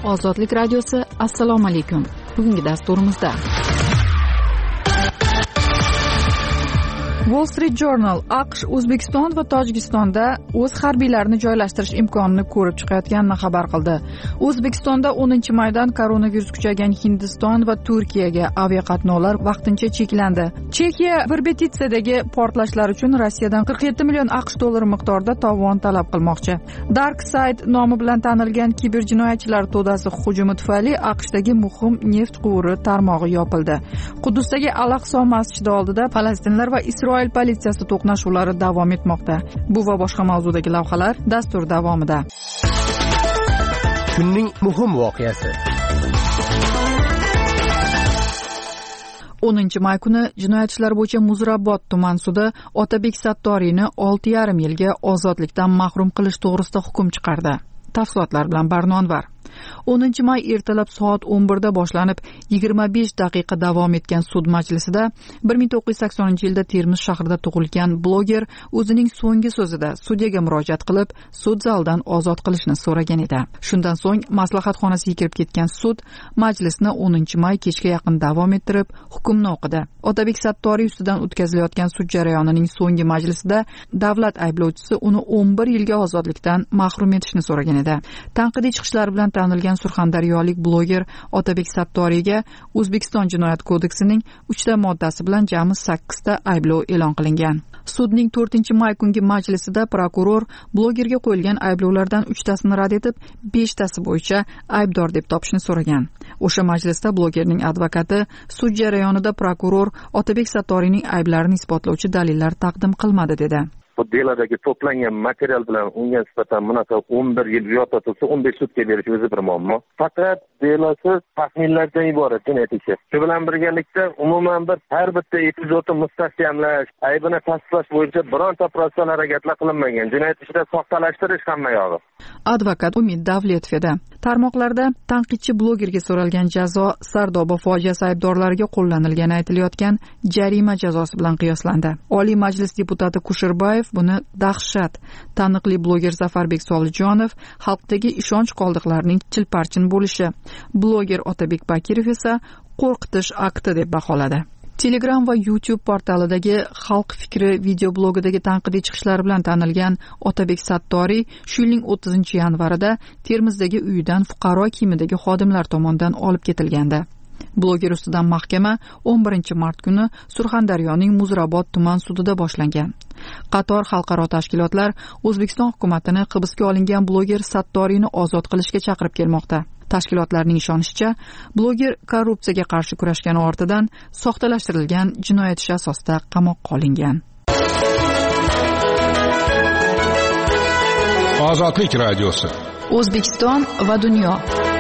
Ozodlik radiosi. Assalomu alaykum. Bugungi dasturimizda Wall Street Journal AQSh O'zbekiston va Tojikistonda o'z harbiylarini joylashtirish imkonini ko'rib chiqayotganini xabar qildi. O'zbekistonda 10-maydan koronavirus kuchaygan Hindiston va Turkiyaga aviaqatnovlar vaqtincha cheklandi. Chexiya Verbetitsadagi portlashlar uchun Rossiyadan 47 million AQSh dollari miqdorida tovon talab qilmoqchi. Dark Side nomi bilan tanilgan kiberjinoyatchilar to'dasi hujumi tufayli AQShdagi muhim neft quvuri tarmog'i yopildi. Quddusdagi Al-Aqso masjidi oldida Falastinlar va Isroil politsiyasi to'qnashuvlari davom etmoqda. Bu va boshqa mavzudagi lavhalar dastur davomida. Kunning muhim voqeasi. 10-may kuni jinoyat ishlari bo'yicha Muzrabot tuman sudi Otabek Sattoriyni 6,5 yilga ozodlikdan mahrum qilish to'g'risida hukm chiqardi. Tafsilotlar bilan Barnonvar. 10-may ertalab soat 11 da boshlanib 25 daqiqa davom etgan sud majlisida 1980-yilda Termiz shahrida tug'ilgan bloger o'zining so'nggi so'zida sudyaga murojaat qilib, sud zalidan ozod qilishni so'ragan edi. Shundan so'ng maslahat xonasiga kirib ketgan sud majlisni 10-may kechga yaqin davom ettirib, hukmni o'qidi. Otabek Sattoriy ustidan o'tkazilayotgan sud jarayonining so'nggi majlisida davlat ayblovchisi uni 11 yilga ozodlikdan mahrum etishni so'ragan edi. Tanqidiy chiqishlar bilan tanilgan surxondaryolik bloger Otabek Sattoriyga O'zbekiston jinoyat kodeksining 3 ta moddasi bilan jami 8 ta ayblov e'lon qilingan. Sudning 4-may kungi majlisida prokuror blogerga qo'yilgan ayblovlardan 3 tasini rad etib, 5 tasi bo'yicha aybdor deb topishni so'ragan. O'sha majlisda blogerning advokati sud jarayonida prokuror Otabek Sattoriyning ayblarini isbotlovchi dalillar taqdim qilmadi dedi. Bu deladagi to'plangan material bilan unga nisbatan bunaqa 11 yil yo'qotsa 15 sudga berish o'zi bir muammo. Faqat delosi taxminlardan iborat jinoyat ishi. Shu bilan birgalikda umuman har bitta epizodni mustahkamlash, aybini tasdiqlash bo'yicha bironta protsessual harakatlar qilinmagan. Jinoyat ishida soxtalashtirish hamma yog'i. Advokat Umid Davletov edi. Tarmoqlarda tanqidchi blogerga so'ralgan jazo Sardoba fojiasi aybdorlariga qo'llanilgani aytilayotgan jarima jazosi bilan qiyoslandi. Oliy Majlis deputati Kushirbayev buni dahshat, taniqli bloger Zafarbek Solijonov xalqdagi ishonch qoldiqlarining chilparchin bo'lishi, bloger Otabek Bakirov esa qo'rqitish akti deb baholadi. Telegram va YouTube portalidagi Xalq fikri video blogidagi tanqidiy chiqishlar bilan tanilgan Otabek Sattoriy shu yilning 30-yanvarida Termizdagi uyidan fuqaro kiyimidagi xodimlar tomonidan olib ketilgandi. Bloger ustidan mahkama 11-mart kuni Surxondaryoning Muzrabot tuman sudida boshlangan. Qator xalqaro tashkilotlar O'zbekiston hukumatini hibsga olingan bloger Sattoriyni ozod qilishga chaqirib kelmoqda. Tashkilotlarning ishonishicha, bloger korrupsiyaga qarshi kurashgani ortidan soxtalashtirilgan jinoyat ishi asosida qamoqqa olingan. Ozodlik radiosi. O'zbekiston va dunyo.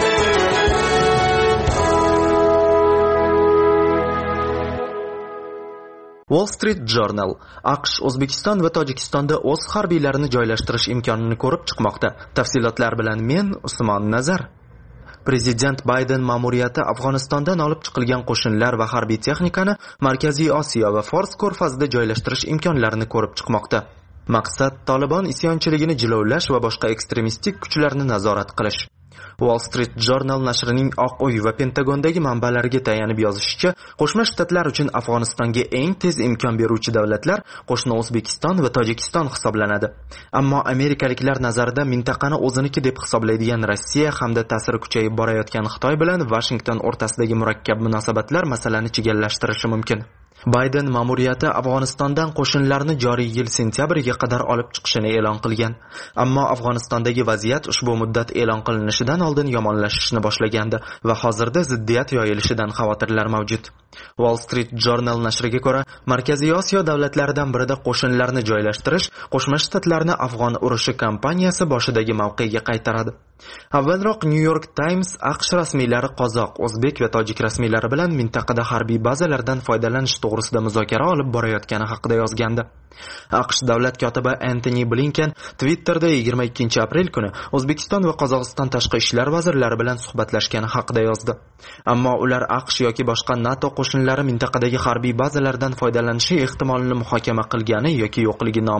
Wall Street Journal AQSh O'zbekiston va Tojikistonda o'z harbiylarini joylashtirish imkonini ko'rib chiqmoqda. Tafsilotlar bilan men Usmon Nazar. Prezident Bayden ma'muriyati Afg'onistondan olib chiqilgan qo'shinlar va harbiy texnikani Markaziy Osiyo va Fors ko'rfazida joylashtirish imkonlarini ko'rib chiqmoqda. Maqsad Taliban isyonchiligini jilovlash va boshqa ekstremistik kuchlarni nazorat qilish. Wall Street Journal nashrining Oq uy va Pentagondagi manbalariga tayanib yozishicha, Qo'shma Shtatlar uchun Afg'onistonga eng tez imkon beruvchi davlatlar qo'shni O'zbekiston va Tojikiston hisoblanadi. Ammo amerikaliklar nazarida mintaqani o'ziniki deb hisoblaydigan Rossiya hamda ta'siri kuchayib borayotgan Xitoy bilan Washington o'rtasidagi murakkab munosabatlar masalani chigallashtirishi mumkin. Bayden ma'muriyati Afg'onistondan qo'shinlarni joriy yil sentyabriga qadar olib chiqishini e'lon qilgan. Ammo Afg'onistondagi vaziyat ushbu muddat e'lon qilinishidan oldin yomonlashishni boshlagandi va hozirda ziddiyat yoyilishidan xavotirlar mavjud. Wall Street Journal nashriga ko'ra, Markaziy Osiyo davlatlaridan birida qo'shinlarni joylashtirish Qo'shma Shtatlarni Afg'on urushi kampaniyasi boshidagi mavqega qaytaradi. Avvalroq New York Times AQSh rasmiylari qozoq, o'zbek va tojik rasmiylari bilan mintaqada harbiy bazalardan foydalanish to'g'risida muzokara olib borayotgani haqida yozgandi. AQSh davlat kotibi Antony Blinken Twitterda 22-aprel kuni O'zbekiston va Qozog'iston tashqi ishlar vazirlari bilan suhbatlashgani haqida yozdi. Ammo ular AQSh yoki boshqa NATO qo'shinlari mintaqadagi harbiy bazalardan foydalanishi ehtimolini muhokama qilgani yoki yo'qligi noma'lum.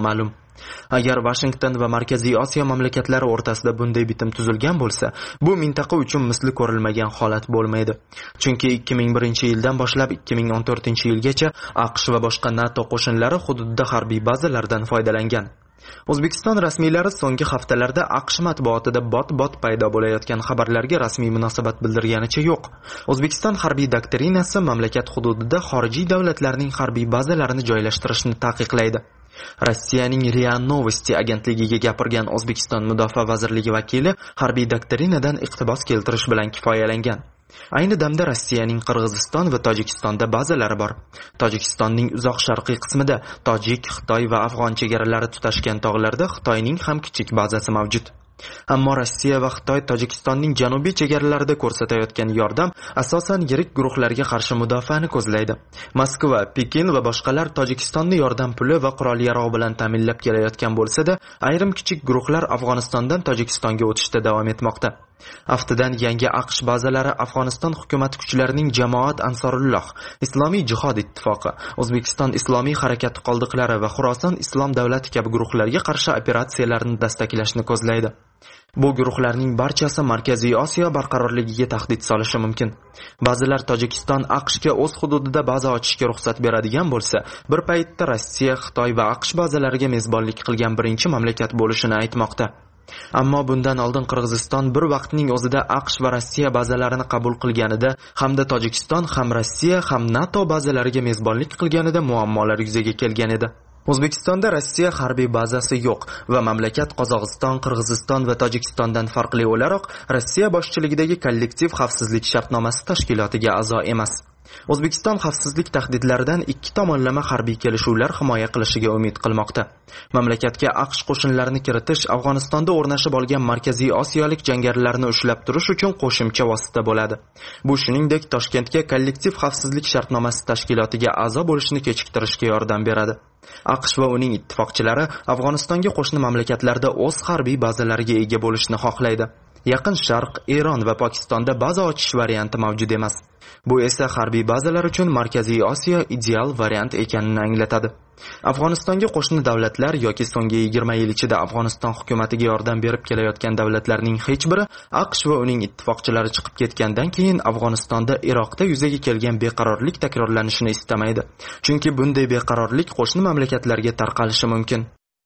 Agar Washington va Markaziy Osiyo mamlakatlari o'rtasida bunday bitim tuzilgan bo'lsa, bu mintaqa uchun misli ko'rilmagan holat bo'lmaydi. Chunki 2001-yildan boshlab 2014-yilgacha AQSh va boshqa NATO qo'shinlari hududda harbiy bazalardan foydalangan. O'zbekiston rasmiylari so'nggi haftalarda AQSh matbuotida bot paydo bo'layotgan xabarlarga rasmiy munosabat bildirganicha yo'q. O'zbekiston harbiy doktrinasi mamlakat hududida xorijiy davlatlarning harbiy bazalarini joylashtirishni taqiqlaydi. Rossiyaning RIA Novosti agentligiga gapirgan O'zbekiston Mudofaa vazirligi vakili harbiy doktrinadan iqtibos keltirish bilan kifoyalangan. Ayni damda Rossiyaning Qirg'iziston va Tojikistonda bazalari bor. Tojikistonning uzoq sharqiy qismida Tojik, Xitoy va Afg'on chegaralari tutashgan tog'larda Xitoyning ham kichik bazasi mavjud. Ammo Rossiya va Xitoy Tojikistonning janubiy chegaralarida ko'rsatayotgan yordam asosan yirik guruhlarga qarshi mudofaani ko'zlaydi. Moskva, Pekin va boshqalar Tojikistonni yordam puli va qurol-yarog' bilan ta'minlab kelayotgan bo'lsa-da, ayrim kichik guruhlar Afg'onistondan Tojikistonga o'tishda davom etmoqda. Aftidan yangi AQSh bazalari Afg'oniston hukumat kuchlarining Jamoat Ansorulloh, Islomiy jihod ittifoqi, O'zbekiston islomiy harakati qoldiqlari va Xuroson islom davlati kabi guruhlarga qarshi operatsiyalarni dastaklashni ko'zlaydi. Bu guruhlarning barchasi Markaziy Osiyo barqarorligiga tahdid solishi mumkin. Ba'zilar Tojikiston AQShga o'z hududida baza ochishga ruxsat beradigan bo'lsa, bir paytda Rossiya, Xitoy va AQSh bazalariga mezbonlik qilgan birinchi mamlakat bo'lishini aytmoqda. Ammo bundan oldin Qirg'iziston bir vaqtning o'zida AQSh va Rossiya bazalarini qabul qilganida hamda Tojikiston ham Rossiya ham NATO bazalariga mezbonlik qilganida muammolar yuzaga kelgan edi. O'zbekistonda Rossiya harbiy bazasi yo'q va mamlakat Qozog'iston, Qirg'iziston va Tojikistondan farqli o'laroq Rossiya boshchiligidagi kollektiv xavfsizlik shartnomasi tashkilotiga a'zo emas. O'zbekiston xavfsizlik tahdidlaridan ikki tomonlama harbiy kelishuvlar himoya qilishiga umid qilmoqda. Mamlakatga AQSh qo'shinlarini kiritish Afg'onistonda o'rnashib olgan Markaziy Osiyolik jangarilarni ushlab turish uchun qo'shimcha vosita bo'ladi. Bu shuningdek Toshkentga kollektiv xavfsizlik shartnomasi tashkilotiga a'zo bo'lishni kechiktirishga yordam beradi. AQSh va uning ittifoqchilari Afg'onistonga qo'shni mamlakatlarda o'z harbiy bazalariga ega bo'lishni xohlaydi. Yaqin Sharq, Eron va Pokistonda baza ochish varianti mavjud emas. Bu esa harbiy bazalar uchun Markaziy Osiyo ideal variant ekanini anglatadi. Afg'onistonga qo'shni davlatlar yoki so'nggi 20 yil ichida Afg'oniston hukumatiga yordam berib kelayotgan davlatlarning hech biri AQSh va uning ittifoqchilari chiqib ketgandan keyin Afg'onistonda Iroqda yuzaga kelgan beqarorlik takrorlanishini istamaydi. Chunki bunday beqarorlik qo'shni mamlakatlarga tarqalishi mumkin.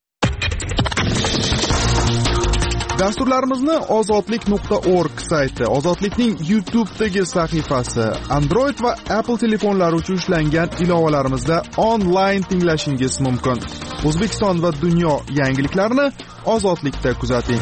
Dasturlarimizni ozodlik.org sayti, Ozodlikning YouTube'dagi sahifasi, Android va Apple telefonlari uchun ishlangan ilovalarimizda onlayn tinglashingiz mumkin. O'zbekiston va dunyo yangiliklarini Ozodlikda kuzating.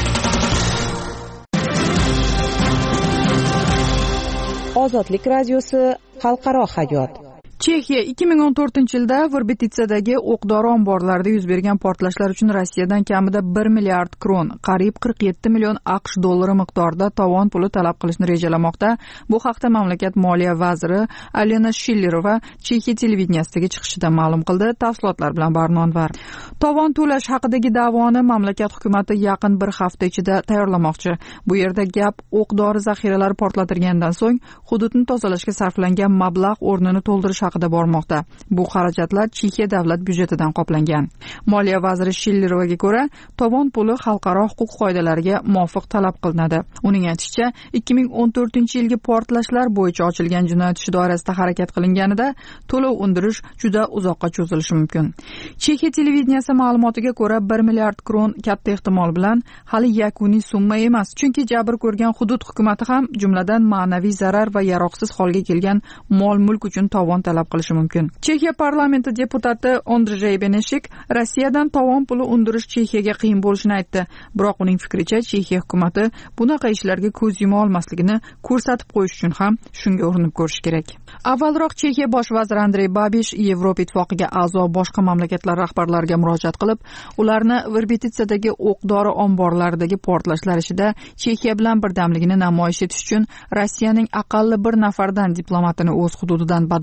Ozodlik radiosi xalqaro hayot. Chexiya 2014-yilda Verbititsadagi o'q-dori omborlarida yuz bergan portlashlar uchun Rossiyadan kamida 1 milliard kron, qariyb 47 million AQSh dollari miqdorida tovon puli talab qilishni rejalamoqda. Bu haqda mamlakat moliya vaziri Alena Shillerova Chexiya televideniyasiga chiqishida ma'lum qildi. Tafsilotlar bilan Barnon var. Tovon to'lash haqidagi da'voni mamlakat hukumati yaqin bir hafta ichida tayyorlamoqchi. Bu yerda gap o'q-dori zaxiralari portlatilgandan so'ng hududni tozalashga sarflangan mablag' o'rnini to'ldirish haqida bormoqda. Bu xarajatlar Chexiya davlat byudjetidan qoplangan. Moliya vaziri Shillerovaga ko'ra, tovon puli xalqaro huquq qoidalariga muvofiq talab qilinadi. Uning aytishicha, 2014-yilgi portlashlar bo'yicha ochilgan jinoyat ishi doirasida harakat qilinganida to'lov undirish juda uzoqqa cho'zilishi mumkin. Chexiya televideniyasi ma'lumotiga ko'ra, 1 milliard kron katta ehtimol bilan hali yakuniy summa emas, chunki jabr ko'rgan hudud hukumati ham jumladan ma'naviy zarar va yaroqsiz holga kelgan mol-mulk uchun tovon talab qilishi mumkin. Chexiya parlamenti deputati Ondrej Beneshik Rossiyadan tovon puli undirish Chexiyaga qiyin bo'lishini aytdi. Biroq uning fikricha, Chexiya hukumati bunaqa ishlarga ko'z yuma olmasligini ko'rsatib qo'yish uchun ham shunga urinib ko'rish kerak. Avvalroq Chexiya bosh vaziri Andrey Babish Yevropa ittifoqiga a'zo boshqa mamlakatlar rahbarlariga murojaat qilib, ularni Verbititsadagi o'q-dori omborlaridagi portlashlar ishida Chexiya bilan birdamligini namoyish etish uchun Rossiyaning aqalli bir nafardan diplomatini o'z hududidan badarg'a qilish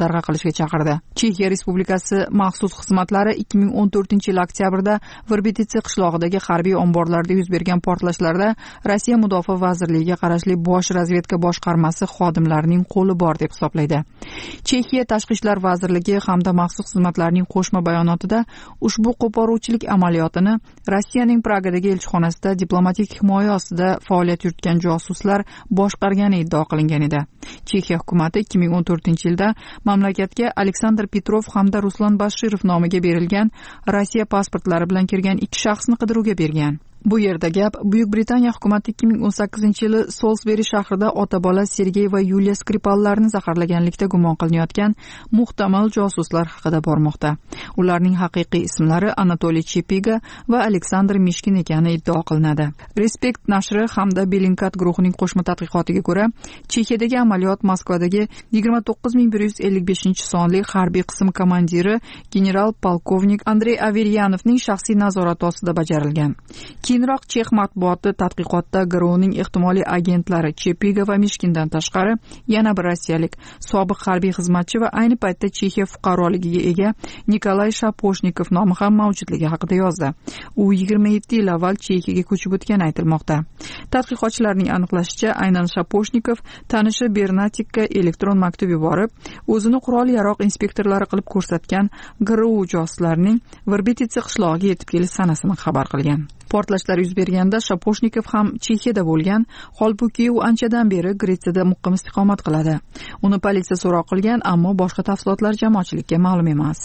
to'xtatishga chaqirdi. Chexiya Respublikasi maxsus xizmatlari 2014-yil oktyabrda Verbititsa qishlog'idagi harbiy omborlarda yuz bergan portlashlarda Rossiya Mudofaa vazirligiga qarashli bosh razvedka boshqarmasi xodimlarining qo'li bor deb hisoblaydi. Chexiya Tashqi ishlar vazirligi hamda maxsus xizmatlarning qo'shma bayonotida ushbu qo'poruvchilik amaliyotini Rossiyaning Pragadagi elchixonasida diplomatik himoya ostida faoliyat yuritgan josuslar boshqargani iddao qilingan edi. Chexiya hukumati 2014-yilda mamlakatga Aleksandr Petrov hamda Ruslan Bashirov nomiga berilgan Rossiya pasportlari bilan kirgan 2 shaxsni qidiruvga bergan. Bu yerda gap Buyuk Britaniya hukumati 2018-yili Solsberi shahrida ota-bola Sergey va Yuliya Skripallarni zaharlaganlikda gumon qilinayotgan muhtamal josuslar haqida bormoqda. Ularning haqiqiy ismlari Anatoliy Chepiga va Aleksandr Mishkin ekani iddao qilinadi. Respekt nashri hamda Belinkat guruhining qo'shma tadqiqotiga ko'ra, Chexiyadagi amaliyot Moskvadagi 29155-sonli harbiy qism komandiri general polkovnik Andrey Averyanovning shaxsiy nazorati ostida bajarilgan. Keyinroq Chex matbuoti tadqiqotda GRUning ehtimoliy agentlari Chepiga va Mishkindan tashqari yana bir rossiyalik sobiq harbiy xizmatchi va ayni paytda Chexiya fuqaroligiga ega Nikolay Shaposhnikov nomi ham mavjudligi haqida yozdi. U 27 yil avval Chexiyaga ko'chib o'tgani aytilmoqda. Tadqiqotchilarning aniqlashicha, aynan Shaposhnikov tanishi Bernatikka elektron maktub yuborib, o'zini qurol-yarog' inspektorlari qilib ko'rsatgan GRU josuslarining Verbititsa qishlog'iga yetib kelish sanasini xabar qilgan. Portlashlar yuz berganda Shaposhnikov ham Chexiyada bo'lgan, holbuki u anchadan beri Gretsiyada muqim istiqomat qiladi. Uni politsiya so'roq qilgan, ammo boshqa tafsilotlar jamoatchilikka ma'lum emas.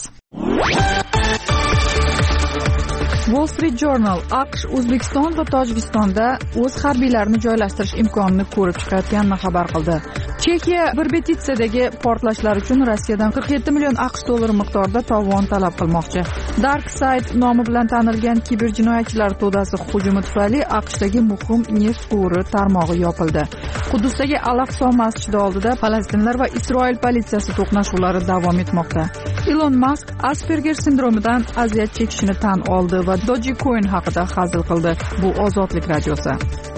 Wall Street Journal AQSh O'zbekiston va Tojikistonda o'z harbiylarini joylashtirish imkonini ko'rib chiqayotganini xabar qildi. Chexiya Verbititsadagi portlashlar uchun Rossiyadan 47 million AQSh dollari miqdorida tovon talab qilmoqchi. DarkSide nomi bilan tanilgan kiberjinoyatchilar to'dasi hujumi tufayli AQShdagi muhim neft quvuri tarmog'i yopildi. Quddusdagi Al-Aqso masjidi oldida Falastinlar va Isroil politsiyasi to'qnashuvlari davom etmoqda. Elon Musk Asperger sindromidan aziyat chekishini tan oldi va Dogecoin haqida hazil qildi. Bu Ozodlik radiosi.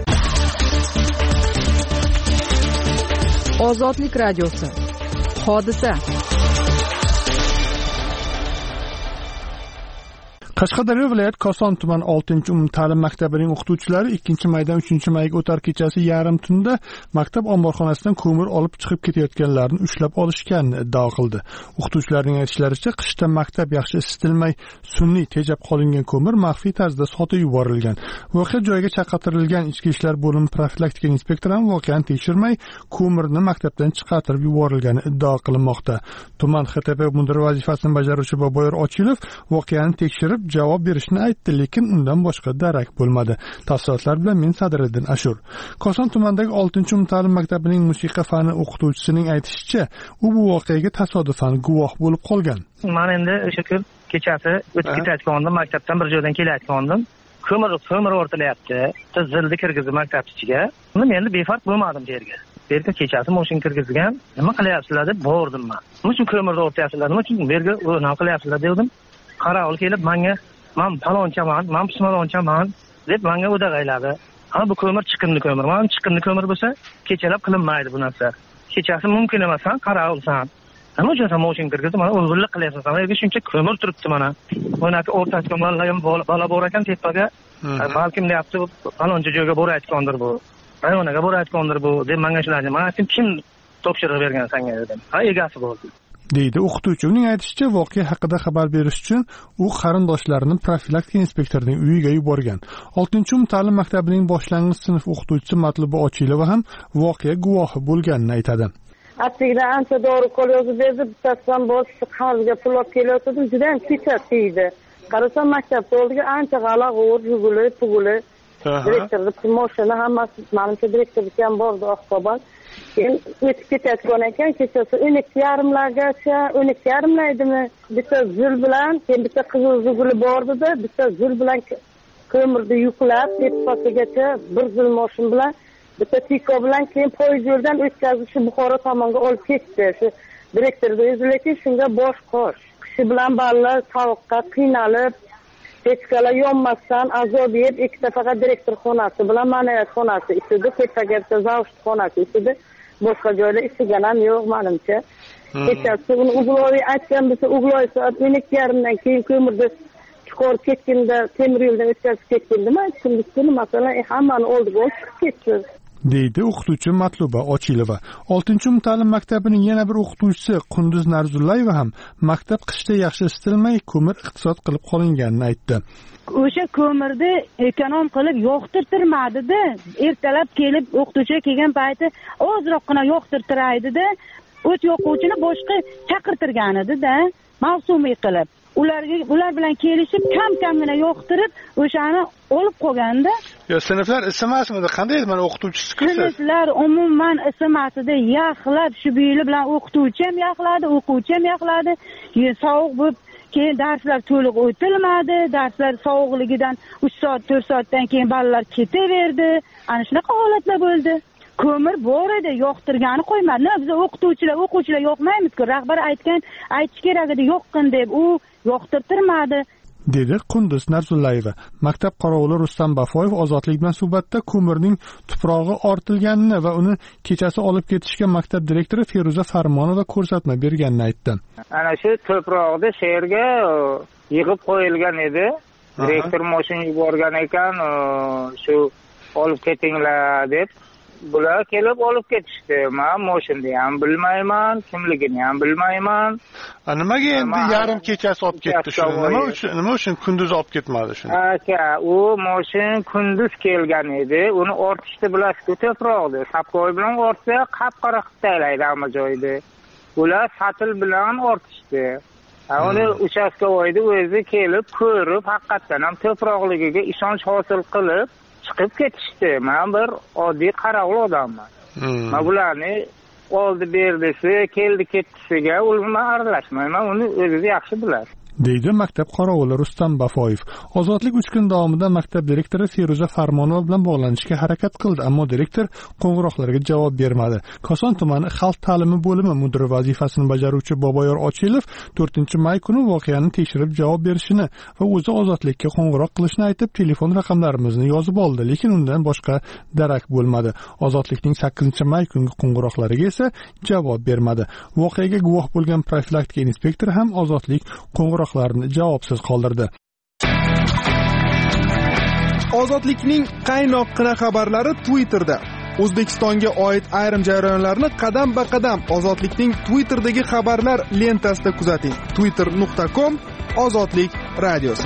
Ozodlik radiosi. Hodisa. Qashqadaryo viloyat Koson tuman 6-umumta'lim maktabining o'qituvchilari 2-maydan 3-mayga o'tar kechasi yarim tunda maktab omborxonasidan ko'mir olib chiqib ketayotganlarni ushlab olishganini iddao qildi. O'qituvchilarning aytishlaricha, qishda maktab yaxshi isitilmay, sun'iy tejab qolingan ko'mir maxfiy tarzda sotib yuborilgan. Voqea joyiga chaqirtirilgan Ichki ishlar bo'limi profilaktika inspektori ham voqeani tekshirmay, ko'mirni maktabdan chiqartirib yuborilgani iddao qilinmoqda. Tuman XTP mudiri vazifasini bajaruvchi Boboyor Ochilov voqeani tekshirib javob berishni aytdi, lekin undan boshqa darak bo'lmadi. Tafsilotlar bilan men Sadriddin Ashur. Koson tumanidagi 6-umumta'lim maktabining musiqa fani o'qituvchisining aytishicha, u bu voqeaga tasodifan guvoh bo'lib qolgan. Men endi o'sha kun kechasi o'tib ketayotgandim, maktabdan bir joydan kelayotgandim. Ko'mir o'rtilayapti. Zilni kirgizib maktab ichiga. Men endi befarq bo'lmadim yerga. Berga kechasi mashina kirgizgan. Nima qilyapsizlar deb bordim men. Nima uchun ko'mirni o'rtayapsizlar? Nima uchun berga nima qilyapsizlar dedim. Qarovul kelib menga men palonchaman, men pismalonchaman deb menga o'dag'ayladi. Ha bu ko'mir chiqindi ko'mir. Men chiqindi ko'mir bo'lsa, kechalab qilinmaydi bu narsa. Kechasi mumkin emas, qarovulsan. Nima uchun sen mashina kirgizib, mana o'zillik qilyapsan. Yerga shuncha ko'mir turibdi mana. Bunaqi o'rtasiga bolalar ham bola bor ekan tepaga. Balkim deyapti, paloncha joyga borayotgandir bu. Rayonaga borayotgandir bu deb menga shularni. Men aytdim, kim topshiriq bergan senga dedim. Ha, egasi bo'ldi. deydi o'qituvchi. Uning aytishicha, voqea haqida xabar berish uchun u qarindoshlarini profilaktika inspektorining uyiga yuborgan. 6-umumta'lim maktabining boshlang'ich sinf o'qituvchisi Matluba Ochilova ham voqea guvohi bo'lganini aytadi. Aslida ancha dori qo'l yozib berdi, bittasidan boshqa qarziga pul olib kelayotgandim, juda ham kechasiydi. Qarasam maktabda oldiga ancha g'ala-g'ur, yuguli, puguli. Direktorning moshina hammasi, menimcha direktorlik ham bordi, Oqbobal. Keyin o'tib ketayotgan ekan, kechasi 12:30largacha, 12:30laydimi, bitta zul bilan, keyin bitta qizil zuguli bordida, bitta zul bilan ko'mirni yuklab, tepasigacha bir zul mashin bilan, bitta tiko bilan keyin poyezd yo'ldan o'tkazib shu Buxoro tomonga olib ketdi. Shu direktorning o'zi lekin shunga bosh qo'sh. Kishi bilan balla tovuqqa qiynalib, Pechkalar yonmasdan azob yeb, ikkita faqat direktor xonasi bilan ma'naviyat xonasi isidi, tepaga bitta zavsh xonasi isidi, boshqa joyda isigan ham yo'q menimcha. Kechasi uni ugloy aytgan bo'lsa, ugloy soat 12:30dan keyin ko'mirni chiqarib ketganda, temir yo'ldan o'tkazib ketgandimi, kunduz kuni masalan hammani oldiga olib chiqib ketdi. deydi o'qituvchi Matluba Ochilova. 6-ta'lim maktabining yana bir o'qituvchisi Qunduz Narzullayeva ham maktab qishda yaxshi isitilmay, ko'mir iqtisod qilib qolinganini aytdi. O'sha ko'mirni ekonom qilib yoqtirtirmadi-da. Ertalab kelib o'qituvchi kelgan payti ozroqgina yoqtirtiraydi-da, o't yoquvchini boshqa chaqirtirgan edi-da, mavsumiy qilib. Ular bilan kelishib kam-kamgina yoqtirib, o'shani olib qo'yganda. Yo, sinflar isimasmidi? Qanday edi? Mana o'qituvchisi-ku. Sinflar umuman isimasida, yaxlab, shu buyili bilan o'qituvchi ham yaxladi, o'quvchi ham yaxladi. Sovuq bo'lib, keyin darslar to'liq o'tilmadi. Darslar sovuqligidan 3 soat, 4 soatdan keyin bolalar ketaverdi. Ana shunaqa holatlar bo'ldi. Ko'mir bor edi, yoqtirgani qo'ymadi. Biz o'quvchilar yoqmaymiz-ku. Rahbar aytish kerak edi, yoqqin deb, u yoqtirtirmadi. dedi Qunduz Narzullayeva. Maktab qorovuli Rustam Bafoyev Ozodlik bilan suhbatda ko'mirning tuprog'i ortilganini va uni kechasi olib ketishga maktab direktori Feruza Farmonova ko'rsatma berganini aytdi. Ana shu tuprog'ni she'rga yig'ib qo'yilgan edi. Direktor mashina yuborgan ekan, shu olib ketinglar deb. Bular kelib olib ketishdi. Men mashinani ham bilmayman, kimligini ham bilmayman. Nimaga endi yarim kechasi olib ketdi shuni? Nima uchun kunduz olib ketmadi shuni? Aka, u mashin kunduz kelgan edi. Uni ortishni bilasiz-ku, tuproqni. Sapkoy bilan ortsa, qap-qora qilib taylaydi hamma joyda. Ular satil bilan ortishdi. Uni uchastkovoyda o'zi kelib ko'rib, haqiqatan ham tuproqligiga ishonch hosil qilib chiqib ketishdi. Men bir oddiy qarovul odamman. Men bularni oldi berdisi, keldi ketdisiga ulman aralashmayman, uni o'zi yaxshi bilar. deydi maktab qorovuli Rustam Bafoyev. Ozodlik 3 kun davomida maktab direktori Feruza Farmonova bilan bog'lanishga harakat qildi, ammo direktor qo'ng'iroqlarga javob bermadi. Koson tumani xalq ta'limi bo'limi mudiri vazifasini bajaruvchi Boboyor Ochilov 4-may kuni voqeani tekshirib javob berishini va o'zi Ozodlikka qo'ng'iroq qilishni aytib, telefon raqamlarimizni yozib oldi, lekin undan boshqa darak bo'lmadi. Ozodlikning 8-may kungi qo'ng'iroqlariga esa javob bermadi. Voqeaga guvoh bo'lgan profilaktika inspektori ham Ozodlik qo'ng'iroqlarini javobsiz qoldirdi. Ozodlikning qaynoqqina xabarlari Twitterda. O'zbekistonga oid ayrim jarayonlarni qadam-ba-qadam Ozodlikning Twitterdagi xabarlar lentasida kuzating. twitter.com Ozodlik radiosi.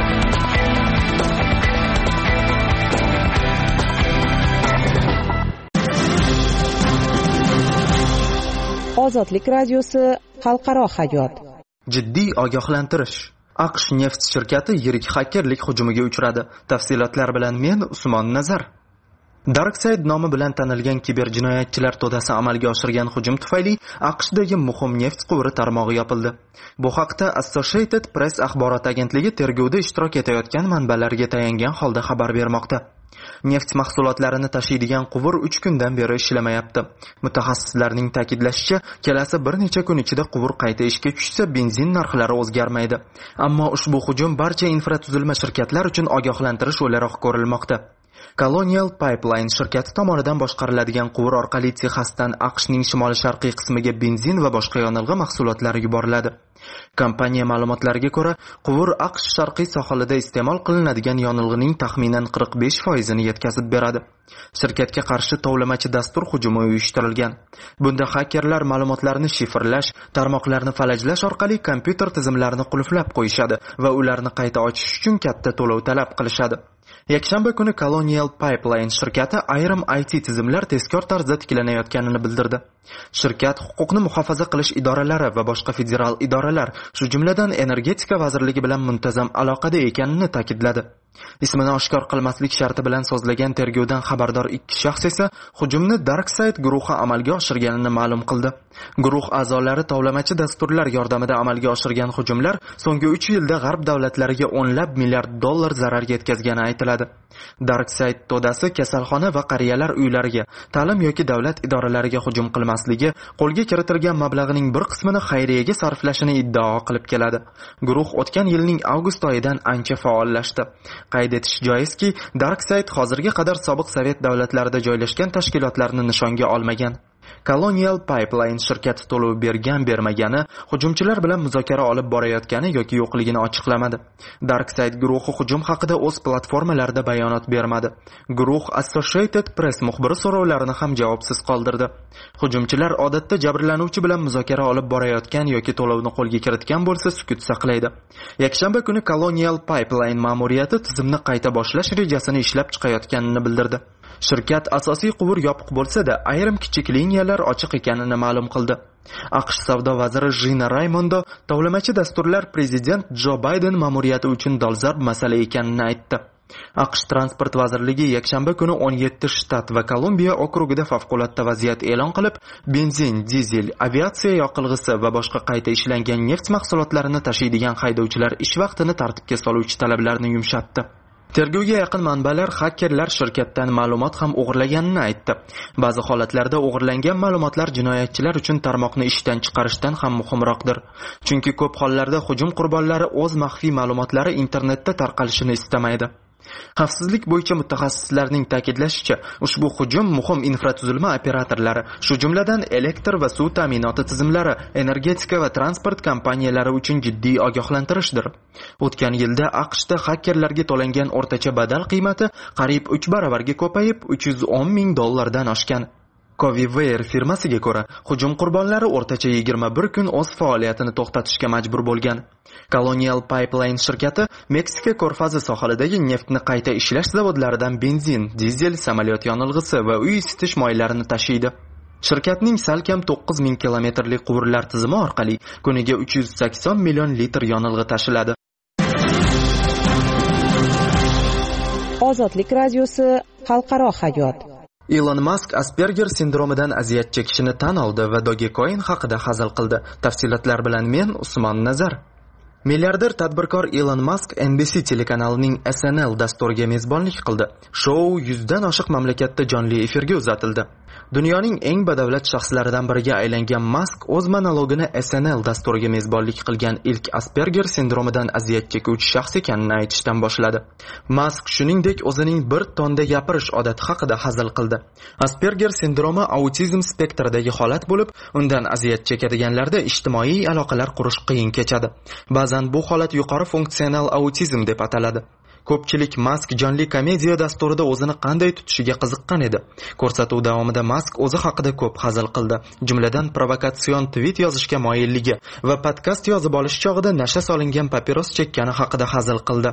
Ozodlik radiosi xalqaro hayot. Jiddiy ogohlantirish. AQSh neft shirkati yirik xakerlik hujumiga uchradi. Tafsilotlar bilan men Usmon Nazar. Darkside nomi bilan tanilgan kiberjinoyatchilar to'dasi amalga oshirgan hujum tufayli AQShdagi muhim neft quvuri tarmog'i yopildi. Bu haqda Associated Press axborot agentligi tergovda ishtirok etayotgan manbalarga tayangan holda xabar bermoqda. Neft mahsulotlarini tashiydigan quvur 3 kundan beri ishlamayapti. Mutaxassislarning ta'kidlashicha, kelasi bir necha kun ichida quvur qayta ishga tushsa, benzin narxlari o'zgarmaydi. Ammo ushbu hujum barcha infratuzilma shirkatlar uchun ogohlantirish o'laroq ko'rilmoqda. Colonial Pipeline shirkati tomonidan boshqariladigan quvur orqali Texasdan AQShning shimoli-sharqiy qismiga benzin va boshqa yonilg'i mahsulotlari yuboriladi. Kompaniya ma'lumotlariga ko'ra, quvur AQSh sharqiy sohilida iste'mol qilinadigan yonilg'ining taxminan 45% yetkazib beradi. Shirkatga qarshi tovlamachi dastur hujumi uyushtirilgan. Bunda xakerlar ma'lumotlarni shifrlash, tarmoqlarni falajlash orqali kompyuter tizimlarini qulflab qo'yishadi va ularni qayta ochish uchun katta to'lov talab qilishadi. Yakshanba kuni Colonial Pipeline shirkati ayrim IT tizimlar tezkor tarzda tiklanayotganini bildirdi. Shirkat huquqni muhofaza qilish idoralari va boshqa federal idoralar, shu jumladan energetika vazirligi bilan muntazam aloqada ekanini ta'kidladi. Ismini oshkor qilmaslik sharti bilan so'zlagan tergovdan xabardor 2 shaxs esa hujumni Darkside guruhi amalga oshirganini ma'lum qildi. Guruh a'zolari tovlamachi dasturlar yordamida amalga oshirgan hujumlar so'nggi 3 yilda g'arb davlatlariga $10 milliard zarar yetkazgani aytiladi. Darkside to'dasi kasalxona va qariyalar uylariga, ta'lim yoki davlat idoralariga hujum qilmasligi, qo'lga kiritilgan mablag'ning bir qismini xayriyaga sarflashini iddao qilib keladi. Guruh o'tgan yilning avgust oyidan ancha faollashdi. Qayd etish joizki, Darkside hozirga qadar sobiq Sovet davlatlarida joylashgan tashkilotlarni nishonga olmagan. Colonial Pipeline shirkati to'lov bergan-bermagani, hujumchilar bilan muzokara olib borayotgani yoki yo'qligini ochiqlamadi. Darkside guruhi hujum haqida o'z platformalarida bayonot bermadi. Guruh Associated Press muxbiri so'rovlarini ham javobsiz qoldirdi. Hujumchilar odatda jabrlanuvchi bilan muzokara olib borayotgan yoki to'lovni qo'lga kiritgan bo'lsa sukut saqlaydi. Yakshanba kuni Colonial Pipeline ma'muriyati tizimni qayta boshlash rejasini ishlab chiqayotganini bildirdi. Shirkat asosiy quvur yopiq bo'lsa-da, ayrim kichik liniyalar ochiq ekanini ma'lum qildi. AQSh savdo vaziri Gina Raimondo tovlamachi dasturlar prezident Jo Bayden ma'muriyati uchun dolzarb masala ekanini aytdi. AQSh transport vazirligi yakshanba kuni 17 shtat va Kolumbiya okrugida favqulodda vaziyat e'lon qilib, benzin, dizel, aviatsiya yoqilg'isi va boshqa qayta ishlangan neft mahsulotlarini tashiydigan haydovchilar ish vaqtini tartibga soluvchi talablarni yumshatdi. Tergovga yaqin manbalar hakkerlar shirkatdan ma'lumot ham o'g'irlaganini aytdi. Ba'zi holatlarda o'g'irlangan ma'lumotlar jinoyatchilar uchun tarmoqni ishdan chiqarishdan ham muhimroqdir. Chunki ko'p hollarda hujum qurbonlari o'z maxfiy ma'lumotlari internetda tarqalishini istamaydi. Xavfsizlik bo'yicha mutaxassislarning ta'kidlashicha, ushbu hujum muhim infratuzilma operatorlari, shu jumladan elektr va suv ta'minoti tizimlari, energetika va transport kompaniyalari uchun jiddiy ogohlantirishdir. O'tgan yilda AQShda hakkerlarga to'langan o'rtacha badal qiymati qariyb 3 baravarga ko'payib, $310,000 dan oshgan. Covivare firmasiga ko'ra, hujum qurbonlari o'rtacha 21 kun o'z faoliyatini to'xtatishga majbur bo'lgan. Colonial Pipeline shirkati Meksika ko'rfazi sohilidagi neftni qayta ishlash zavodlaridan benzin, dizel, samolyot yonilg'isi va uy isitish moylarini tashiydi. Shirkatning salkam 9000 kilometrlik quvurlar tizimi orqali kuniga 380 million litr yonilg'i tashiladi. Ozodlik radiosi xalqaro hayot. Elon Musk Asperger sindromidan aziyat chekishini tan oldi va Dogecoin haqida hazil qildi. Tafsilotlar bilan men Usmon Nazar. Milliarder tadbirkor Elon Musk NBC telekanalining SNL dasturiga mezbonlik qildi. Shou 100 dan oshiq mamlakatda jonli efirga uzatildi. Dunyoning eng badavlat shaxslaridan biriga aylangan Musk o'z monologini SNL dasturiga mezbonlik qilgan ilk Asperger sindromidan aziyat chekuvchi shaxs ekanini aytishdan boshladi. Musk shuningdek o'zining bir tonda gapirish odati haqida hazil qildi. Asperger sindromi autizm spektridagi holat bo'lib, undan aziyat chekadiganlarda ijtimoiy aloqalar qurish qiyin kechadi. Ba'zan bu holat yuqori funksional autizm deb ataladi. Ko'pchilik Musk jonli komediya dasturida o'zini qanday tutishiga qiziqqan edi. Ko'rsatuv davomida Musk o'zi haqida ko'p hazil qildi, jumladan provokatsion tweet yozishga moyilligi va podkast yozib olish chog'ida nasha solingan papiros chekkani haqida hazil qildi.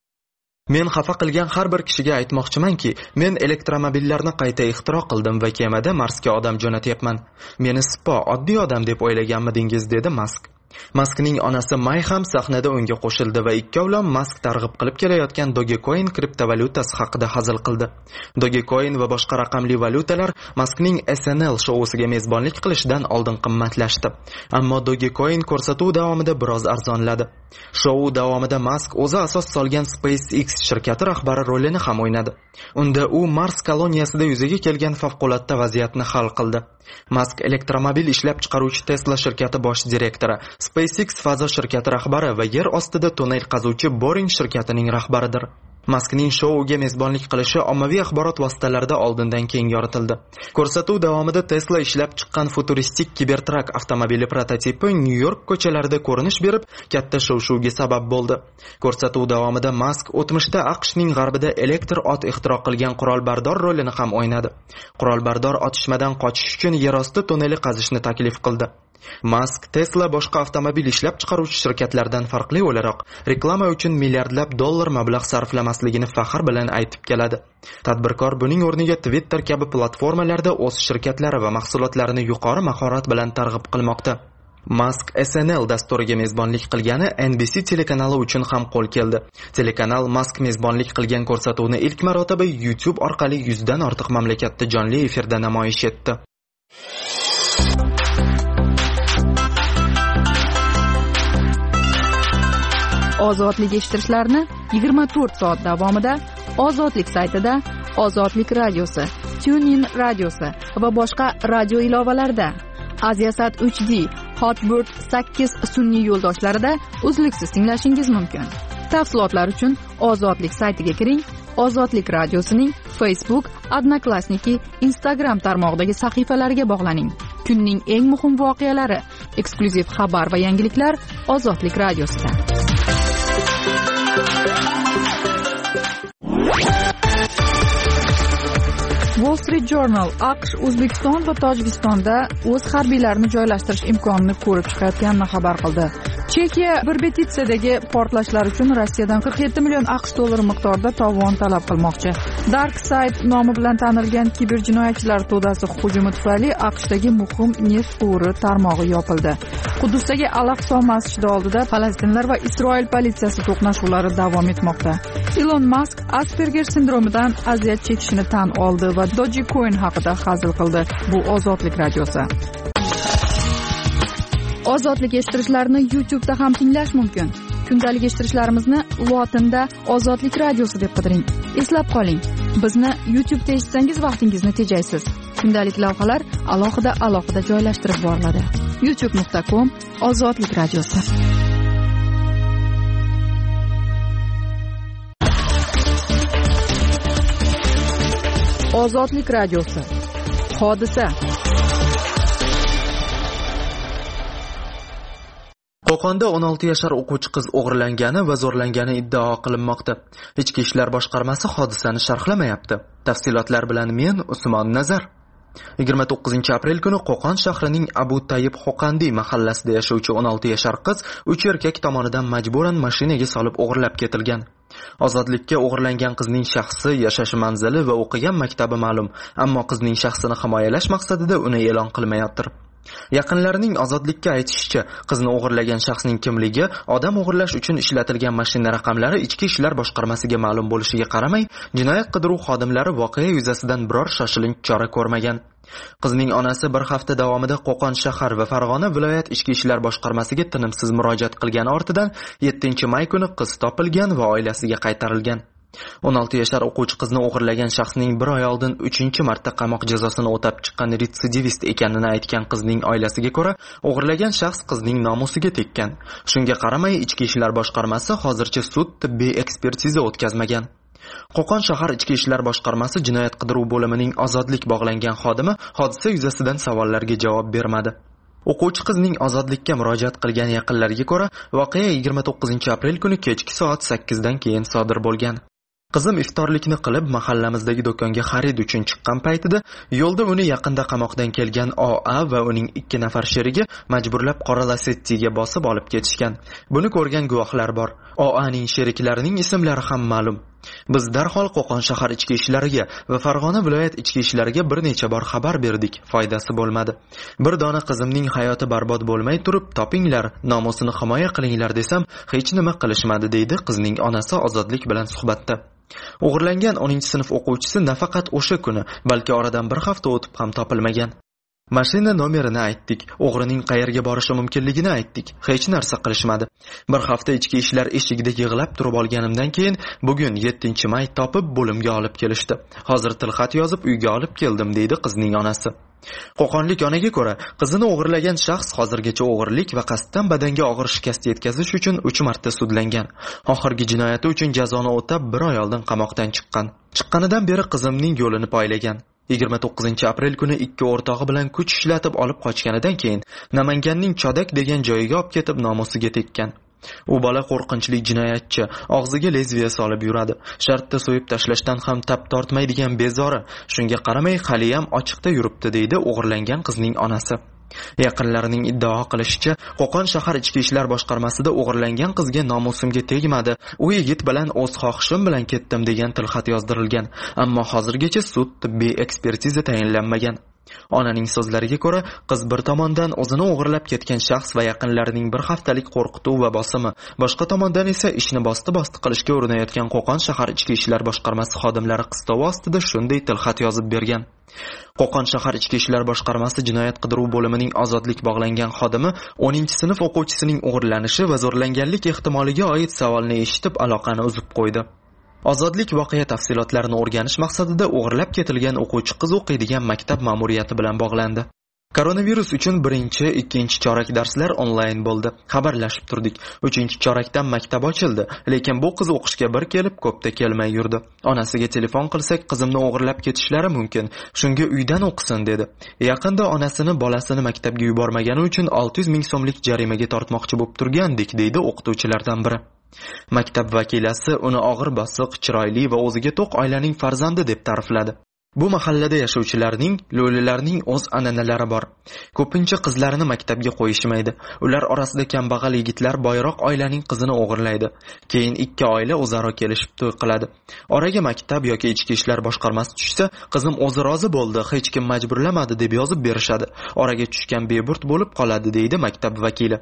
Men xafa qilgan har bir kishiga aytmoqchimanki, men elektromobillarni qayta ixtiro qildim va kemada Marsga odam jo'natyapman. Meni spo oddiy odam deb o'ylaganmidingiz, dedi Musk. Muskning onasi May ham sahnada unga qo'shildi va ikkovlon Musk targ'ib qilib kelayotgan Dogecoin kriptovalyutasi haqida hazil qildi. Dogecoin va boshqa raqamli valyutalar Muskning SNL shousiga mezbonlik qilishidan oldin qimmatlashdi. Ammo Dogecoin ko'rsatuv davomida biroz arzonladi. Shou davomida Musk o'zi asos solgan SpaceX shirkati rahbari rolini ham o'ynadi. Unda u Mars koloniyasida yuzaga kelgan favqulodda vaziyatni hal qildi. Musk elektromobil ishlab chiqaruvchi Tesla shirkati bosh direktori, SpaceX fazo shirkati rahbari va yer ostida tunnel qazuvchi Boring shirkatining rahbaridir. Muskning shouga mezbonlik qilishi ommaviy axborot vositalarida oldindan keng yoritildi. Ko'rsatuv davomida Tesla ishlab chiqqan futuristik Cybertruck avtomobili prototipi Nyu-York ko'chalarida ko'rinish berib, katta shov-shuvga sabab bo'ldi. Ko'rsatuv davomida Musk o'tmishda AQShning g'arbida elektr ot ixtiro qilgan qurolbardor rolini ham o'ynadi. Qurolbardor otishmadan qochish uchun yerosti tunneli qazishni taklif qildi. Musk Tesla boshqa avtomobil ishlab chiqaruvchi shirkatlardan farqli o'laroq reklama uchun milliardlab dollar mablag' sarflamasligini faxr bilan aytib keladi. Tadbirkor buning o'rniga Twitter kabi platformalarda o'z shirkatlari va mahsulotlarini yuqori mahorat bilan targ'ib qilmoqda. Musk SNL dasturiga mezbonlik qilgani NBC telekanali uchun ham qo'l keldi. Telekanal Musk mezbonlik qilgan ko'rsatuvni ilk marotaba YouTube orqali 100 dan ortiq mamlakatda jonli efirda namoyish etdi. Ozodlik eshittirishlarni 24 soat davomida Ozodlik saytida, Ozodlik radiosi, TuneIn radiosi va boshqa radio ilovalarida, Aziasat 3D, Hotbird 8 sun'iy yo'ldoshlarida uzluksiz tinglashingiz mumkin. Tafsilotlar uchun Ozodlik saytiga kiring Ozodlik radiosining Facebook, Odnoklassniki, Instagram tarmog'idagi sahifalariga bog'laning. Kunning eng muhim voqealari, eksklyuziv xabar va yangiliklar Ozodlik radiosida. Wall Street Journal AQSh O'zbekiston va Tojikistonda o'z harbiylarini joylashtirish imkonini ko'rib chiqayotganini xabar qildi. Chexiya bir petitsiyadagi portlashlar uchun Rossiyadan 47 million AQSh dollari miqdorida tovon talab qilmoqchi. Dark Side nomi bilan tanilgan kiberjinoyatchilar to'dasi hujumi tufayli AQShdagi muhim neft quvuri tarmog'i yopildi. Quddusdagi Al-Aqso masjidi oldida Falastinlar va Isroil politsiyasi to'qnashuvlari davom etmoqda. Elon Musk Asperger sindromidan aziyat chekishini tan oldi va Dogecoin haqida hazil qildi. Bu Ozodlik radiosi. Ozodlik eshittirishlarni YouTube'da ham tinglash mumkin. Kundalik eshittirishlarimizni lotinda Ozodlik radiosi deb qidiring. Eslab qoling, bizni YouTube'da eshitsangiz vaqtingizni tejaysiz. Kundalik lavhalar alohida joylashtirib boriladi. youtube.com Ozodlik radiosi. Ozodlik radiosi. Hodisa. Qo'qonda 16 yashar o'quvchi qiz o'g'irlangani va zo'rlangani iddao qilinmoqda. Ichki ishlar boshqarmasi hodisani sharhlamayapti. Tafsilotlar bilan men Usmon Nazar. 29 aprel kuni Qo'qon shahrining Abu Tayyib Xoqandi mahallasida yashovchi 16 yashar qiz 3 erkak tomonidan majburan mashinaga solib o'g'irlab ketilgan. Ozodlikka o'g'irlangan qizning shaxsi, yashash manzili va o'qigan maktabi ma'lum, ammo qizning shaxsini himoyalash maqsadida uni e'lon qilmayotir. Yaqinlarining Ozodlikka aytishicha, qizni o'g'irlagan shaxsning kimligi, odam o'g'irlash uchun ishlatilgan mashina raqamlari ichki ishlar boshqarmasiga ma'lum bo'lishiga qaramay, jinoyat qidiruv xodimlari voqea yuzasidan biror shoshilinch chora ko'rmagan. Qizning onasi bir hafta davomida Qo'qon shahar va Farg'ona viloyat ichki ishlar boshqarmasiga tinimsiz murojaat qilgan ortidan 7-may kuni qiz topilgan va oilasiga qaytarilgan. 16 yashar o'quvchi qizni o'g'irlagan shaxsning 1 oy oldin 3-marta qamoq jazosini o'tab chiqqan retsidivist ekanini aytgan qizning oilasiga ko'ra, o'g'irlagan shaxs qizning nomusiga tekkan. Shunga qaramay, ichki ishlar boshqarmasi hozircha sud tibbiy ekspertiza o'tkazmagan. Qo'qon shahar ichki ishlar boshqarmasi jinoyat qidiruv bo'limining Ozodlik bog'langan xodimi hodisa yuzasidan savollarga javob bermadi. O'quvchi qizning Ozodlikka murojaat qilgan yaqinlariga ko'ra, voqea 29 aprel kuni kechki soat 8 dan keyin sodir bo'lgan. Qizim iftorlikni qilib mahallamizdagi do'konga xarid uchun chiqqan paytida yo'lda uni yaqinda qamoqdan kelgan OA va uning 2 nafar sherigi majburlab qora Lacetti'ga bosib olib ketishgan. Buni ko'rgan guvohlar bor. OAning sheriklarining ismlari ham ma'lum. Biz darhol Qo'qon shahar ichki ishlariga va Farg'ona viloyat ichki ishlariga bir necha bor xabar berdik, foydasi bo'lmadi. Bir dona qizimning hayoti barbod bo'lmay turib, topinglar, nomusini himoya qilinglar desam, hech nima qilishmadi, deydi qizning onasi Ozodlik bilan suhbatda. O'g'irlangan 10-sinf o'quvchisi nafaqat o'sha kuni, balki oradan bir hafta o'tib ham topilmagan. Mashina nomerini aytdik, o'g'rining qayerga borishi mumkinligini aytdik, hech narsa qilishmadi. Bir hafta ichki ishlar eshigida yig'lab turib olganimdan keyin bugun 7-may topib bo'limga olib kelishdi. Hozir tilxat yozib uyga olib keldim, deydi qizning onasi. Qo'qonlik onaga ko'ra, qizini o'g'irlagan shaxs hozirgacha o'g'irlik va qasddan badanga og'ir shikast yetkazish uchun 3 marta sudlangan. Oxirgi jinoyati uchun jazoni o'tab 1 oy oldin qamoqdan chiqqan. Chiqqanidan beri qizimning yo'lini poylagan. 29 aprel kuni 2 o'rtog'i bilan kuch ishlatib olib qochganidan keyin Namanganning Chodak degan joyiga olib ketib nomusiga tekkan. U bola qo'rqinchli jinoyatchi, og'ziga lezviya solib yuradi. Shartda so'yib tashlashdan ham tap tortmaydigan bezori. Shunga qaramay hali ham ochiqda yuribdi, deydi o'g'irlangan qizning onasi. Yaqinlarining iddao qilishicha, Qo'qon shahar ichki ishlar boshqarmasida o'g'irlangan qizga nomusimga tegmadi. U yigit bilan o'z xohishim bilan ketdim degan tilxat yozdirilgan, ammo hozirgacha sud tibbiy ekspertiza tayinlanmagan. Onaning so'zlariga ko'ra, qiz bir tomondan o'zini o'g'irlab ketgan shaxs va yaqinlarining bir haftalik qo'rqituv va bosimi, boshqa tomondan esa ishni bosti-bosti qilishga urinayotgan Qo'qon shahar ichki ishlar boshqarmasi xodimlari qistovi ostida shunday tilxat yozib bergan. Qo'qon shahar ichki ishlar boshqarmasi jinoyat qidiruv bo'limining Ozodlik bog'langan xodimi 10-sinf o'quvchisining o'g'irlanishi va zo'rlanganlik ehtimoliga oid savolni eshitib aloqani uzib qo'ydi. Ozodlik voqea tafsilotlarini o'rganish maqsadida o'g'irlab ketilgan o'quvchi qiz o'qiydigan maktab ma'muriyati bilan bog'landi. Koronavirus uchun 1-2 chorak darslar onlayn bo'ldi. Xabarlashib turdik. 3-chorakdan maktab ochildi, lekin bu qiz o'qishga bir kelib, ko'pda kelmay yurdi. Onasiga telefon qilsak, qizimni o'g'irlab ketishlari mumkin. Shunga uydan o'qisin dedi. Yaqinda onasini bolasini maktabga yubormagani uchun 600 ming so'mlik jarimaga tortmoqchi bo'lib turgandik, deydi o'qituvchilardan biri. Maktab vakilasi uni og'ir bosiq, chiroyli va o'ziga to'q oilaning farzandi deb ta'rifladi. Bu mahallada yashovchilarning, lo'lilarning o'z an'analari bor. Ko'pincha qizlarini maktabga qo'yishmaydi. Ular orasida kambag'al yigitlar boyroq oilaning qizini o'g'irlaydi. Keyin ikki oila o'zaro kelishib to'y qiladi. Oraga maktab yoki ichki ishlar boshqarmasi tushsa, qizim o'zi rozi bo'ldi, hech kim majburlamadi deb yozib berishadi. Oraga tushgan beburt bo'lib qoladi, deydi maktab vakili.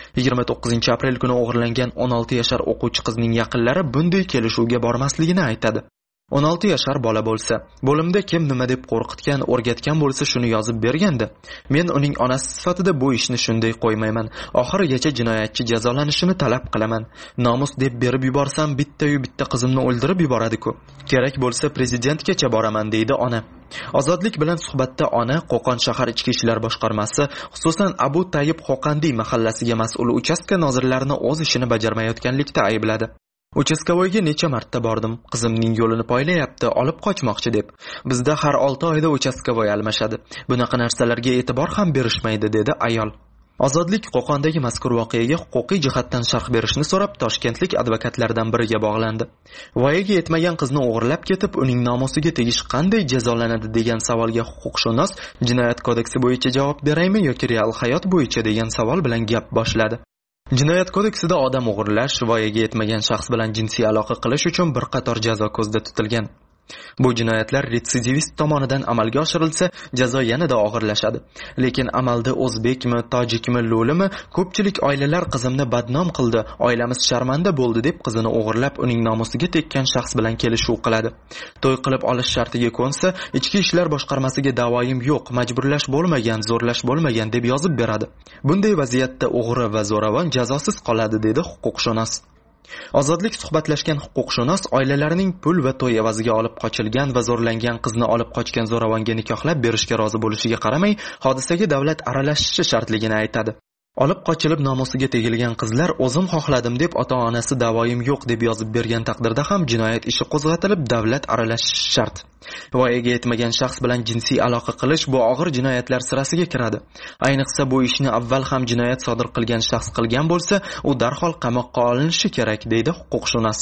29-aprel kuni o'g'irlangan 16 yashar o'quvchi qizning yaqinlari bunday kelishuvga bormasligini aytadi. 16 yashar bola bo'lsa, bo'limda kim nima deb qo'rqitgan, o'rgatgan bo'lsa shuni yozib berganda, men uning onasi sifatida bu ishni shunday qo'ymayman. Oxirigacha jinoyatchi jazolanishini talab qilaman. Nomus deb berib yuborsam, bitta qizimni o'ldirib yuboradi-ku. Kerak bo'lsa prezidentgacha boraman, deydi ona. Ozodlik bilan suhbatda ona Qo'qon shahar ichki ishlar boshqarmasi, xususan Abu Tayyib Qo'qandiy mahallasiga mas'ul uchastka nozirlarini o'z ishini bajarmayotganlikda aybladi. Uchastkovoyga necha marta bordim. Qizimning yo'lini poylayapti, olib qochmoqchi deb. Bizda har 6 oyda uchastkovoy almashadi. Bunaqa narsalarga e'tibor ham berishmaydi, dedi ayol. Ozodlik Qo'qondagi mazkur voqeaga huquqiy jihatdan sharh berishni so'rab toshkentlik advokatlardan biriga bog'landi. Voyaga yetmagan qizni o'g'irlab ketib, uning nomusiga tegish qanday jazolanadi degan savolga huquqshunos Jinoyat kodeksi bo'yicha javob beraymi yoki real hayot bo'yicha degan savol bilan gap boshladi. Jinoyat kodeksida odam o'g'irlash, voyaga yetmagan shaxs bilan jinsiy aloqa qilish uchun bir qator jazo ko'zda tutilgan. Bu jinoyatlar retsidivist tomonidan amalga oshirilsa, jazo yanada og'irlashadi. Lekin amalda o'zbekmi, tojikmi, lo'limi, ko'pchilik oilalar qizimni badnom qildi, oilamiz sharmanda bo'ldi deb qizini o'g'irlab, uning nomusiga tekkan shaxs bilan kelishuv qiladi. To'y qilib olish shartiga ko'nsa, ichki ishlar boshqarmasiga da'voyim yo'q, majburlash bo'lmagan, zo'rlash bo'lmagan deb yozib beradi. Bunday vaziyatda o'g'ri va zo'ravon jazosiz qoladi, dedi huquqshunos. Ozodlik suhbatlashgan huquqshunos oilalarining pul va to'y evaziga olib qochilgan va zo'rlangan qizni olib qochgan zo'ravonga nikohlab berishga rozi bo'lishiga qaramay, hodisaga davlat aralashishi shartligini aytadi. Olib qochilib nomusiga tegilgan qizlar o'zim xohladim deb ota-onasi da'voyim yo'q deb yozib bergan taqdirda ham jinoyat ishi qo'zg'atilib davlat aralashishi shart. Voyaga yetmagan shaxs bilan jinsiy aloqa qilish bu og'ir jinoyatlar sirasiga kiradi. Ayniqsa bu ishni avval ham jinoyat sodir qilgan shaxs qilgan bo'lsa, u darhol qamoqqa olinishi kerak, deydi huquqshunos.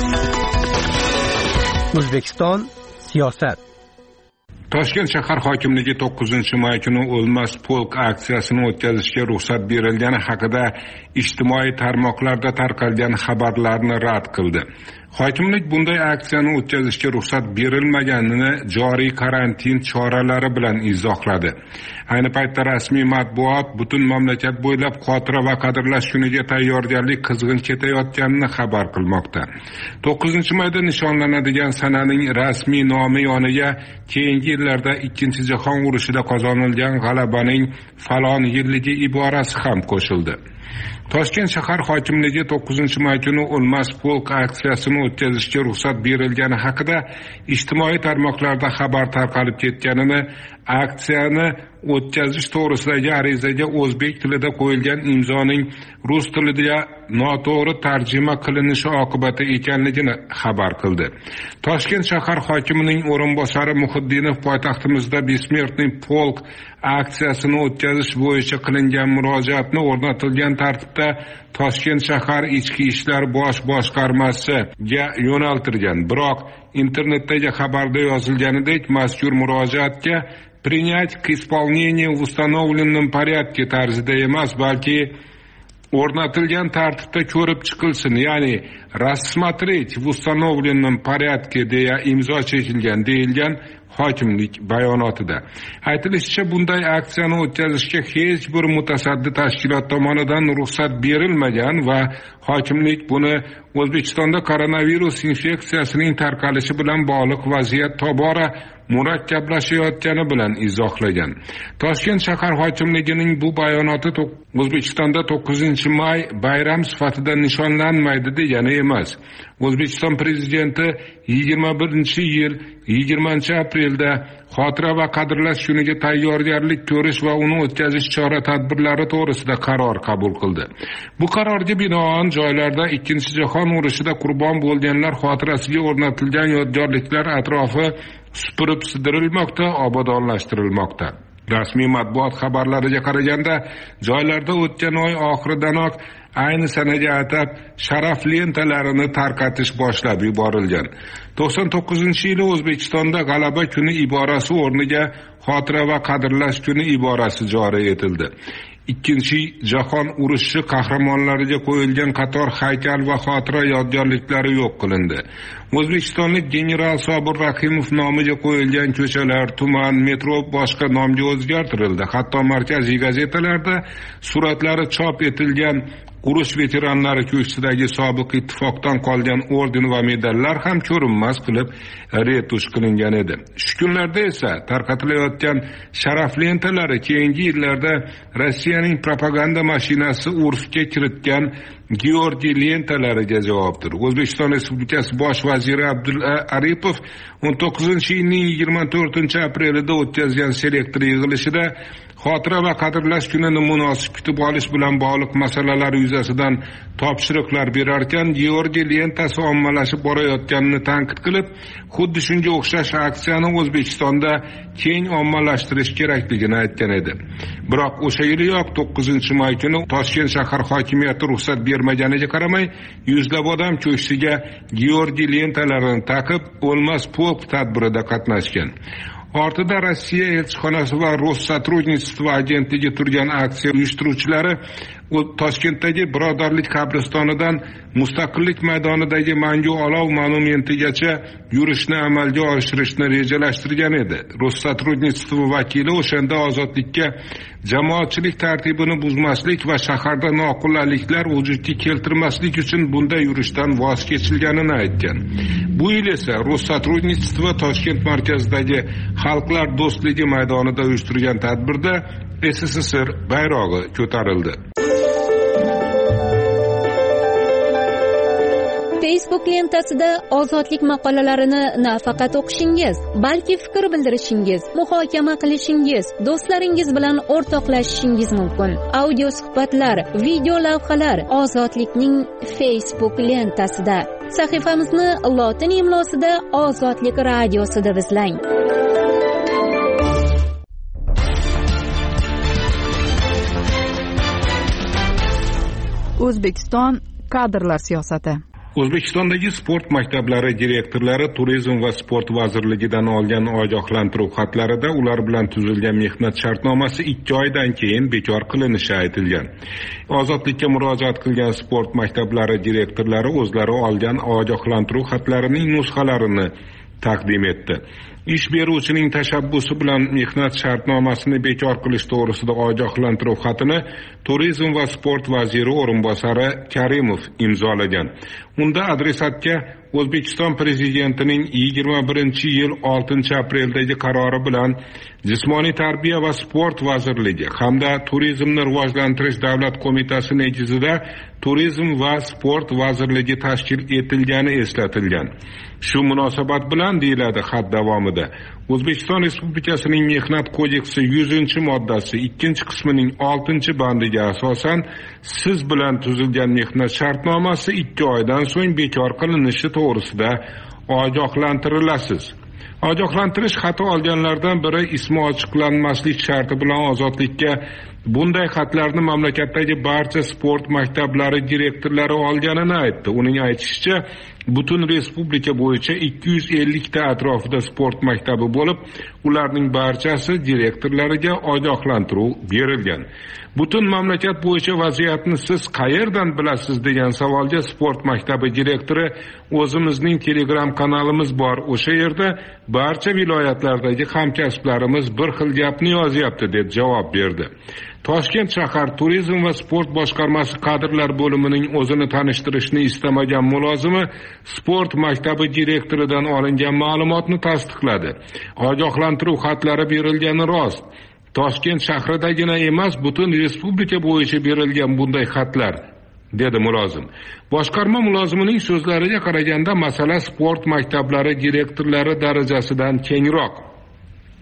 O'zbekiston siyosat. Toshkent shahar hokimligi 9-may kuni O'lmas polk aksiyasini o'tkazishga ruxsat berilgani haqida ijtimoiy tarmoqlarda tarqalgan xabarlarni rad qildi. Hokimlik bunday aksiyani o'tkazishga ruxsat berilmaganini joriy karantin choralari bilan izohladi. Ayni paytda rasmiy matbuot butun mamlakat bo'ylab xotira va qadrlash kuniga tayyorgarlik qizg'in ketayotganini xabar qilmoqda. 9-mayda nishonlanadigan sananing rasmiy nomi yoniga keyingi yillarda 2-jahon urushida qozonilgan g'alabaning falon yilligi iborasi ham qo'shildi. Toshkent shahar hokimligi 9-may kuni O'lmas polk aksiyasini o'tkazishga ruxsat berilgani haqida ijtimoiy tarmoqlarda xabar tarqalib ketganini, aksiyani o'tkazish to'g'risidagi arizaga o'zbek tilida qo'yilgan imzoning rus tilida noto'g'ri tarjima qilinishi oqibati ekanligini xabar qildi. Toshkent shahar hokimining o'rinbosari Muhiddinov poytaxtimizda Besmertniy polk aksiyasini o'tkazish bo'yicha qilingan murojaatni o'rnatilgan tartibda Toshkent shahar ichki ishlar bosh boshqarmasiga yo'naltirgan. Biroq internetdagi xabarda yozilganidek, mazkur murojaatga принять к исполнению в установленном порядке tarzida emas, balki o'rnatilgan tartibda ko'rib chiqilsin, ya'ni рассмотреть в установленном порядке deya imzo chekilgan, deyilgan hokimlik bayonotida. Aytilishicha, bunday aksiyani o'tkazishga hech bir mutasaddi tashkilot tomonidan ruxsat berilmagan va hokimlik buni O'zbekistonda koronavirus infeksiyasining tarqalishi bilan bog'liq vaziyat tobora murakkablashayotgani bilan izohlagan. Toshkent shahar hokimligining bu bayonoti O'zbekistonda 9-may bayram sifatida nishonlanmaydi degani emas. O'zbekiston prezidenti 21-yil 20-aprelda xotira va qadrlash kuniga tayyorgarlik ko'rish va uni o'tkazish chora-tadbirlari to'g'risida qaror qabul qildi. Bu qarorga binoan joylarda Ikkinchi jahon urushida qurbon bo'lganlar xotirasiga o'rnatilgan yodgorliklar atrofi supurib sidirilmoqda, obodonlashtirilmoqda. Rasmiy matbuot xabarlariga qaraganda, joylarda o'tgan oy oxiridanoq ayni sanaga atab sharaf lentalarini tarqatish boshlab yuborilgan. 99-yili O'zbekistonda G'alaba kuni iborasi o'rniga Xotira va qadrlash kuni iborasi joriy etildi. Ikkinchi jahon urushi qahramonlariga qo'yilgan qator haykal va xotira yodgorliklari yo'q qilindi. O'zbekistonlik general Sobir Rahimov nomiga qo'yilgan ko'chalar, tuman, metro boshqa nomga o'zgartirildi. Hatto markaziy gazetalarda suratlari chop etilgan urush veteranlari ko'ksidagi sobiq ittifoqdan qolgan orden va medallar ham ko'rinmas qilib retush qilingan edi. Shu kunlarda esa tarqatilayotgan sharaf lentalari keyingi yillarda Rossiyaning propaganda mashinasi urfga kiritgan Georgiy lentalariga javobdir. O'zbekiston Respublikasi Bosh vaziri Abdulla Aripov 19-yilning 24-aprelida o'tkazgan selektor yig'ilishida xotira va qadrlash kunini munosib kutib olish bilan bog'liq masalalar yuzasidan topshiriqlar berar ekan, Georgiy lentasi ommalashib borayotganini tanqid qilib, xuddi shunga o'xshash aksiyani O'zbekistonda keng ommalashtirish kerakligini aytgan edi. Biroq o'sha yiliyoq 9-may kuni Toshkent shahar hokimiyati ruxsat bermaganiga qaramay, yuzlab odam ko'ksiga Georgiy lentalarini taqib, o'lmas polk tadbirida qatnashgan. Ortida Rossiya elchixonasi va Rossотрудничество agentligi turgan aksiya uyushtiruvchilari Toshkentdagi Birodarlik qabristonidan Mustaqillik maydonidagi Mangu olov monumentigacha yurishni amalga oshirishni rejalashtirgan edi. Rossотрудничество vakili o'shanda ozodlikka jamoatchilik tartibini buzmaslik va shaharda noqulayliklar vujudga keltirmaslik uchun bunday yurishdan voz kechilganini aytgan. Bu yil esa Rossотрудничество Toshkent markazidagi Xalqlar do'stligi maydonida uyushtirgan tadbirda SSSR bayrog'i ko'tarildi. Facebook lentasida ozodlik maqolalarini nafaqat o'qishingiz, balki fikr bildirishingiz, muhokama qilishingiz, do'stlaringiz bilan o'rtoqlashishingiz mumkin. Audio suhbatlar, video lavhalar ozodlikning Facebook lentasida. Sahifamizni lotin imlosida Ozodlik radiosi deb izlang. O'zbekiston kadrlar siyosati. O'zbekistondagi sport maktablari direktorlari Turizm va sport vazirligidan olgan ogohlantiruv xatlarida ular bilan tuzilgan mehnat shartnomasi 2 oydan keyin bekor qilinishi aytilgan. Ozodlikka murojaat qilgan sport maktablari direktorlari o'zlari olgan ogohlantiruv xatlarining nusxalarini taqdim etdi. Ish beruvchining tashabbusi bilan mehnat shartnomasini bekor qilish to'g'risida ogohlantiruv xatini Turizm va sport vaziri o'rinbosari Karimov imzolagan. Unda adresatga O'zbekiston prezidentining 21-yil 6-apreldagi qarori bilan Jismoniy tarbiya va sport vazirligi hamda Turizmni rivojlantirish davlat qo'mitasi negizida Turizm va sport vazirligi tashkil etilgani eslatilgan. Shu munosabat bilan deyiladi xat davomida, O'zbekiston Respublikasining Mehnat kodeksi 100-moddasi 2-qismining 6-bandiga asosan siz bilan tuzilgan mehnat shartnomasi 2 oydan so'ng bekor qilinishi to'g'risida ogohlantirilasiz. Ogohlantirish xati olganlardan biri ismi ochiqlanmaslik sharti bilan ozodlikka bunday xatlarni mamlakatdagi barcha sport maktablari direktorlari olganini aytdi. Uning aytishicha, butun respublika bo'yicha 250 ta atrofida sport maktabi bo'lib, ularning barchasi direktorlariga ogohlantiruv berilgan. Butun mamlakat bo'yicha vaziyatni siz qayerdan bilasiz degan savolga sport maktabi direktori o'zimizning Telegram kanalimiz bor, o'sha yerda barcha viloyatlardagi hamkasblarimiz bir xil gapni yozyapti deb javob berdi. Toshkent shahar Turizm va sport boshqarmasi kadrlar bo'limining o'zini tanishtirishni istamagan mulozimi sport maktabi direktoridan olingan ma'lumotni tasdiqladi. Ogohlantiruv xatlari berilgani rost. Toshkent shahridagina emas, butun respublika bo'yicha berilgan bunday xatlar, dedi mulozim. Boshqarma mulozimining so'zlariga qaraganda masala sport maktablari direktorlari darajasidan kengroq.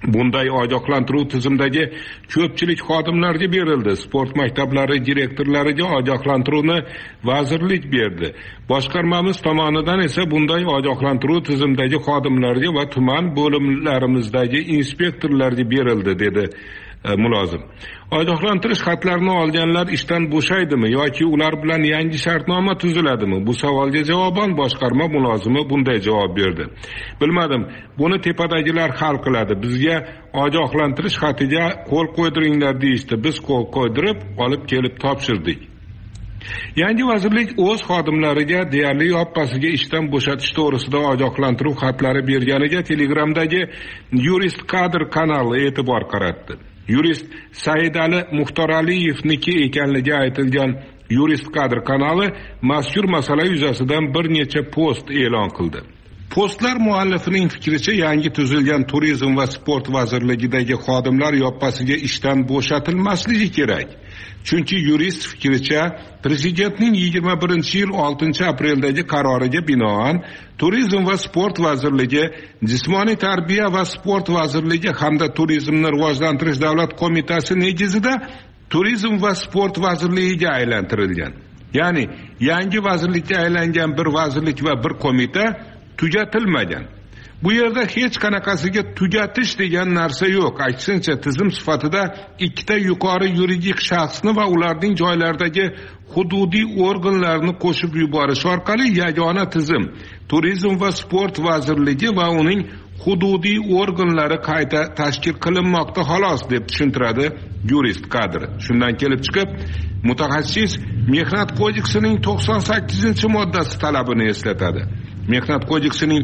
Bunday ogohlantiruv tizimdagi ko'pchilik xodimlarga berildi. Sport maktablari direktorlariga ogohlantiruvni vazirlik berdi. Boshqarmamiz tomonidan esa bunday ogohlantiruv tizimdagi xodimlarga va tuman bo'limlarimizdagi inspektorlarga berildi, dedi mulozim. Ogohlantirish xatlarini olganlar ishdan bo'shaydimi yoki ular bilan yangi shartnoma tuziladimi? Bu savolga javoban boshqarma mulozimi bunday javob berdi. Bilmadim, buni tepadagilar hal qiladi. Bizga ogohlantirish xatiga qo'l qo'ydiringlar deyishdi. Biz qo'l qo'ydirib, olib kelib topshirdik. Yangi vazirlik o'z xodimlariga deyarli yoppasiga ishdan bo'shatish to'g'risida ogohlantiruv xatlari berganiga Telegramdagi Yurist Kadr kanali e'tibor qaratdi. Yurist Saidali Muxtoraliyevniki ekanligi aytilgan Yurist Kadr kanali mazkur masala yuzasidan bir necha post e'lon qildi. Postlar muallifining fikricha, yangi tuzilgan Turizm va sport vazirligidagi xodimlar yoppasiga ishdan bo'shatilmasligi kerak. Chunki yurist fikricha, prezidentning 21-yil 6-apreldagi qaroriga binoan Turizm va sport vazirligi, Jismoniy tarbiya va sport vazirligi hamda Turizmni rivojlantirish davlat qo'mitasi negizida Turizm va sport vazirligiga aylantirilgan. Ya'ni yangi vazirlikka aylangan bir vazirlik va bir qo'mita tugatilmagan. Bu yerda hech qanaqasiga tugatish degan narsa yo'q. Aksincha, tizim sifatida ikkita yuqori yuridik shaxsni va ularning joylaridagi hududiy organlarni qo'shib yuborish orqali yagona tizim Turizm va sport vazirligi va uning hududiy organlari qayta tashkil qilinmoqda xolos, deb tushuntiradi Yurist Kadr. Shundan kelib chiqib, mutaxassis Mehnat kodeksining 98-moddasi talabini eslatadi. Mehnat kodeksining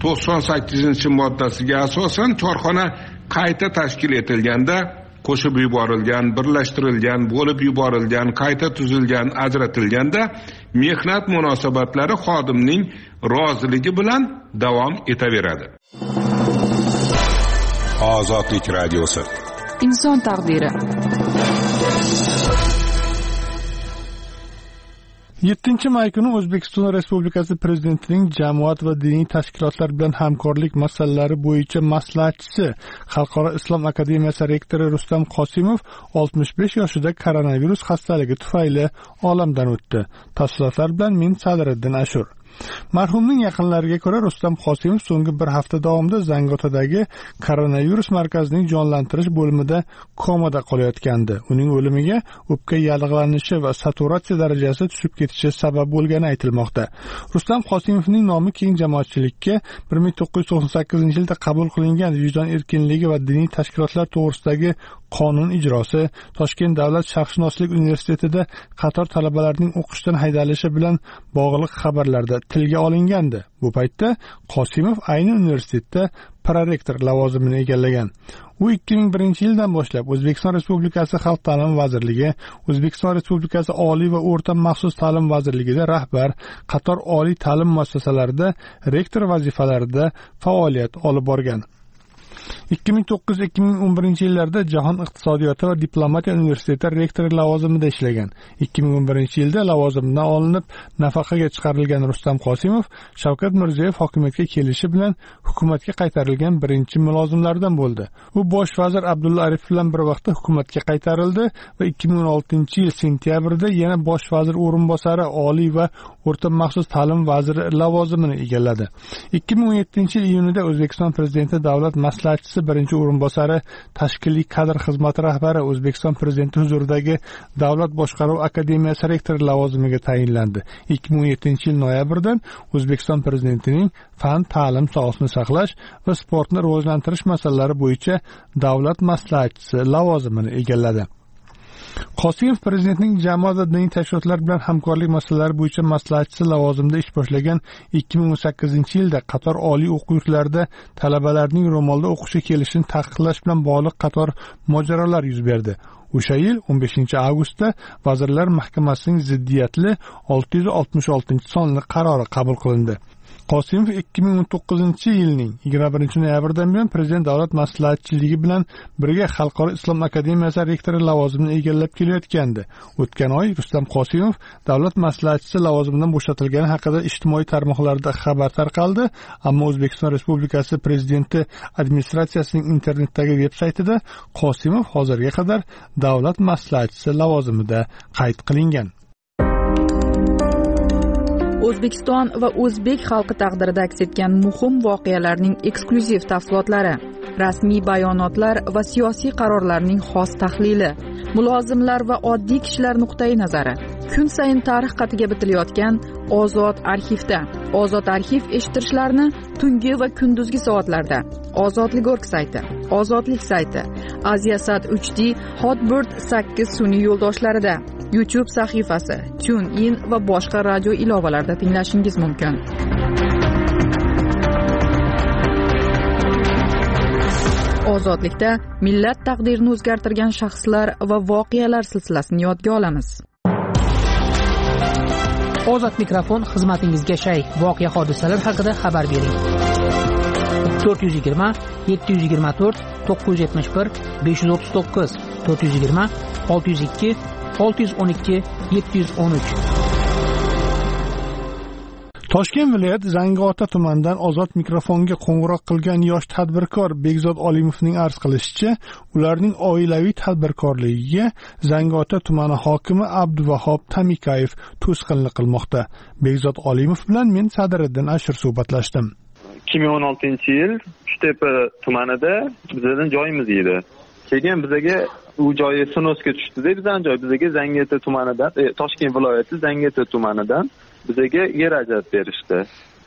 98-moddasiga asosan korxona qayta tashkil etilganda, qo'shib yuborilgan, birlashtirilgan, bo'lib yuborilgan, qayta tuzilgan, ajratilganda mehnat munosabatlari xodimning roziligi bilan davom etaveradi. Ozodlik radiosi. Inson taqdiri. 7-may kuni O'zbekiston Respublikasi Prezidentining jamoat va diniy tashkilotlar bilan hamkorlik masalalari bo'yicha maslahatchisi, Xalqaro islom akademiyasi rektori Rustam Qosimov 65 yoshida koronavirus xastaligi tufayli olamdan o'tdi. Tafsilotlar bilan men Sadiriddin Ashur. Marhumning yaqinlariga ko'ra, Rustam Qosimov so'nggi bir hafta davomida Zangotadagi koronavirus markazining jonlantirish bo'limida komada qolayotgandi. Uning o'limiga o'pka yallig'lanishi va saturatsiya darajasi tushib ketishi sabab bo'lgani aytilmoqda. Rustam Qosimovning nomi keng jamoatchilikka 1998-yilda qabul qilingan Vijdon erkinligi va diniy tashkilotlar to'g'risidagi qonun ijrosi, Toshkent davlat sharqshunoslik universitetida qator talabalarning o'qishdan haydalishi bilan bog'liq xabarlarda tilga olingandi. Bu paytda Qosimov ayni universitetda prorektor lavozimini egallagan. U 2001-yildan boshlab O'zbekiston Respublikasi Xalq ta'limi vazirligi, O'zbekiston Respublikasi Oliy va o'rta maxsus ta'lim vazirligida rahbar, qator oliy ta'lim muassasalarida rektor vazifalarida faoliyat olib borgan. 2009-2011 yillarda Jahon iqtisodiyoti va diplomatiya universiteti rektori lavozimida ishlagan. 2011-yilda lavozimidan olinib, nafaqaga chiqarilgan Rustam Qosimov Shavkat Mirziyoyev hokimiyatga kelishi bilan hukumatga qaytarilgan birinchi mulozimlardan bo'ldi. U bosh vazir Abdulla Aripov bilan bir vaqtda hukumatga qaytarildi va 2016-yil sentyabrda yana bosh vazir o'rinbosari, oliy va o'rta maxsus ta'lim vaziri lavozimini egalladi. 2017-yil iyunida O'zbekiston prezidenti davlat maslahatchisi birinchi o'rinbosari, tashkiliy kadr xizmati rahbari, O'zbekiston prezidenti huzuridagi Davlat boshqaruv akademiyasi rektori lavozimiga tayinlandi. 2017-yil noyabrdan O'zbekiston prezidentining fan, ta'lim sohasini saqlash va sportni rivojlantirish masalalari bo'yicha davlat maslahatchisi lavozimini egalladi. Qosimov prezidentning jamoat va diniy tashkilotlar bilan hamkorlik masalalari bo'yicha maslahatchisi lavozimida ish boshlagan 2018-yilda qator oliy o'quv yurtlarida talabalarning ro'molda o'qishga kelishini taqiqlash bilan bog'liq qator mojarolar yuz berdi. O'sha yil 15-avgustda Vazirlar Mahkamasining ziddiyatli 666-sonli qarori qabul qilindi. Qosimov 2019-yilning 21 noyabridan buyon prezident davlat maslahatchiligi bilan birga Xalqaro islom akademiyasi rektori lavozimini egallab kelayotgandi. O'tgan oy Rustam Qosimov davlat maslahatchisi lavozimidan bo'shatilgani haqida ijtimoiy tarmoqlarda xabar tarqaldi, ammo O'zbekiston Respublikasi prezidenti administratsiyasining internetdagi veb-saytida Qosimov hozirga qadar davlat maslahatchisi lavozimida qayd qilingan. O'zbekiston va o'zbek xalqi taqdirida aks etgan muhim voqealarning eksklyuziv tafsilotlari, rasmiy bayonotlar va siyosiy qarorlarning xos tahlili, mulozimlar va oddiy kishilar nuqtai nazari. Kun sayin tarix qatiga bitilayotgan Ozod arxivda. Ozod arxiv eshittirishlarni tungi va kunduzgi soatlarda Ozodlik.org sayti, Ozodlik sayti, Aziasat 3D, Hotbird 8 sun'iy yo'ldoshlarida, YouTube sahifasi, TuneIn va boshqa radio ilovalarda tinglashingiz mumkin. Ozodlikda millat taqdirini o'zgartirgan shaxslar va voqealar silsilasini yodga olamiz. Ozod mikrofon xizmatingizga shay. Voqea hodisalar haqida xabar bering. 420 724 971 539 420 602 612 713. Toshkent viloyati Zangiota tumanidan Ozod mikrofonga qo'ng'iroq qilgan yosh tadbirkor Begzod Olimovning arz qilishicha, ularning oilaviy tadbirkorligiga Zangiota tumani hokimi Abduvahob Tamikayev to'sqinlik qilmoqda. Begzod Olimov bilan men Sadiriddin Ashir suhbatlashdim. 2016-yil Uchtepa tumanida bizning joyimiz edi. Keyin bizga u joyi sinosga tushdi-da, bizning joy bizga Zangiota tumanidan, Toshkent viloyati Zangiota tumanidan bizga yer ajratib berishdi.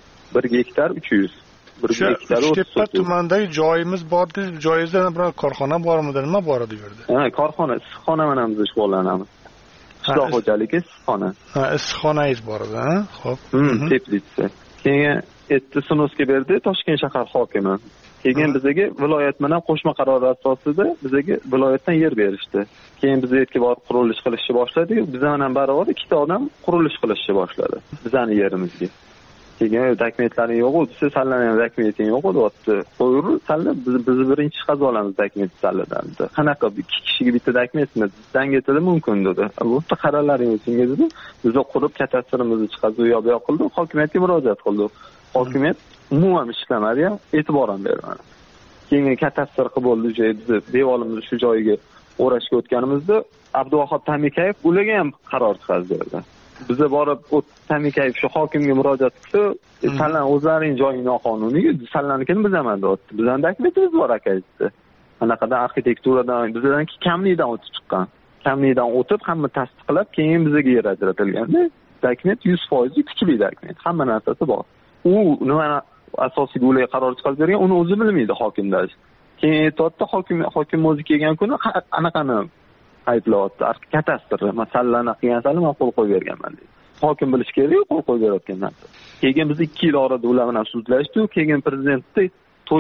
1 gektar 300. 1 gektar 30. Uchtepa tumanidagi joyimiz bor, joyingizda bir korxona bormidi, nima bor edi bu yerda? Ha, korxona, issiqxona bilan biz shug'ullanamiz. Qishloq xo'jaligi issiqxona. Ha, issiqxonangiz bor edi, ha? Xo'p. Teplitsa. Keyin etti sinosga berdi Toshkent shahar hokimi. Keyin bizga viloyat bilan qo'shma qaror asosida bizga viloyatdan yer berishdi. Keyin biz yerga borib qurilish qilishni boshladik. Biz bilan baravar ikkita odam qurilish qilishni boshladi bizning yerimizga. Keyin dokumentlaring yo'q edi, sizlarning ham dokumenting yo'q edi. Qo'yur, sizlar biz birinchi qaz olamiz dokument sizlardan. Qanaqa ikki kishiga bitta dokumentmi? Zangiotada mumkin dedi. Bu yerda qarorlaring o'zingiz dedi. Biz qurib katastrimizni chiqazib u yoq qildik, hokimiyatga murojaat qildik. Hokimiyat umuman ishlamadi, e'tibor ham bermadi. Keyin katastr qilib bo'ldi, biz devorimizni shu joyiga o'rashga o'tganimizda Abduvahob Tamikayev ularga ham qaror chiqardi. Biza borib Tamikayev shu hokimga murojaat qildi, "Sizlar o'zlaring joying noqonuniy, sizlarnikini bizaman" dedi. Bizning dokumentimiz bor akaydi. Anaqada arxitekturadan bizdan kamlikdan o'tib chiqqan. Kamlikdan o'tib hamma tasdiqlab, keyin bizga yer ajratilganda, dokument 100% kuchli dokument, hamma narsasi bor. U nima asosiy ularga qaror chiqarib bergan, uni o'zi bilmaydi hokimlar. Keyin aytdi, hokim o'zi kelgan kuni anaqani ayblayapti. Katastr masalani qilgansalar men qo'l qo'yib berganman dedi. Hokim bilish kerak, qo'l qo'yib berayotgandan. Keyin biz 2 yil orada ular bilan sudlashdik. Keyin prezidentning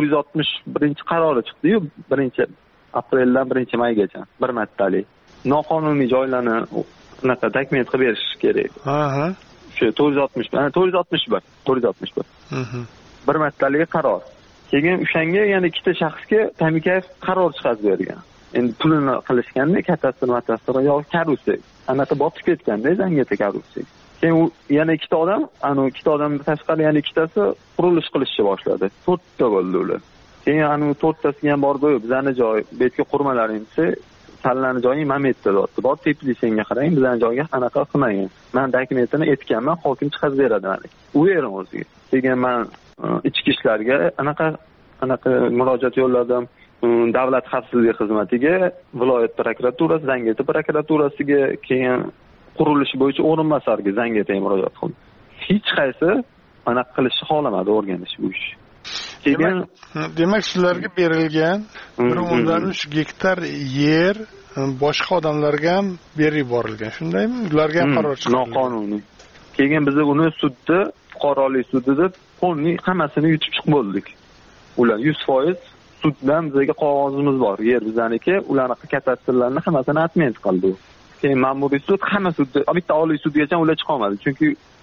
461-qarori chiqdi-yu, 1-apreldan 1-maygacha bir martalik. Noqonuniy joylarni unaqa dokument qilib berish kerak. Ha. Shu 461. Bir martalik qaror. Keyin o'shanga yana ikkita shaxsga Tamikayev qaror chiqarib bergan. Endi pulini qilishganda katastr yo'q karusek. Anaqa botib ketganda Zangiota karusek. Keyin u yana ikkita odam, ikkita odam tashqari yana ikkitasi qurilish qilishni boshladi. 4 ta bo'ldi ular. Keyin 4 tasiga ham bordi, bizning joy, bu yerga qurmalaringiz, tanlani joying Mametda dotdi. Bor teplisingga qarang, bizning joyga anaqa qilmagan. Men dokumentini aytganman, hokim chiqarib beradi mana. U yerim o'ziga. Keyin men ichki ishlarga anaqa murojaat yo'lladim. Davlat xavfsizlik xizmatiga, viloyat prokuraturasi, Zangiota prokuraturasiga, keyin qurilish bo'yicha o'rinbosarga Zangiotaga murojaat qildim. Hech qaysi anaqa qilishni xohlamadi, o'rganish bu ish. Demak, sizlarga berilgan 1.3 gektar yer boshqa odamlarga ham berib yuborilgan, shundaymi? Ularga ham qaror chiqarilgan. Noqonuniy. Keyin biz uni sudda, fuqarolik sudida qonuniy hammasini yutib chiqib bo'ldik. Ular 100% suddan bizga qog'ozimiz bor. Yer bizniki, ularning katastrlarni hammasini atment qildi. Keyin ma'muriy sud hamma sudda, bitta oliy sudgacha ular chiqa olmadi, chunki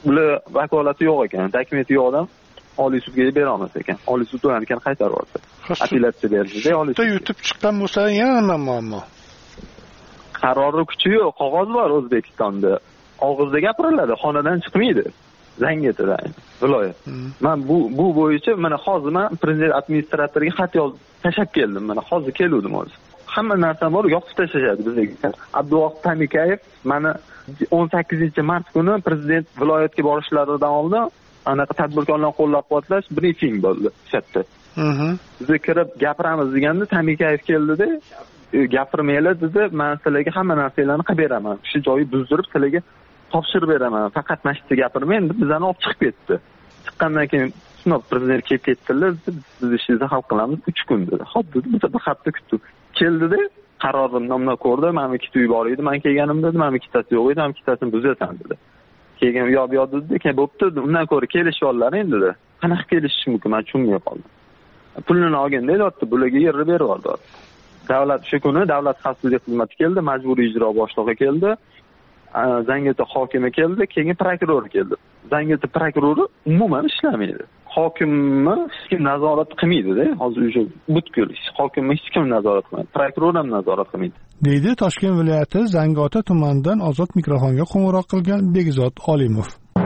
bular vakolati yo'q ekan, dokumenti yo'q odam Oliy sudga bera olmas ekan. Oliy sud ularni qaytarib yubordi. Apellyatsiya berdi-da Oliy sud. Yutib chiqqan bo'lsa yana nima muammo? Qarori kuchi yo'q, qog'oz bor O'zbekistonda. Og'izda gapiriladi, xonadan chiqmaydi. Zangiotada viloyat. Men bu bo'yicha mana hozir men prezident administratoriga xat yozib tashab keldim. Mana hozir keldim hozir. Hamma narsa bor, yoqib tashlashadi bizga. Abduvohid Tamikayev mana 18-mart kuni prezident viloyatga borishlaridan oldin anaqa tadbirkorlarni qo'llab-quvvatlash briefing bo'ldi chatda. Biz kirib gapiramiz deganda Tamikayev keldida, gapirmaylar dedi, men sizlarga hamma narsalarni qilib beraman. Shu joyi buzdirib sizlarga topshirib beraman. Faqat masjidda gapirmang deb bizani olib chiqib ketdi. Chiqqandan keyin sinov prezident kelib ketdilar, biz ishingizni hal qilamiz 3 kun dedi. Xo'p dedi, biz bir hafta kutdik. Keldida qarorni nomna ko'rdi, men ikkita uy bor edi, men kelganim dedi, men ikkitasi yo'q edi, men ikkitasini buzasan dedi. Keyin yo'q dedi, keyin bo'pti, undan ko'ra kelishib ollar endi dedi. Qanaqa kelishish mumkin, men tushunmay qoldim. Pulini olganda aytdi, bularga yerni berib yubordi. Davlat shu kuni davlat xavfsizlik xizmati keldi, majburiy ijro boshlig'i keldi, Zangiota hokimi keldi, keyin prokuror keldi. Zangiota prokurori umuman ishlamaydi. Hokimni hech kim nazorat qilmaydi-da. Hozir o'sha butkul hokimni hech kim nazorat qilmaydi. Prokuror ham nazorat qilmaydi. Deydi Toshkent viloyati Zangiota tumanidan ozod mikrofonga qo'ng'iroq qilgan Begzod Olimov.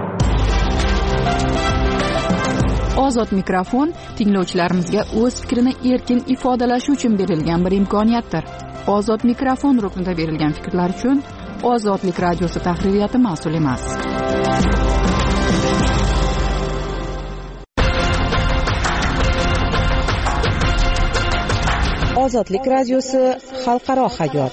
Ozod mikrofon tinglovchilarimizga o'z fikrini erkin ifodalashi uchun berilgan bir imkoniyatdir. Ozod mikrofon ruknida berilgan fikrlar uchun Ozodlik radiosi tahririyati mas'ul emas. Ozodlik radiosi xalqaro hayot.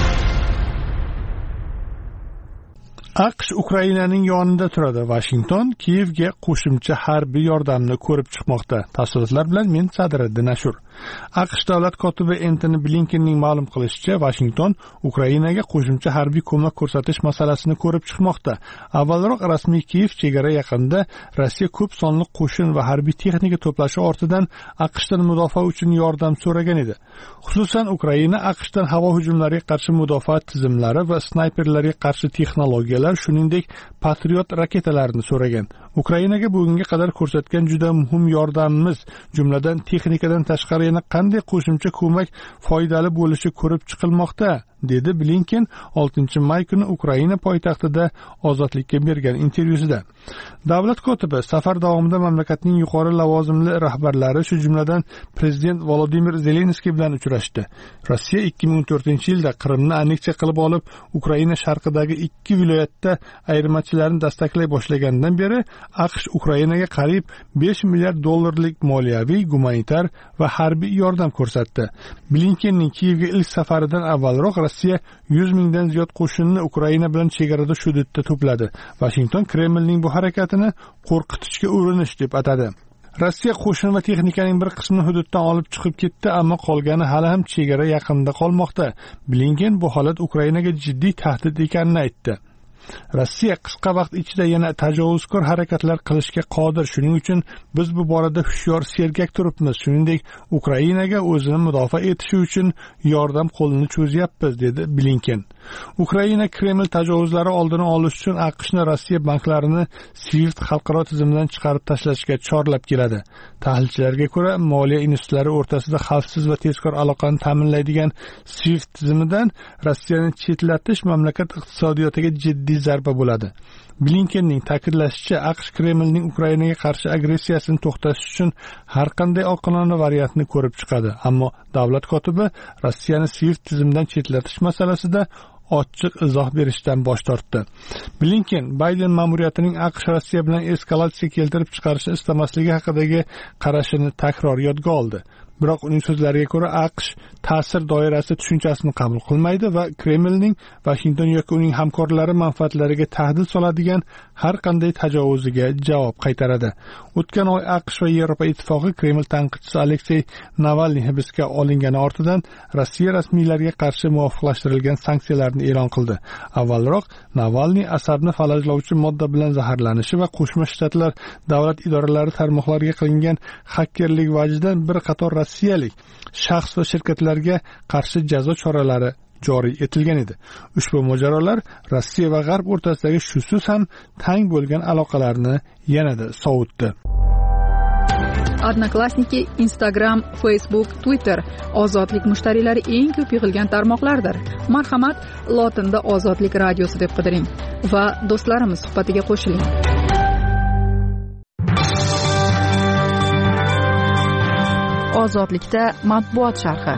AQSh Ukrainaning yonida turadi. Washington Kiyevga qo'shimcha harbiy yordamni ko'rib chiqmoqda. Tafsilotlar bilan men Sadriddin Ashur. AQSh davlat kotibi Antony Blinkenning ma'lum qilishicha, Washington Ukrainaga qo'shimcha harbiy ko'mak ko'rsatish masalasini ko'rib chiqmoqda. Avvalroq rasmiy Kiyev chegara yaqinida Rossiya ko'p sonli qo'shin va harbiy texnika to'plashi ortidan AQShdan mudofaa uchun yordam so'ragan edi. Xususan Ukraina AQShdan havo hujumlariga qarshi mudofaa tizimlari va snayperlarga qarshi texnologiyalar, shuningdek Patriot raketalarini so'ragan. Ukrainaga bugunga qadar ko'rsatgan juda muhim yordamimiz, jumladan texnikadan tashqari yana qanday qo'shimcha ko'mak foydali bo'lishi ko'rib chiqilmoqda, dedi Blinken 6-may kuni Ukraina poytaxtida Ozodlikka bergan intervyusida. Davlat kotibi safar davomida mamlakatning yuqori lavozimli rahbarlari, shu jumladan prezident Volodimir Zelenskiy bilan uchrashdi. Rossiya 2014-yilda Qrimni anneksiya qilib olib, Ukraina sharqidagi 2 viloyatda ayirmachilarni dastaklay boshlagandan beri AQSh Ukrainaga qariyb $5 milliard moliyaviy, gumanitar va harbiy yordam ko'rsatdi. Blinkenning Kiyevga ilk safaridan avvalroq Rossiya 100 mingdan ziyod qo'shinni Ukraina bilan chegarada hududda to'pladi. Washington Kremlning bu harakatini qo'rqitishga urinish deb atadi. Rossiya qo'shin va texnikaning bir qismini hududdan olib chiqib ketdi, ammo qolgani hali ham chegara yaqinida qolmoqda. Blinken bu holat Ukrainaga jiddiy tahdid ekanini aytdi. Rossiya qisqa vaqt ichida yana tajovuzkor harakatlar qilishga qodir. Shuning uchun biz bu borada hushyor, sergak turibmiz. Shuningdek, Ukrainaga o'zini mudofaa etishi uchun yordam qo'lini cho'zyapmiz, dedi Blinken. Ukraina Kreml tajovuzlari oldini olish uchun AQShni Rossiya banklarini SWIFT xalqaro tizimidan chiqarib tashlashga chorlab keladi. Tahlilchilarga ko'ra, moliya institutlari o'rtasida xavfsiz va tezkor aloqani ta'minlaydigan SWIFT tizimidan Rossiyani chetlatish mamlakat iqtisodiyotiga jiddiy zarba bo'ladi. Blinkenning ta'kidlashicha, AQSh Kremlning Ukrainaga qarshi agressiyasini to'xtatish uchun har qanday oqilona variantni ko'rib chiqadi. Ammo davlat kotibi Rossiyani SWIFT tizimidan chetlatish masalasida ochiq izoh berishdan bosh tortdi. Blinken Bayden ma'muriyatining AQSh Rossiya bilan eskalatsiya keltirib chiqarishni istamasligi haqidagi qarashini takror yodga oldi. Biroq uning so'zlariga ko'ra, AQSh ta'sir doirasi tushunchasini qabul qilmaydi va Kremlning Washington yoki uning hamkorlari manfaatlariga tahdid soladigan har qanday tajovuziga javob qaytaradi. O'tgan oy AQSh va Yevropa ittifoqi Kreml tanqidchisi Aleksey Navalniy hibsga olingani ortidan Rossiya rasmiylariga qarshi muvofiqlashtirilgan sanksiyalarni e'lon qildi. Avvalroq Navalniy asabni falajlovchi modda bilan zaharlanishi va Qo'shma Shtatlar davlat idoralari tarmoqlariga qilingan hakkerlik vajidan bir qator rossiyalik shaxs va shirkatlarga qarshi jazo choralari joriy etilgan edi. Ushbu mojarolar Rossiya va G'arb o'rtasidagi shusiz ham tang bo'lgan aloqalarni yanada sovutdi. Odnoklassniki, Instagram, Facebook, Twitter ozodlik mushtariylari eng ko'p yig'ilgan tarmoqlardir. Marhamat, lotinda Ozodlik radiosi deb qidiring va do'stlarimiz suhbatiga qo'shiling. Ozodlikda matbuot sharhi.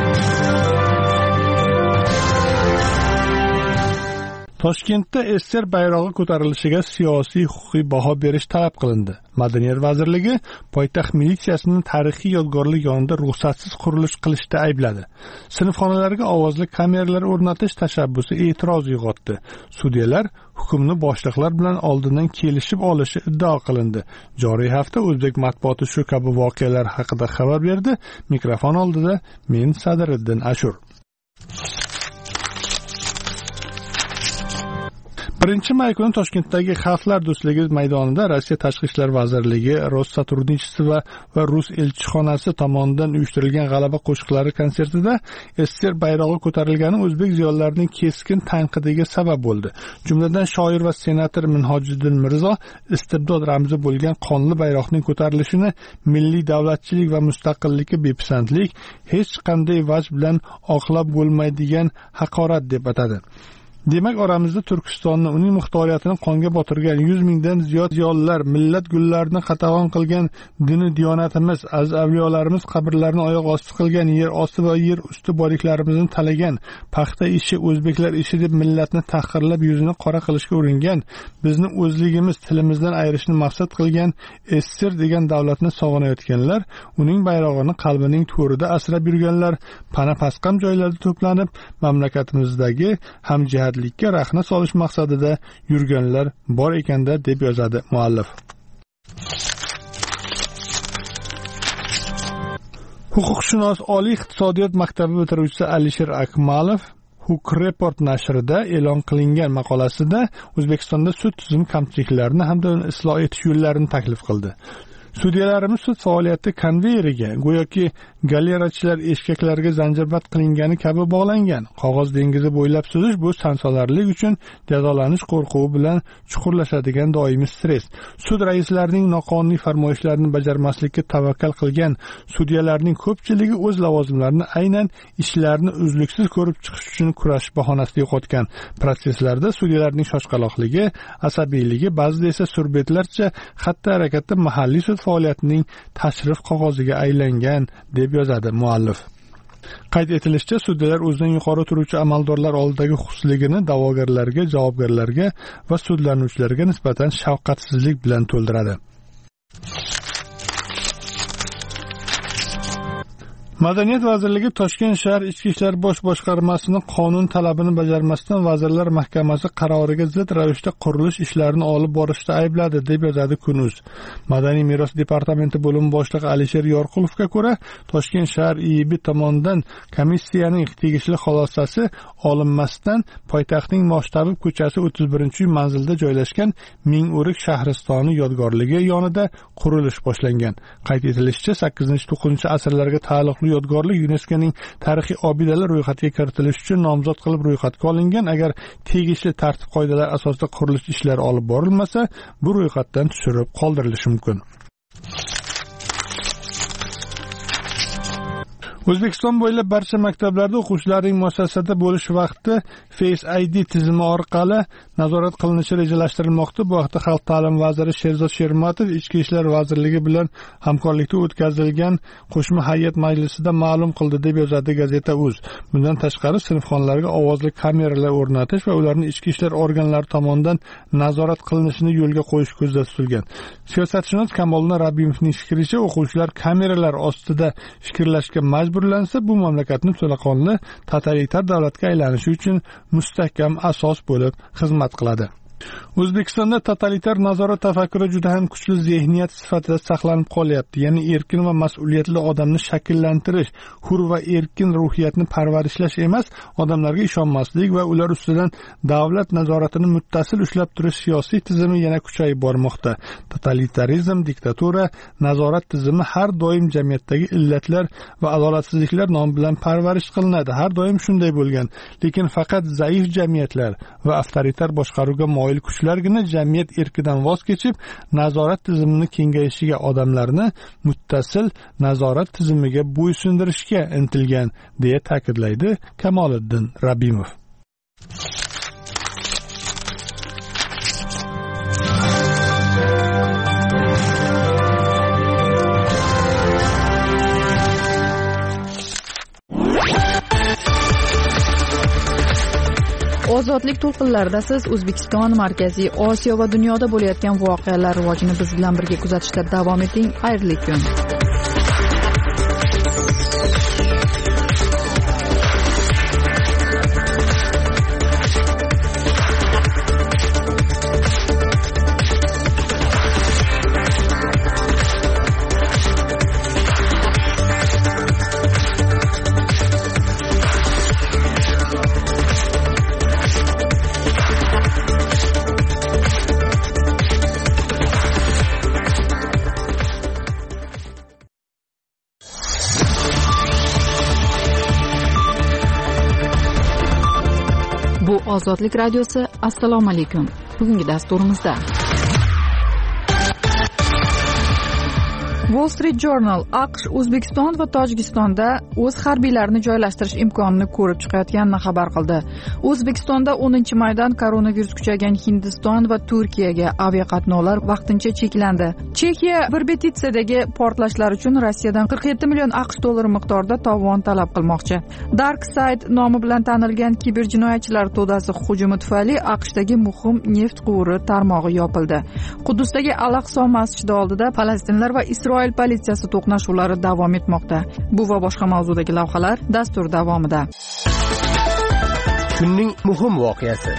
Toshkentda SSR bayrog'i ko'tarilishiga siyosiy huquqiy baho berish talab qilindi. Madaniyat vazirligi poytaxt militsiyasini tarixiy yodgorlik yonida ruxsatsiz qurilish qilishda aybladi. Sinfxonalarga ovozli kameralar o'rnatish tashabbusi e'tiroz uyg'otdi. Sudyalar hukmni boshliqlar bilan oldindan kelishib olishi iddao qilindi. Joriy hafta o'zbek matbuoti shu kabi voqealar haqida xabar berdi. Mikrofon oldida men Sadiriddin Ashur. 1-may kuni Toshkentdagi Xalqlar do'stligi maydonida Rossiya Tashqi ishlar vazirligi, Rossotruudnichestvo va Rus elchixonasi tomonidan uyushtirilgan g'alaba qo'shiqlari konsertida SSR bayrog'i ko'tarilgani o'zbek ziyolilarining keskin tanqidiga sabab bo'ldi. Jumladan shoir va senator Minhojiddin Mirzo istibdod ramzi bo'lgan qonli bayroqning ko'tarilishini milliy davlatchilik va mustaqillikka bepisandlik, hech qanday vaj bilan oqlab bo'lmaydigan haqorat deb atadi. Demak, oramizda Turkistonni, uning muxtoriyatini qonga botirgan 100 mingdan ziyod ziyolilar, millat gullarini qatag'on qilgan dini diyonatimiz, aziz avliyolarimiz qabrlarini oyoq osti qilgan, yer osti va yer usti boyliklarimizni talagan, paxta ishi o'zbeklar ishi deb millatni tahqirlab yuzini qora qilishga uringan, bizni o'zligimiz, tilimizdan ayirishni maqsad qilgan SSR degan davlatni sog'inayotganlar, uning bayrog'ini qalbining to'rida asrab yurganlar, pana pasqam joylarda to'planib, mamlakatimizdagi hamjihatlikka rahna solish maqsadida yurganlar bor ekanda, deb yozadi muallif. Huquqshunos oliy iqtisodiyot maktabi bitiruvchisi Alisher Akmalov Huk Report nashrida e'lon qilingan maqolasida O'zbekistonda sud tizimi kamchiliklarini hamda uni isloh etish yo'llarini taklif qildi. Sudyalarimiz sud faoliyati konveyeriga, go'yoki galerachilar eshkaklarga zanjirband qilingani kabi bog'langan. Qog'oz dengizi bo'ylab suzish bu sansolarlik uchun jazolanish qo'rquvi bilan chuqurlashadigan doimiy stress. Sud raislarining noqonuniy farmoyishlarini bajarmaslikka tavakkal qilgan sudyalarning ko'pchiligi o'z lavozimlarini aynan ishlarni uzluksiz ko'rib chiqish uchun kurashish bahonasida yo'qotgan. Protsesslarda sudyalarning shoshqaloqligi, asabiyligi, ba'zida esa surbetlarcha xatti harakatda mahalliy sud faoliyatining tashrif qog'oziga aylangan, deb yozadi muallif. Qayd etilishicha, sudyalar o'zidan yuqori turuvchi amaldorlar oldidagi huquqsizligini da'vogarlarga, javobgarlarga va sudlanuvchilarga nisbatan shafqatsizlik bilan to'ldiradi. Madaniyat vazirligi Toshkent shahar Ichki ishlar bosh boshqarmasining qonun talabini bajarmasdan Vazirlar Mahkamasi qaroriga zid ravishda qurilish ishlarini olib borishda aybladi, deb yozadi Kun.uz. Madaniy meros departamenti bo'lim boshlig'i Alisher Yorqulovga ko'ra, Toshkent shahar IIB tomonidan komissiyaning tegishli xulosasi olinmasdan poytaxtning Moshtabib ko'chasi 31-uy manzilda joylashgan Ming'o'rik shahristoni yodgorligi yonida qurilish boshlangan. Qayd etilishicha, 8-9 asrlarga taalluqli yodgorlik UNESKOning tarixiy obidalar ro'yxatiga kiritilishi uchun nomzod qilib ro'yxatga olingan. Agar tegishli tartib-qoidalar asosida qurilish ishlari olib borilmasa, bu ro'yxatdan tushirib qoldirilishi mumkin. O'zbekiston bo'ylab barcha maktablarda o'quvchilarning muassasada bo'lish vaqti Face ID tizimi orqali nazorat qilinishi rejalashtirilmoqda. Bu haqda Xalq ta'limi vaziri Sherzod Shermatov Ichki ishlar vazirligi bilan hamkorlikda o'tkazilgan qo'shma hay'at majlisida ma'lum qildi, deb yozadi gazeta.uz. Bundan tashqari, sinfxonalarga ovozli kameralar o'rnatish va ularni ichki ishlar organlari tomonidan nazorat qilinishini yo'lga qo'yish ko'zda tutilgan. Siyosatshunos Kamoliddin Rabimovning fikricha, o'quvchilar kameralar ostida fikrlashga majburlansa, bu mamlakatning to'laqonli totalitar davlatga aylanishi uchun mustahkam asos bo'lib xizmat qiladi. O'zbekistonda totalitar nazorat tafakkuri juda ham kuchli zehniyat sifatida saqlanib qolyapti. Ya'ni erkin va mas'uliyatli odamni shakllantirish, hur va erkin ruhiyatni parvarishlash emas, odamlarga ishonmaslik va ular ustidan davlat nazoratini muttasil ushlab turish siyosiy tizimi yana kuchayib bormoqda. Totalitarizm, diktatura, nazorat tizimi har doim jamiyatdagi illatlar va adolatsizliklar nomi bilan parvarish qilinadi. Har doim shunday bo'lgan. Lekin faqat zaif jamiyatlar va avtoritar boshqaruvga moyil kuchlargina jamiyat erkidan voz kechib, nazorat tizimini kengayishiga odamlarni muttasil nazorat tizimiga bo'ysundirishga intilgan, deya ta'kidlaydi Kamoliddin Rabimov. Ozodlik to'lqinlarida siz O'zbekiston, Markaziy Osiyo va dunyoda bo'layotgan voqealar rivojini biz bilan birga kuzatishda davom eting. Xayrli kun. Ozodlik radiosi. Assalomu alaykum. Bugungi dasturimizda Wall Street Journal AQSh O'zbekiston va Tojikistonda o'z harbiylarini joylashtirish imkonini ko'rib chiqayotganini xabar qildi. O'zbekistonda 10-maydan koronavirus kuchaygan Hindiston va Turkiyaga aviaqatnovlar vaqtincha cheklandi. Chexiya Verbetitsadagi portlashlar uchun Rossiyadan 47 million AQSh dollari miqdorida tovon talab qilmoqchi. Dark Side nomi bilan tanilgan kiberjinoyatchilar to'dasi hujumi tufayli AQShdagi muhim neft quvuri tarmog'i yopildi. Quddusdagi Al-Aqso masjidi oldida Falastinlar va Isroil politsiyasi to'qnashuvlari davom etmoqda. Bu va boshqa mavzudagi lavhalar dastur davomida. Kunning muhim voqeasi.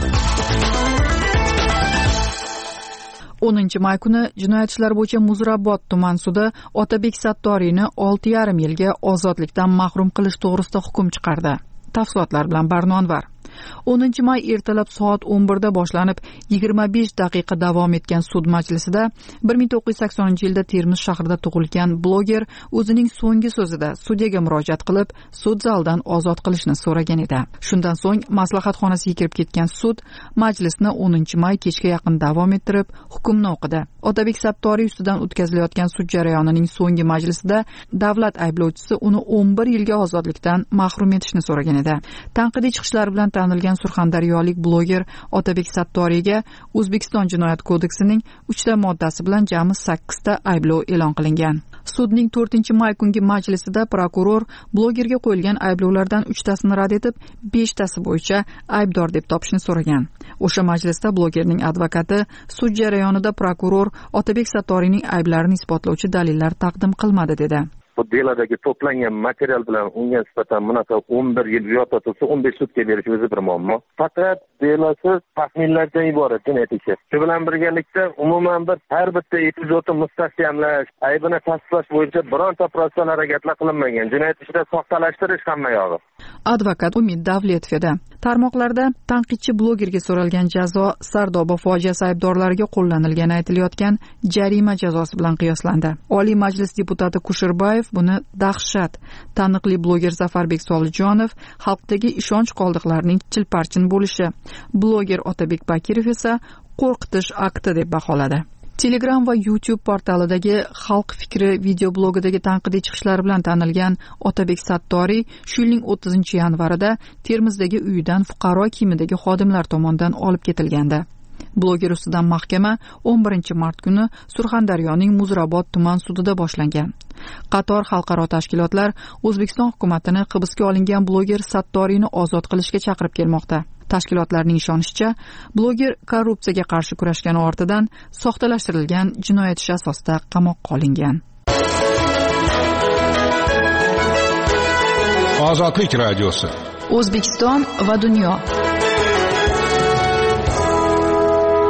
10-may kuni Jinoyat ishlari bo'yicha Muzrabot tuman sudi Otabek Sattoriyni 6,5 yilga ozodlikdan mahrum qilish to'g'risida hukm chiqardi. Tafsilotlar bilan Barnonvar. 10-may ertalab soat 11da boshlanib 25 daqiqa davom etgan sud majlisida 1980-yilda Termiz shahrida tug'ilgan bloger o'zining so'nggi so'zida sudyaga murojaat qilib, sud zalidan ozod qilishni so'ragan edi. Shundan so'ng maslahat xonasiga kirib ketgan sud majlisni 10-may kechga yaqin davom ettirib, hukmni o'qidi. Otabek Sattoriy ustidan o'tkazilayotgan sud jarayonining so'nggi majlisida davlat ayblovchisi uni 11 yilga ozodlikdan mahrum etishni so'ragan edi. Tanqidiy chiqishlar bilan tanilgan surxondaryolik bloger Otabek Sattoriyga O'zbekiston Jinoyat kodeksining 3 ta moddasi bilan jami 8 ta ayblov e'lon qilingan. Sudning 4-may kungi majlisida prokuror blogerga qo'yilgan ayblovlardan 3 tasini rad etib, 5 tasi bo'yicha aybdor deb topishni so'ragan. O'sha majlisda blogerning advokati sud jarayonida prokuror Otabek Sattoriyning ayblarini isbotlovchi dalillar taqdim qilmadi dedi. Bu deladagi to'plangan material bilan unga nisbatan munosab 11 yil yota tursa 15 sudga berish o'zi bir muammo. Faqat delasiz taxminlardan iborat jinoyat ishi. Shu bilan birgalikda umuman har bitta epizodni mustahkamlash, aybini tasdiqlash bo'yicha bironta protsessual harakatlar qilinmagan. Jinoyat ishida soxtalashtirish hamma yog'i. Advokat Umid Davletov edi. Tarmoqlarda tanqidchi blogerga so'ralgan jazo Sardoba fojiasi aybdorlariga qo'llanilgani aytilayotgan jarima jazosi bilan qiyoslandi. Oliy Majlis deputati Kusherbayev buni dahshat, taniqli bloger Zafarbek Solijonov xalqdagi ishonch qoldiqlarining chilparchin bo'lishi, bloger Otabek Bakirov esa qo'rqitish akti deb baholadi. Telegram va YouTube portalidagi Xalq fikri videoblogidagi tanqidiy chiqishlar bilan tanilgan Otabek Sattoriy shu yilning 30-yanvarida Termizdagi uyidan fuqaro kiyimidagi xodimlar tomonidan olib ketilgandi. Bloger ustidan mahkama 11-mart kuni Surxondaryoning Muzrabot tuman sudida boshlangan. Qator xalqaro tashkilotlar O'zbekiston hukumatini hibsga olingan bloger Sattoriyni ozod qilishga chaqirib kelmoqda. Tashkilotlarning ishonishicha, bloger korrupsiyaga qarshi kurashgani ortidan soxtalashtirilgan jinoyat ishi asosida qamoqqa olingan. Ozodlik radiosi. O'zbekiston va dunyo.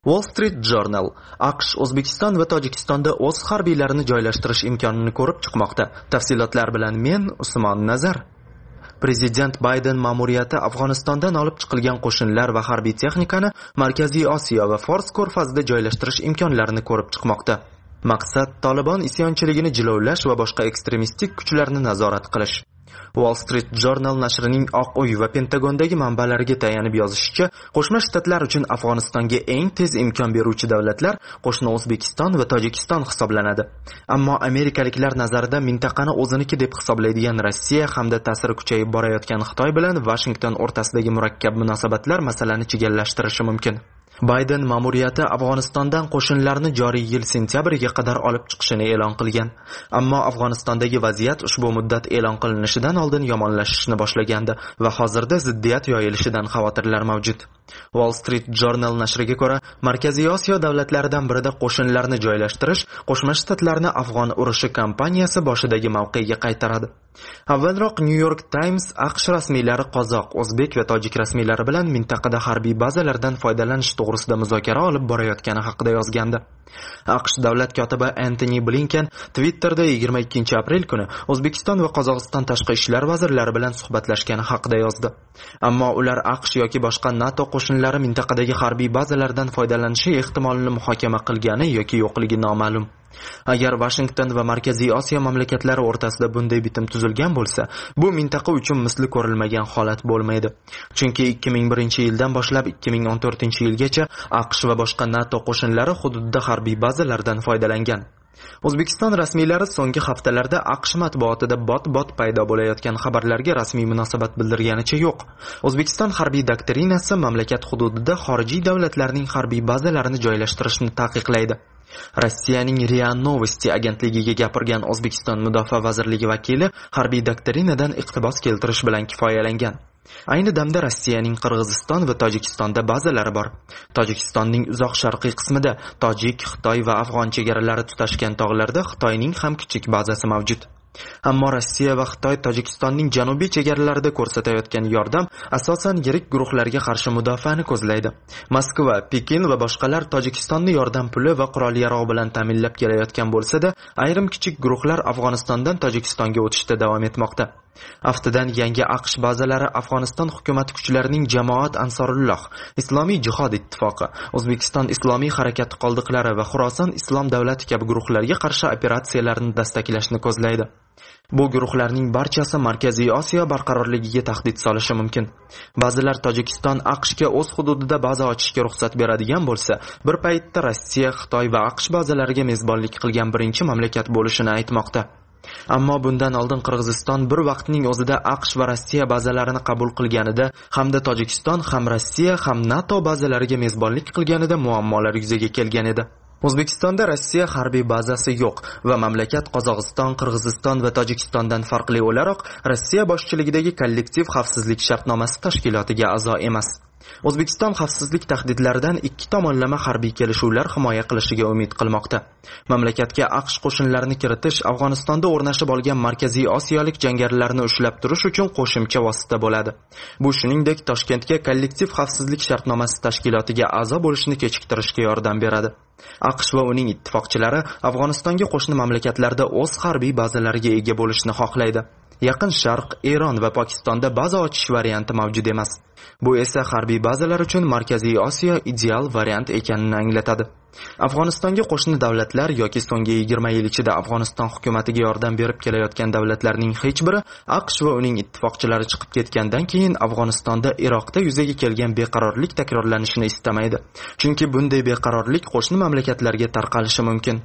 Wall Street Journal AQSh O'zbekiston va Tojikistonda o'z harbiylarini joylashtirish imkonini ko'rib chiqmoqda. Tafsilotlar bilan men Usmon Nazar. Prezident Bayden ma'muriyati Afg'onistondan olib chiqilgan qo'shinlar va harbiy texnikani Markaziy Osiyo va Fors ko'rfazida joylashtirish imkonlarini ko'rib chiqmoqda. Maqsad Taliban isyonchiligini jilovlash va boshqa ekstremistik kuchlarni nazorat qilish. Wall Street Journal nashrining Oq uy va Pentagondagi manbalariga tayanib yozishicha, Qo'shma Shtatlar uchun Afg'onistonga eng tez imkon beruvchi davlatlar qo'shni O'zbekiston va Tojikiston hisoblanadi. Ammo amerikaliklar nazarida mintaqani o'ziniki deb hisoblaydigan Rossiya hamda ta'siri kuchayib borayotgan Xitoy bilan Washington o'rtasidagi murakkab munosabatlar masalani chigallashtirishi mumkin. Bayden ma'muriyati Afg'onistondan qo'shinlarni joriy yil sentyabriga qadar olib chiqishini e'lon qilgan. Ammo Afg'onistondagi vaziyat ushbu muddat e'lon qilinishidan oldin yomonlashishni boshlagandi va hozirda ziddiyat yoyilishidan xavotirlar mavjud. Wall Street Journal nashriga ko'ra, Markaziy Osiyo davlatlaridan birida qo'shinlarni joylashtirish Qo'shma Shtatlarni Afg'on urushi kampaniyasi boshidagi mavqega qaytaradi. Avvalroq New York Times AQSh rasmiylari qozoq, o'zbek va tojik rasmiylari bilan mintaqada harbiy bazalardan foydalanish to'g'risida muzokara olib borayotgani haqida yozgandi. AQSh davlat kotibi Antony Blinken Twitterda 22 aprel kuni O'zbekiston va Qozog'iston tashqi ishlar vazirlari bilan suhbatlashgani haqida yozdi. Ammo ular AQSh yoki boshqa NATO qo'shinlari mintaqadagi harbiy bazalardan foydalanishi ehtimolini muhokama qilgani yoki yo'qligi noma'lum. Agar Washington va Markaziy Osiyo mamlakatlari o'rtasida bunday bitim tuzilgan bo'lsa, bu mintaqa uchun misli ko'rilmagan holat bo'lmaydi. Chunki 2001-yildan boshlab 2014-yilgacha AQSh va boshqa NATO qo'shinlari hududda harbiy bazalardan foydalangan. O'zbekiston rasmiylari so'nggi haftalarda AQSh matbuotida bot paydo bo'layotgan xabarlarga rasmiy munosabat bildirganicha yo'q. O'zbekiston harbiy doktrinasi mamlakat hududida xorijiy davlatlarning harbiy bazalarini joylashtirishni taqiqlaydi. Rossiyaning RIA Novosti agentligiga gapirgan O'zbekiston Mudofaa vazirligi vakili harbiy doktrinadan iqtibos keltirish bilan kifoyalangan. Ayni damda Rossiyaning Qirg'iziston va Tojikistonda bazalari bor. Tojikistonning uzoq sharqiy qismida Tojik, Xitoy va Afg'on chegaralari tutashgan tog'larda Xitoyning ham kichik bazasi mavjud. Ammo Rossiya va Xitoy Tojikistonning janubiy chegaralarida ko'rsatayotgan yordam asosan yirik guruhlarga qarshi mudofaani ko'zlaydi. Moskva, Pekin va boshqalar Tojikistonni yordam puli va qurol-yarog' bilan ta'minlab kelayotgan bo'lsa-da, ayrim kichik guruhlar Afg'onistondan Tojikistonga o'tishda davom etmoqda. Aftidan yangi AQSh bazalari Afg'oniston hukumat kuchlarining Jamoat Ansorulloh, Islomiy jihod ittifoqi, O'zbekiston islomiy harakati qoldiqlari va Xuroson islom davlati kabi guruhlarga qarshi operatsiyalarni dastaklashni ko'zlaydi. Bu guruhlarning barchasi Markaziy Osiyo barqarorligiga tahdid solishi mumkin. Ba'zilar Tojikiston AQShga o'z hududida baza ochishga ruxsat beradigan bo'lsa, bir paytda Rossiya, Xitoy va AQSh bazalariga mezbonlik qilgan birinchi mamlakat bo'lishini aytmoqda. Ammo bundan oldin Qirg'iziston bir vaqtning o'zida AQSh va Rossiya bazalarini qabul qilganida hamda Tojikiston ham Rossiya ham NATO bazalariga mezbonlik qilganida muammolar yuzaga kelgan edi. O'zbekistonda Rossiya harbiy bazasi yo'q va mamlakat Qozog'iston, Qirg'iziston va Tojikistondan farqli o'laroq Rossiya boshchiligidagi kollektiv xavfsizlik shartnomasi tashkilotiga a'zo emas. O'zbekiston xavfsizlik tahdidlaridan ikki tomonlama harbiy kelishuvlar himoya qilishiga umid qilmoqda. Mamlakatga AQSh qo'shinlarini kiritish Afg'onistonda o'rnashib olgan Markaziy Osiyolik jangarilarni ushlab turish uchun qo'shimcha vosita bo'ladi. Bu shuningdek Toshkentga kollektiv xavfsizlik shartnomasi tashkilotiga a'zo bo'lishni kechiktirishga yordam beradi. AQSh va uning ittifoqchilari Afg'onistonga qo'shni mamlakatlarda o'z harbiy bazalariga ega bo'lishni xohlaydi. Yaqin Sharq, Eron va Pokistonda baza ochish varianti mavjud emas. Bu esa harbiy bazalar uchun Markaziy Osiyo ideal variant ekanini anglatadi. Afg'onistonga qo'shni davlatlar yoki so'nggi 20 yil ichida Afg'oniston hukumatiga yordam berib kelayotgan davlatlarning hech biri AQSh va uning ittifoqchilari chiqib ketgandan keyin Afg'onistonda Iroqda yuzaga kelgan beqarorlik takrorlanishini istamaydi. Chunki bunday beqarorlik qo'shni mamlakatlarga tarqalishi mumkin.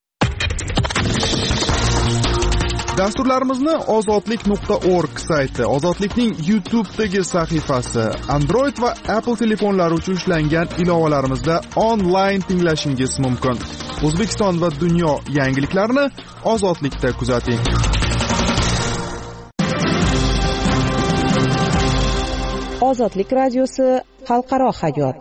Dasturlarimizni ozodlik.org sayti, Ozodlikning YouTube'dagi sahifasi, Android va Apple telefonlari uchun ishlangan ilovalarimizda onlayn tinglashingiz mumkin. O'zbekiston va dunyo yangiliklarini Ozodlikda kuzating. Ozodlik radiosi xalqaro hayot.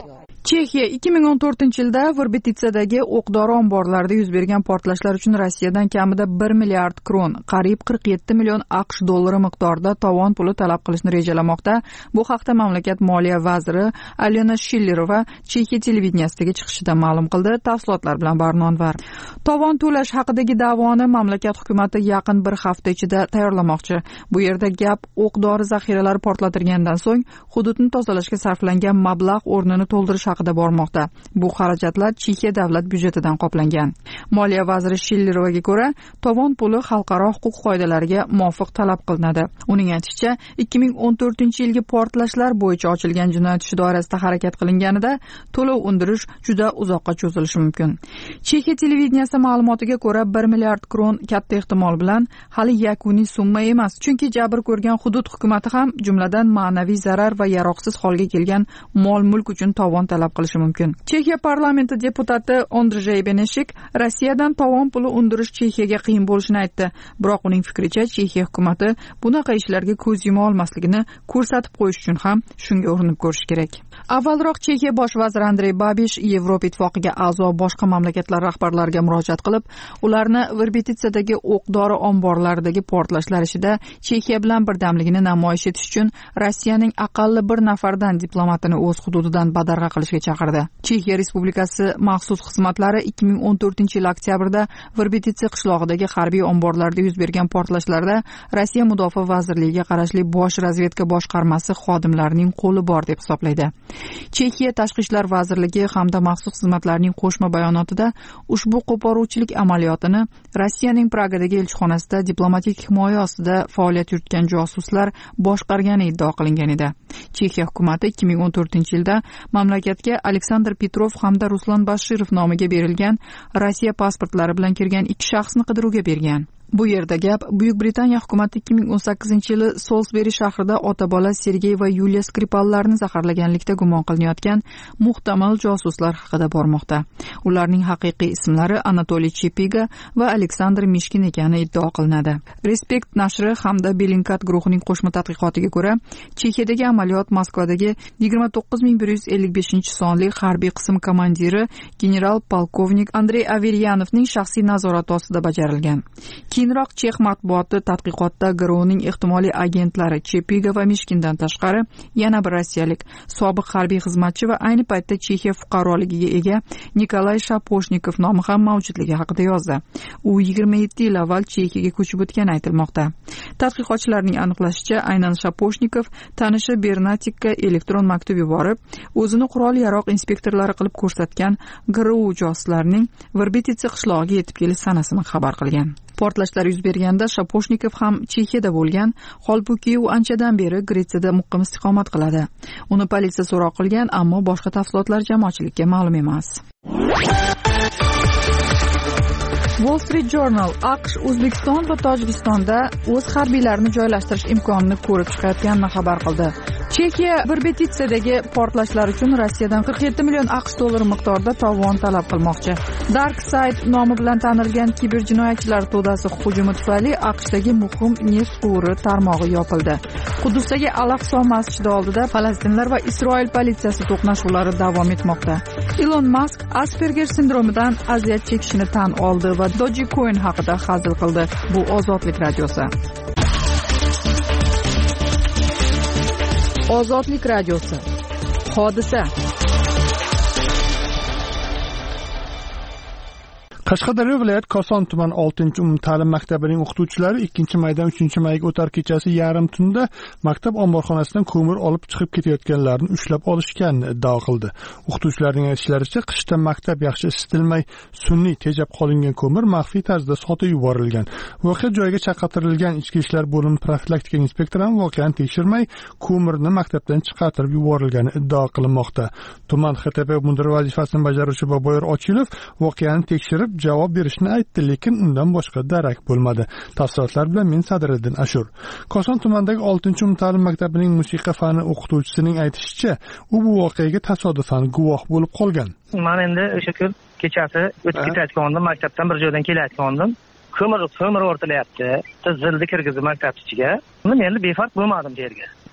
Chexiya 2014-yilda Virbititsadagi o'q-dori omborlarida yuz bergan portlashlar uchun Rossiyadan kamida 1 milliard kron, qariyb 47 million AQSh dollari miqdorida tovon puli talab qilishni rejalamoqda. Bu haqda mamlakat moliya vaziri Alyona Shillerova Chexiya televideniyasiga chiqishida ma'lum qildi. Tafsilotlar bilan Barnonvar. Tovon to'lash haqidagi da'voni mamlakat hukumati yaqin bir hafta ichida tayyorlamoqchi. Bu yerda gap o'q-dori zaxiralari portlatilgandan so'ng hududni tozalashga sarflangan mablag' o'rnini to'ldirish haqida bormoqda. Bu xarajatlar Chexiya davlat byudjetidan qoplangan. Moliya vaziri Shillerovaga ko'ra, tovon puli xalqaro huquq qoidalariga muvofiq talab qilinadi. Uning aytishicha, 2014-yilgi portlashlar bo'yicha ochilgan jinoyat ishi doirasida harakat qilinganida to'lov undirish juda uzoqqa cho'zilishi mumkin. Chexiya televideniyasi ma'lumotiga ko'ra, 1 milliard kron katta ehtimol bilan hali yakuniy summa emas, chunki jabr ko'rgan hudud hukumati ham jumladan ma'naviy zarar va yaroqsiz holga kelgan mol-mulk uchun tovon talab qilishi mumkin. Chexiya parlamenti deputati Ondrej Beneshik Rossiyadan tovon puli undirish Chexiyaga qiyin bo'lishini aytdi. Biroq uning fikricha, Chexiya hukumati bunaqa ishlarga ko'z yuma olmasligini ko'rsatib qo'yish uchun ham shunga urinib ko'rish kerak. Avvalroq Chexiya bosh vaziri Andrey Babish Yevropa ittifoqiga a'zo boshqa mamlakatlar rahbarlariga murojaat qilib, ularni Virbititsadagi o'q-dori omborlaridagi portlashlar ishida Chexiya bilan birdamligini namoyish etish uchun Rossiyaning aqalli bir nafardan diplomatini o'z hududidan badarg'a qilishga chaqirdi. Chexiya Respublikasi maxsus xizmatlari 2014-yil oktyabrda Virbititsa qishlog'idagi harbiy omborlarda yuz bergan portlashlarda Rossiya Mudofaa vazirligiga qarashli bosh razvedka boshqarmasi xodimlarining qo'li bor deb hisoblaydi. Chexiya Tashqi ishlar vazirligi hamda maxsus xizmatlarning qo'shma bayonotida ushbu qo'poruvchilik amaliyotini Rossiyaning Pragadagi elchixonasida diplomatik himoya ostida faoliyat yuritgan josuslar boshqargani iddao qilingan edi. Chexiya hukumati 2014-yilda mamlakatga Aleksandr Petrov hamda Ruslan Bashirov nomiga berilgan Rossiya pasportlari bilan kirgan 2 shaxsni qidiruvga bergan. Bu yerda gap Buyuk Britaniya hukumati 2018-yili Solsberi shahrida ota-bola Sergey va Yuliya Skripallarni zaharlaganlikda gumon qilinayotgan muhtamal josuslar haqida bormoqda. Ularning haqiqiy ismlari Anatoliy Chepiga va Aleksandr Mishkin ekani iddao qilinadi. Respekt nashri hamda Belinkat guruhining qo'shma tadqiqotiga ko'ra, Chexiyadagi amaliyot Moskvadagi 29155-sonli harbiy qism komandiri general-polkovnik Andrey Averyanovning shaxsiy nazorati ostida bajarilgan. Keyinroq Chex matbuoti tadqiqotda GRUning ehtimoliy agentlari Chepiga va Mishkindan tashqari yana bir rossiyalik sobiq harbiy xizmatchi va ayni paytda Chexiya fuqaroligiga ega Nikolay Shaposhnikov nomi ham mavjudligi haqida yozdi. U 27 yil avval Chexiyaga ko'chib o'tgani aytilmoqda. Tadqiqotchilarning aniqlashicha, aynan Shaposhnikov tanishi Bernatikka elektron maktub yuborib, o'zini qurol-yarog' inspektorlari qilib ko'rsatgan GRU josuslarining Virbititsa qishlog'iga yetib kelish sanasini xabar qilgan. Portlashlar yuz berganda Shaposhnikov ham Chexiyada bo'lgan, holbuki u anchadan beri Gretsiyada muqim istiqomat qiladi. Uni politsiya so'roq qilgan, ammo boshqa tafsilotlar jamoatchilikka ma'lum emas. Wall Street Journal AQSh O'zbekiston va Tojikistonda o'z harbiylarini joylashtirish imkonini ko'rib chiqayotganini xabar qildi. Chexiya Virbititsadagi portlashlar uchun Rossiyadan 47 million AQSh dollari miqdorida tovon talab qilmoqchi. Dark Side nomi bilan tanilgan kiberjinoyatchilar to'dasi hujumi tufayli AQShdagi muhim neft quvuri tarmog'i yopildi. Qudusdagi Al-Aqso masjidi oldida Falastinlar va Isroil politsiyasi to'qnashuvlari davom etmoqda. Elon Musk Asperger sindromidan aziyat chekishini tan oldi va Dogecoin haqida hazil qildi. Bu Ozodlik radiosi. Ozodlik radiosi. Hodisa. Qashqadaryo viloyat Koson tuman 6-umumta'lim maktabining o'qituvchilari 2-maydan 3-mayga o'tar kechasi yarim tunda maktab omborxonasidan ko'mir olib chiqib ketayotganlarni ushlab olishganini iddao qildi. O'qituvchilarning aytishlaricha, qishda maktab yaxshi isitilmay, sun'iy tejab qolingan ko'mir maxfiy tarzda sotib yuborilgan. Voqea joyiga chaqirtirilgan Ichki ishlar bo'limi profilaktika inspektori ham voqeani tekshirmay, ko'mirni maktabdan chiqartirib yuborilgani iddao qilinmoqda. Tuman XTP mudiri vazifasini bajaruvchi Boboyor Ochilov voqeani tekshirib javob berishni aytdi, lekin undan boshqa darak bo'lmadi. Tafsilotlar bilan men Sadriddin Ashur. Koson tumanidagi 6-umumta'lim maktabining musiqa fani o'qituvchisining aytishicha, u bu voqeaga tasodifan guvoh bo'lib qolgan. Men endi o'sha kun kechasi o'tib ketayotgandim, maktabdan bir joydan kelayotgandim. Ko'mir o'rtilayapti. Zilni kirgizib maktab ichiga. Men endi befarq bo'lmadim yerga.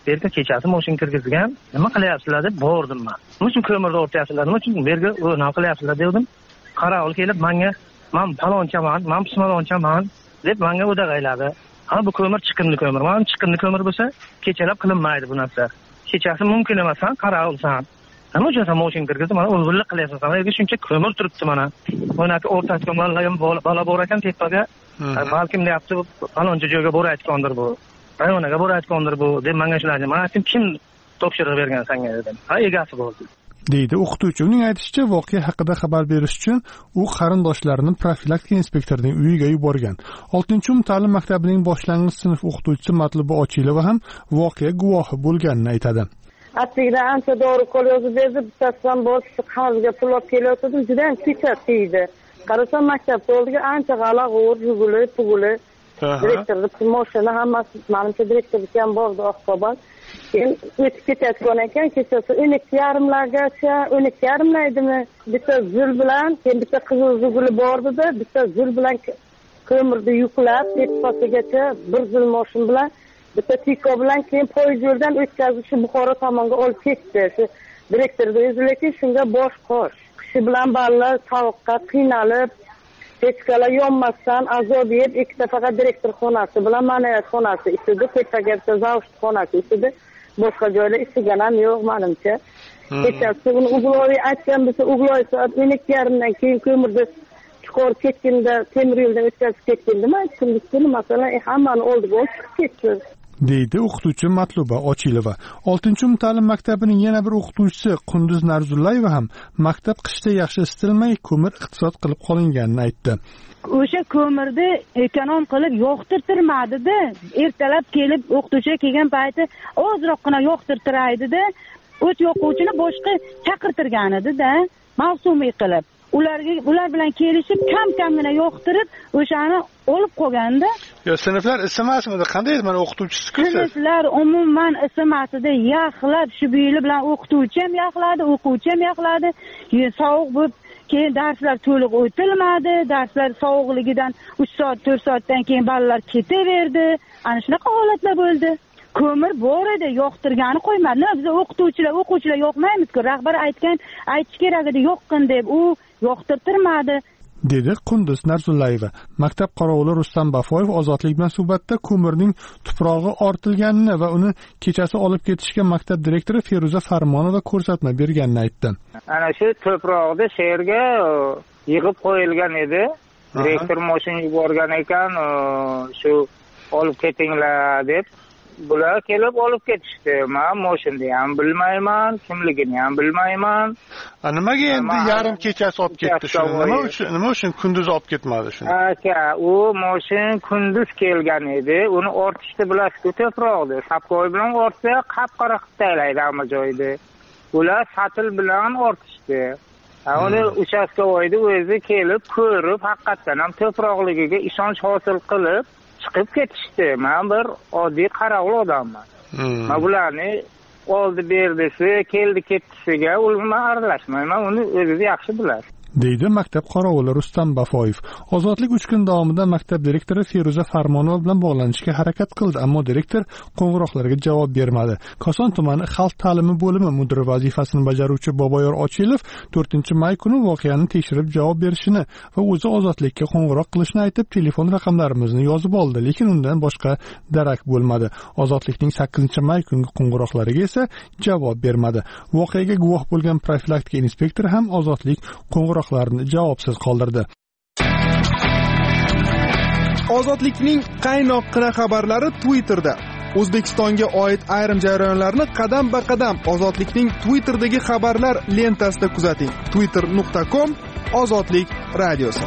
bu yerga kechasi mashina kirgizgan, nima qilyapsizlar deb bordim men. Nima uchun ko'mirni o'rtyapsizlar, nima uchun bu yerga nima qilyapsizlar dedim. Qarovul kelib menga men palonchaman, men pismalonchaman deb menga o'dag'ayladi. Ha bu ko'mir chiqindi ko'mir. Men chiqindi ko'mir bo'lsa, kechalab qilinmaydi bu narsa. Kechasi mumkin emassan, qarovulsan. Nima uchun sen mashina kirgizib, mana o'g'irlik qilyapsan. Sen yerga shuncha ko'mir turibdi mana. Bunaqi o'rta ko'mirlar ham bola bor ekan tepaga. Balkim deyapti, paloncha joyga borayotgandir bu. Rayonaga borayotgandir bu deb menga shularni. Men aytdim, kim topshiriq bergan senga dedim. Ha, egasi bo'ldi. deydi o'qituvchi. Uning aytishicha, voqea haqida xabar berish uchun u qarindoshlarini profilaktika inspektorining uyiga yuborgan. 6-ta'lim maktabining boshlang'ich sinf o'qituvchisi Matluba Ochilova ham voqea guvohi bo'lganini aytadi. Aslida ancha dori qo'l yozib berdi, bittasidan boshqa qarzga pul olib kelayotgandim, juda ham kechasiydi. Qarasam maktabda oldiga ancha g'ala-g'ur, yuguli. Direktorning mashina hammasi, menimcha direktorga ham bordi oqqobat. Keyin o'tib ketayotgan ekan, kechasi 12:30largacha, 12:30laydimi, bitta zul bilan, keyin bitta qizil zuguli bordida, bitta zul bilan ko'mirni yuklab, tepasigacha bir zul mashin bilan, bitta tiko bilan keyin poyezd yo'ldan o'tkazib shu Buxoro tomonga olib ketdi. Shu direktorda o'zi shunga bosh qosh. Kishi bilan bolalar sovuqqa qiynalib, pechkalar yonmasdan azob yeb, ikkita faqat direktor xonasi bilan ma'naviyat xonasi isidi, tepaga bitta zavod xonasi isidi, boshqa joylar isigan ham yo'q menimcha. Kechasi uni Ugloy aytgan bo'lsa, Ugloy soat 12:30dan keyin ko'mirni chiqarib ketganda, temir yo'ldan o'tkazib ketganda, men aytdim, masalan, hammani oldiga chiqib ketdi. deydi o'qituvchi Matluba Ochilova. 6-ta'lim maktabining yana bir o'qituvchisi Qunduz Narzullayeva ham maktab qishda yaxshi isitilmay ko'mir iqtisod qilib qolinganini aytdi. O'sha ko'mirni ekonom qilib yoqtirtirmadi-da. Ertalab kelib o'qituvchi kelgan payti ozroqgina yoqtirtiraydi-da. O't yoquvchini boshqa chaqirtirgan edi-da, mavsumiy qilib. Ular bilan kelishib kam-kamgina yoqtirib, o'shani olib qo'yganda. Yo, sinflar isimasmidi? Qanday mana o'qituvchisi-ku? Sinflar umuman isimasida yaxlab, shu buyili bilan o'qituvchi ham yaxladi, o'quvchi ham yaxladi. Sovuq bo'lib, keyin darslar to'liq o'tilmadi. Darslar sovuqligidan 3 soat, 4 soatdan keyin bolalar ketaverdi. Ana shunaqa holatlar bo'ldi. Ko'mir bor edi, yoqtirgani qo'ymadi. Biz o'quvchilar yoqmaymiz-ku. Rahbar aytish kerak edi, yoqqin deb, u yoqtirtirmadi. dedi Qunduz Narzullayeva. Maktab qorovuli Rustam Bafoyev Ozodlik bilan suhbatda ko'mirning tuprog'i ortilganini va uni kechasi olib ketishga maktab direktori Feruza Farmonova ko'rsatma berganini aytdi. Ana shu tuproqni she'rga yig'ib qo'yilgan edi. Direktor mashina yuborgan ekan, shu olib ketinglar deb. Bular kelib olib ketishdi. Men mashinani ham bilmayman, kimligini ham bilmayman. Nimaga endi yarim kechasi olib ketdi shu? Nima uchun kunduz olib ketmadi shuni? Aka, u mashin kunduz kelgan edi. Uni ortishni bilasiz-ku, to'proqni. Sapkoy bilan ortsa, qap-qora qilib taylaydi hamma joyda. Ular satil bilan ortishdi. Uni uchastkovoyni o'zi kelib ko'rib, haqiqatan ham to'proqligiga ishonch hosil qilib chiqib ketishdi. Men bir oddiy qarovul odamman. Men bularni oldi berdisi, keldi ketdisiga ulg'ma aralashmayman. Uni o'zi yaxshi biladi. deydi maktab qorovuli Rustam Bafoyev. Ozodlik 3 kun davomida maktab direktori Feruza Farmonova bilan bog'lanishga harakat qildi, ammo direktor qo'ng'iroqlarga javob bermadi. Koson tumani xalq ta'limi bo'limi mudiri vazifasini bajaruvchi Boboyor Ochilov 4-may kuni voqeani tekshirib javob berishini va o'zi Ozodlikka qo'ng'iroq qilishni aytib, telefon raqamlarimizni yozib oldi, lekin undan boshqa darak bo'lmadi. Ozodlikning 8-may kungi qo'ng'iroqlariga esa javob bermadi. Voqeaga guvoh bo'lgan profilaktika inspektori ham Ozodlik qo'ng'iroqlarini javobsiz qoldirdi. Ozodlikning qaynoqqina xabarlari Twitterda. O'zbekistonga oid ayrim jarayonlarni qadam-ba-qadam Ozodlikning Twitterdagi xabarlar lentasida kuzating. twitter.com/ozodlik radiosi.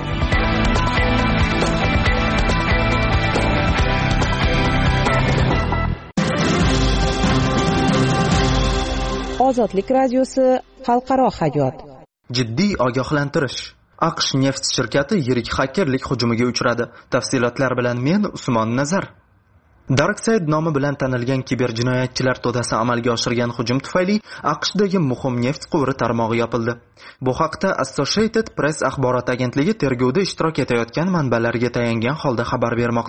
Ozodlik radiosi xalqaro hayot. Jiddiy ogohlantirish. AQSh neft shirkati yirik xakerlik hujumiga uchradi. Tafsilotlar bilan men Usmon Nazar. Darkside nomi bilan tanilgan kiberjinoyatchilar to'dasi amalga oshirgan hujum tufayli AQShdagi muhim neft quvuri tarmog'i yopildi. Bu haqda Associated Press axborot agentligi tergovda ishtirok etayotgan manbalarga tayangan holda xabar bermoqda.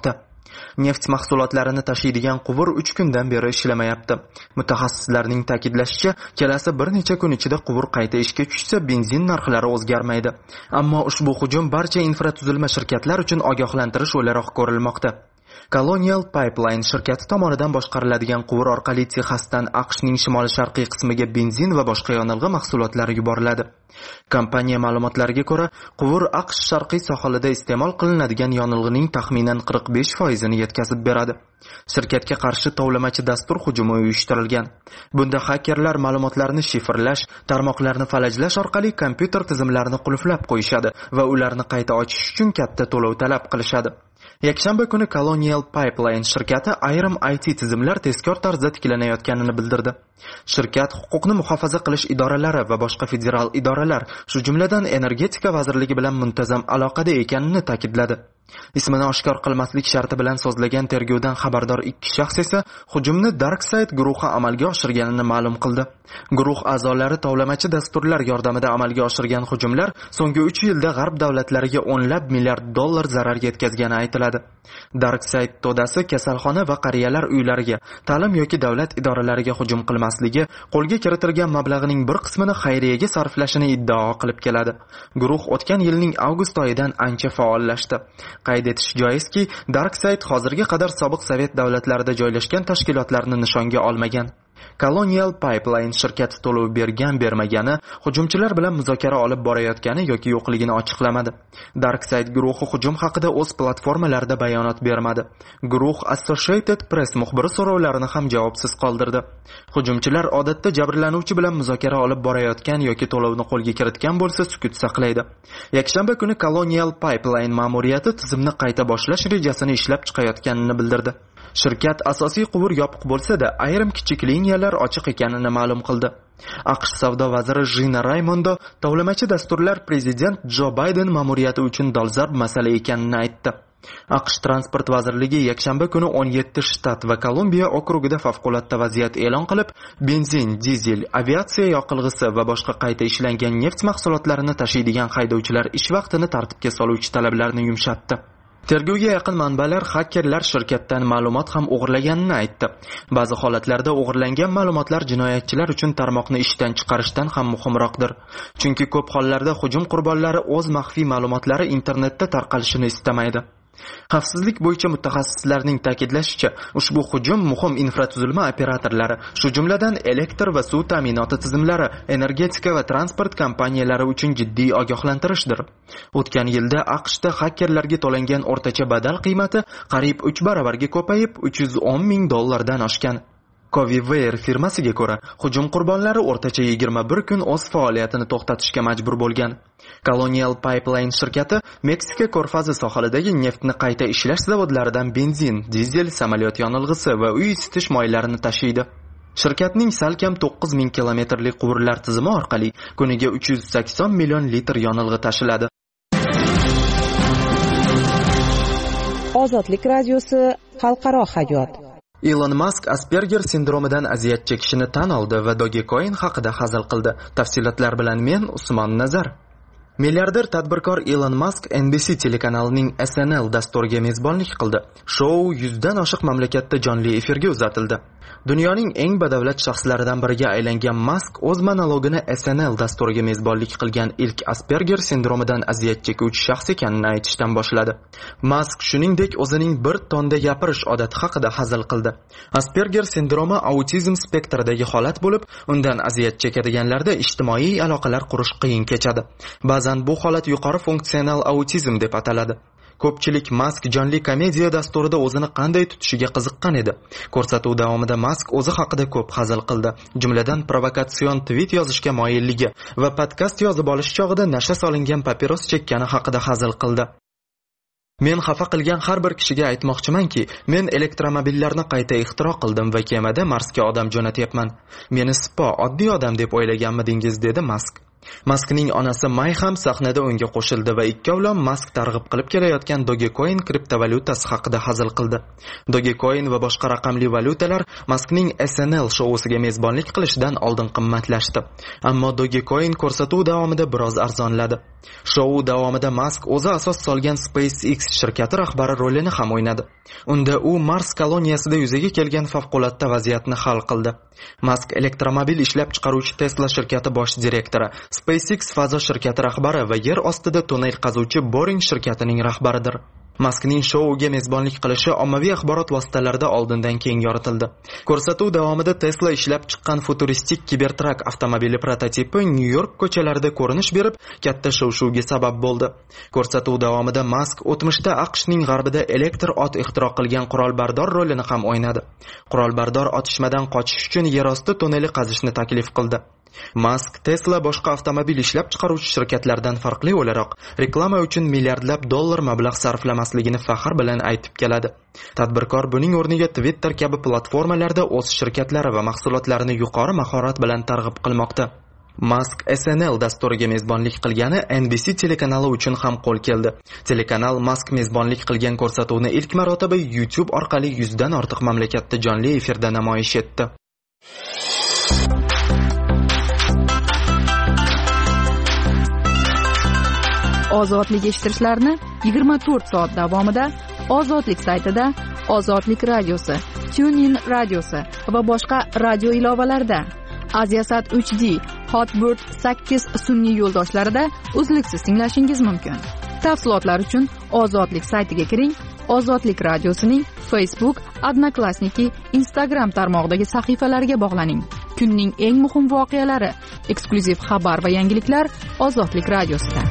Neft mahsulotlarini tashiydigan quvur 3 kundan beri ishlamayapti. Mutaxassislarning ta'kidlashicha, kelasi bir necha kun ichida quvur qayta ishga tushsa, benzin narxlari o'zgarmaydi. Ammo ushbu hujum barcha infratuzilma shirkatlar uchun ogohlantirish o'laroq ko'rilmoqda. Colonial Pipeline shirkati tomonidan boshqariladigan quvur orqali Texasdan AQShning shimoli-sharqiy qismiga benzin va boshqa yonilg'i mahsulotlari yuboriladi. Kompaniya ma'lumotlariga ko'ra, quvur AQSh sharqiy sohilida iste'mol qilinadigan yonilg'ining taxminan 45% yetkazib beradi. Shirkatga qarshi tovlamachi dastur hujumi uyushtirilgan. Bunda xakerlar ma'lumotlarni shifrlash, tarmoqlarni falajlash orqali kompyuter tizimlarini qulflab qo'yishadi va ularni qayta ochish uchun katta to'lov talab qilishadi. Yakshanba kuni Colonial Pipeline shirkati ayrim IT tizimlar tezkor tarzda tiklanayotganini bildirdi. Shirkat huquqni muhofaza qilish idoralari va boshqa federal idoralar, shu jumladan energetika vazirligi bilan muntazam aloqada ekanini ta'kidladi. Ismini oshkor qilmaslik sharti bilan sozlagan tergovdan xabardor 2 shaxs esa hujumni DarkSide guruhi amalga oshirganini ma'lum qildi. Guruh a'zolari tovlamachi dasturlar yordamida amalga oshirgan hujumlar so'nggi 3 yilda g'arb davlatlariga o'nlab milliard dollar zarar yetkazgani aytiladi. DarkSide to'dasi kasalxona va qariyalar uylariga, ta'lim yoki davlat idoralariga hujum qilmasligi, qo'lga kiritilgan mablag'ning bir qismini xayriyaga sarflashini iddao qilib keladi. Guruh o'tgan yilning avgust oyidan ancha faollashdi. Qayd etish joizki, DarkSide hozirga qadar sobiq Sovet davlatlarida joylashgan tashkilotlarni nishonga olmagan. Colonial Pipeline shirkati to'lov bergan-bermagani, hujumchilar bilan muzokara olib borayotgani yoki yo'qligini ochiqlamadi. DarkSide guruhi hujum haqida o'z platformalarida bayonot bermadi. Guruh Associated Press muxbiri so'rovlarini ham javobsiz qoldirdi. Hujumchilar odatda jabrlanuvchi bilan muzokara olib borayotgan yoki to'lovni qo'lga kiritgan bo'lsa sukut saqlaydi. Yakshanba kuni Colonial Pipeline ma'muriyati tizimni qayta boshlash rejasini ishlab chiqayotganini bildirdi. Shirkat asosiy quvur yopiq bo'lsa-da, ayrim kichik liniyalar ochiq ekanini ma'lum qildi. AQSh savdo vaziri Gina Raimondo tovlamachi dasturlar prezident Jo Bayden ma'muriyati uchun dolzarb masala ekanini aytdi. AQSh transport vazirligi yakshanba kuni 17 shtat va Kolumbiya okrugida favqulodda vaziyat e'lon qilib, benzin, dizel, aviatsiya yoqilg'isi va boshqa qayta ishlangan neft mahsulotlarini tashiydigan haydovchilar ish vaqtini tartibga soluvchi talablarni yumshatdi. Tergovga yaqin manbalar xakerlar shirkatdan ma'lumot ham o'g'irlaganini aytdi. Ba'zi holatlarda o'g'irlangan ma'lumotlar jinoyatchilar uchun tarmoqni ishdan chiqarishdan ham muhimroqdir. Chunki ko'p hollarda hujum qurbonlari o'z maxfiy ma'lumotlari internetda tarqalishini istamaydi. Xavfsizlik bo'yicha mutaxassislarning ta'kidlashicha, ushbu hujum muhim infratuzilma operatorlari, shu jumladan elektr va suv ta'minoti tizimlari, energetika va transport kompaniyalari uchun jiddiy ogohlantirishdir. O'tgan yilda AQShda xakerlarga to'langan o'rtacha badal qiymati qariyb 3 baravarga ko'payib, $310 ming oshgan. Covivare firmasiga ko'ra, hujum qurbonlari o'rtacha 21 kun o'z faoliyatini to'xtatishga majbur bo'lgan. Colonial Pipeline shirkati Meksika ko'rfazi sohilidagi neftni qayta ishlash zavodlaridan benzin, dizel, samolyot yonilg'isi va uy isitish moylarini tashiydi. Shirkatning salkam 9000 kilometrlik quvurlar tizimi orqali kuniga 380 million litr yonilg'i tashiladi. Ozodlik radiosi xalqaro hayot. Elon Musk Asperger sindromidan aziyat chekishini tan oldi va Dogecoin haqida hazil qildi. Tafsilotlar bilan men Usmon Nazar. Milliarder tadbirkor Elon Musk NBC telekanalining SNL dasturiga mezbonlik qildi. Shou 100 dan oshiq mamlakatda jonli efirga uzatildi. Dunyoning eng badavlat shaxslaridan biriga aylangan Musk o'z monologini SNL dasturiga mezbonlik qilgan ilk Asperger sindromidan aziyat chekuvchi shaxs ekanini aytishdan boshladi. Musk shuningdek o'zining bir tonda gapirish odati haqida hazil qildi. Asperger sindromi autizm spektridagi holat bo'lib, undan aziyat chekadiganlarda ijtimoiy aloqalar qurish qiyin kechadi. Ba'zan bu holat yuqori funksional autizm deb ataladi. Ko'pchilik Musk jonli komediya dasturida o'zini qanday tutishiga qiziqqan edi. Ko'rsatuv davomida Musk o'zi haqida ko'p hazil qildi, jumladan provokatsion tweet yozishga moyilligi va podkast yozib olish chog'ida nasha solingan papiros chekkani haqida hazil qildi. Men xafa qilgan har bir kishiga aytmoqchimanki, men elektromobillarni qayta ixtiro qildim va kemada Marsga odam jo'natyapman. Meni sipo, oddiy odam deb o'ylaganmidingiz, dedi Musk. Maskning onasi May ham sahnada unga qo'shildi va ikkovlon Mask targ'ib qilib kelayotgan Dogecoin kriptovalyutasi haqida hazil qildi. Dogecoin va boshqa raqamli valyutalar Maskning SNL shousiga mezbonlik qilishidan oldin qimmatlashdi. Ammo Dogecoin ko'rsatuv davomida biroz arzonladi. Shou davomida Mask o'zi asos solgan SpaceX shirkati rahbari rolini ham o'ynadi. Unda u Mars koloniyasida yuzaga kelgan favqulodda vaziyatni hal qildi. Mask elektromobil ishlab chiqaruvchi Tesla shirkati bosh direktori, SpaceX fazo shirkati rahbari va yer ostida tunnel qazuvchi Boring shirkatining rahbaridir. Maskning shouga mezbonlik qilishi ommaviy axborot vositalarida oldindan keng yoritildi. Ko'rsatuv davomida Tesla ishlab chiqqan futuristik Cybertruck avtomobili prototipi Nyu-York ko'chalarida ko'rinish berib, katta shov-shuvga sabab bo'ldi. Ko'rsatuv davomida Mask o'tmishda AQShning g'arbida elektr ot ixtiro qilgan qurolbardor rolini ham o'ynadi. Qurolbardor otishmadan qochish uchun yerosti tunneli qazishni taklif qildi. Mask Tesla boshqa avtomobil ishlab chiqaruvchi shirkatlardan farqli o'laroq reklama uchun milliardlab dollar mablag' sarflamasligini faxr bilan aytib keladi. Tadbirkor buning o'rniga Twitter kabi platformalarda o'z shirkatlari va mahsulotlarini yuqori mahorat bilan targ'ib qilmoqda. Mask SNL dasturiga mezbonlik qilgani NBC telekanali uchun ham qo'l keldi. Telekanal Mask mezbonlik qilgan ko'rsatuvni ilk marotaba YouTube orqali 100 dan ortiq mamlakatda jonli efirda namoyish etdi. Ozodlik eshittirishlarini 24 soat davomida Ozodlik saytida, Ozodlik radiosi, TuneIn radiosi va boshqa radio ilovalarida, Aziasat 3D, Hotbird 8 sun'iy yo'ldoshlarida uzluksiz tinglashingiz mumkin. Tafsilotlar uchun Ozodlik saytiga kiring. Ozodlik radiosining Facebook, Odnoklassniki, Instagram tarmog'idagi sahifalariga bog'laning. Kunning eng muhim voqealari, eksklyuziv xabar va yangiliklar Ozodlik radiosida.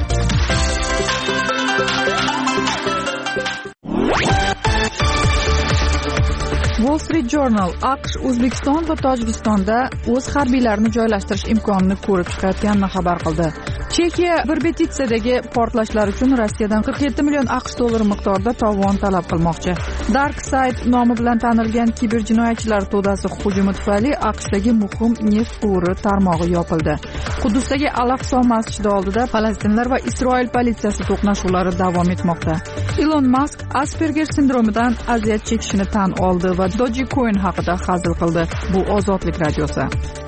Wall Street Journal AQSh O'zbekiston va Tojikistonda o'z harbiylarini joylashtirish imkonini ko'rib chiqayotganini xabar qildi. Chexiya Verbetitsadagi portlashlar uchun Rossiyadan 47 million AQSh dollari miqdorida tovon talab qilmoqchi. DarkSide nomi bilan tanilgan kiberjinoyatchilar to'dasi hujumi tufayli AQShdagi muhim neft quvuri tarmog'i yopildi. Quddusdagi Al-Aqso masjidi oldida Falastinlar va Isroil politsiyasi to'qnashuvlari davom etmoqda. Elon Musk Asperger sindromidan aziyat chekishini tan oldi va Dogecoin haqida hazil qildi. Bu Ozodlik radiosi.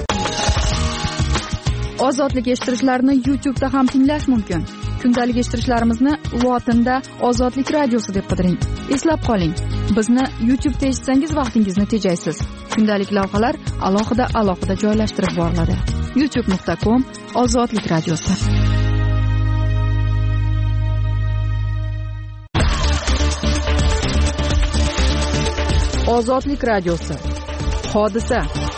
Ozodlik eshittirishlarini YouTube'da ham tinglash mumkin. Kundalik eshittirishlarimizni lotinda Ozodlik radiosi deb qidiring. Eslab qoling, bizni YouTube'da eshitsangiz vaqtingizni tejaysiz. Kundalik lavhalar alohida joylashtirib boriladi. youtube.com Ozodlik radiosi. Ozodlik radiosi. Hodisa.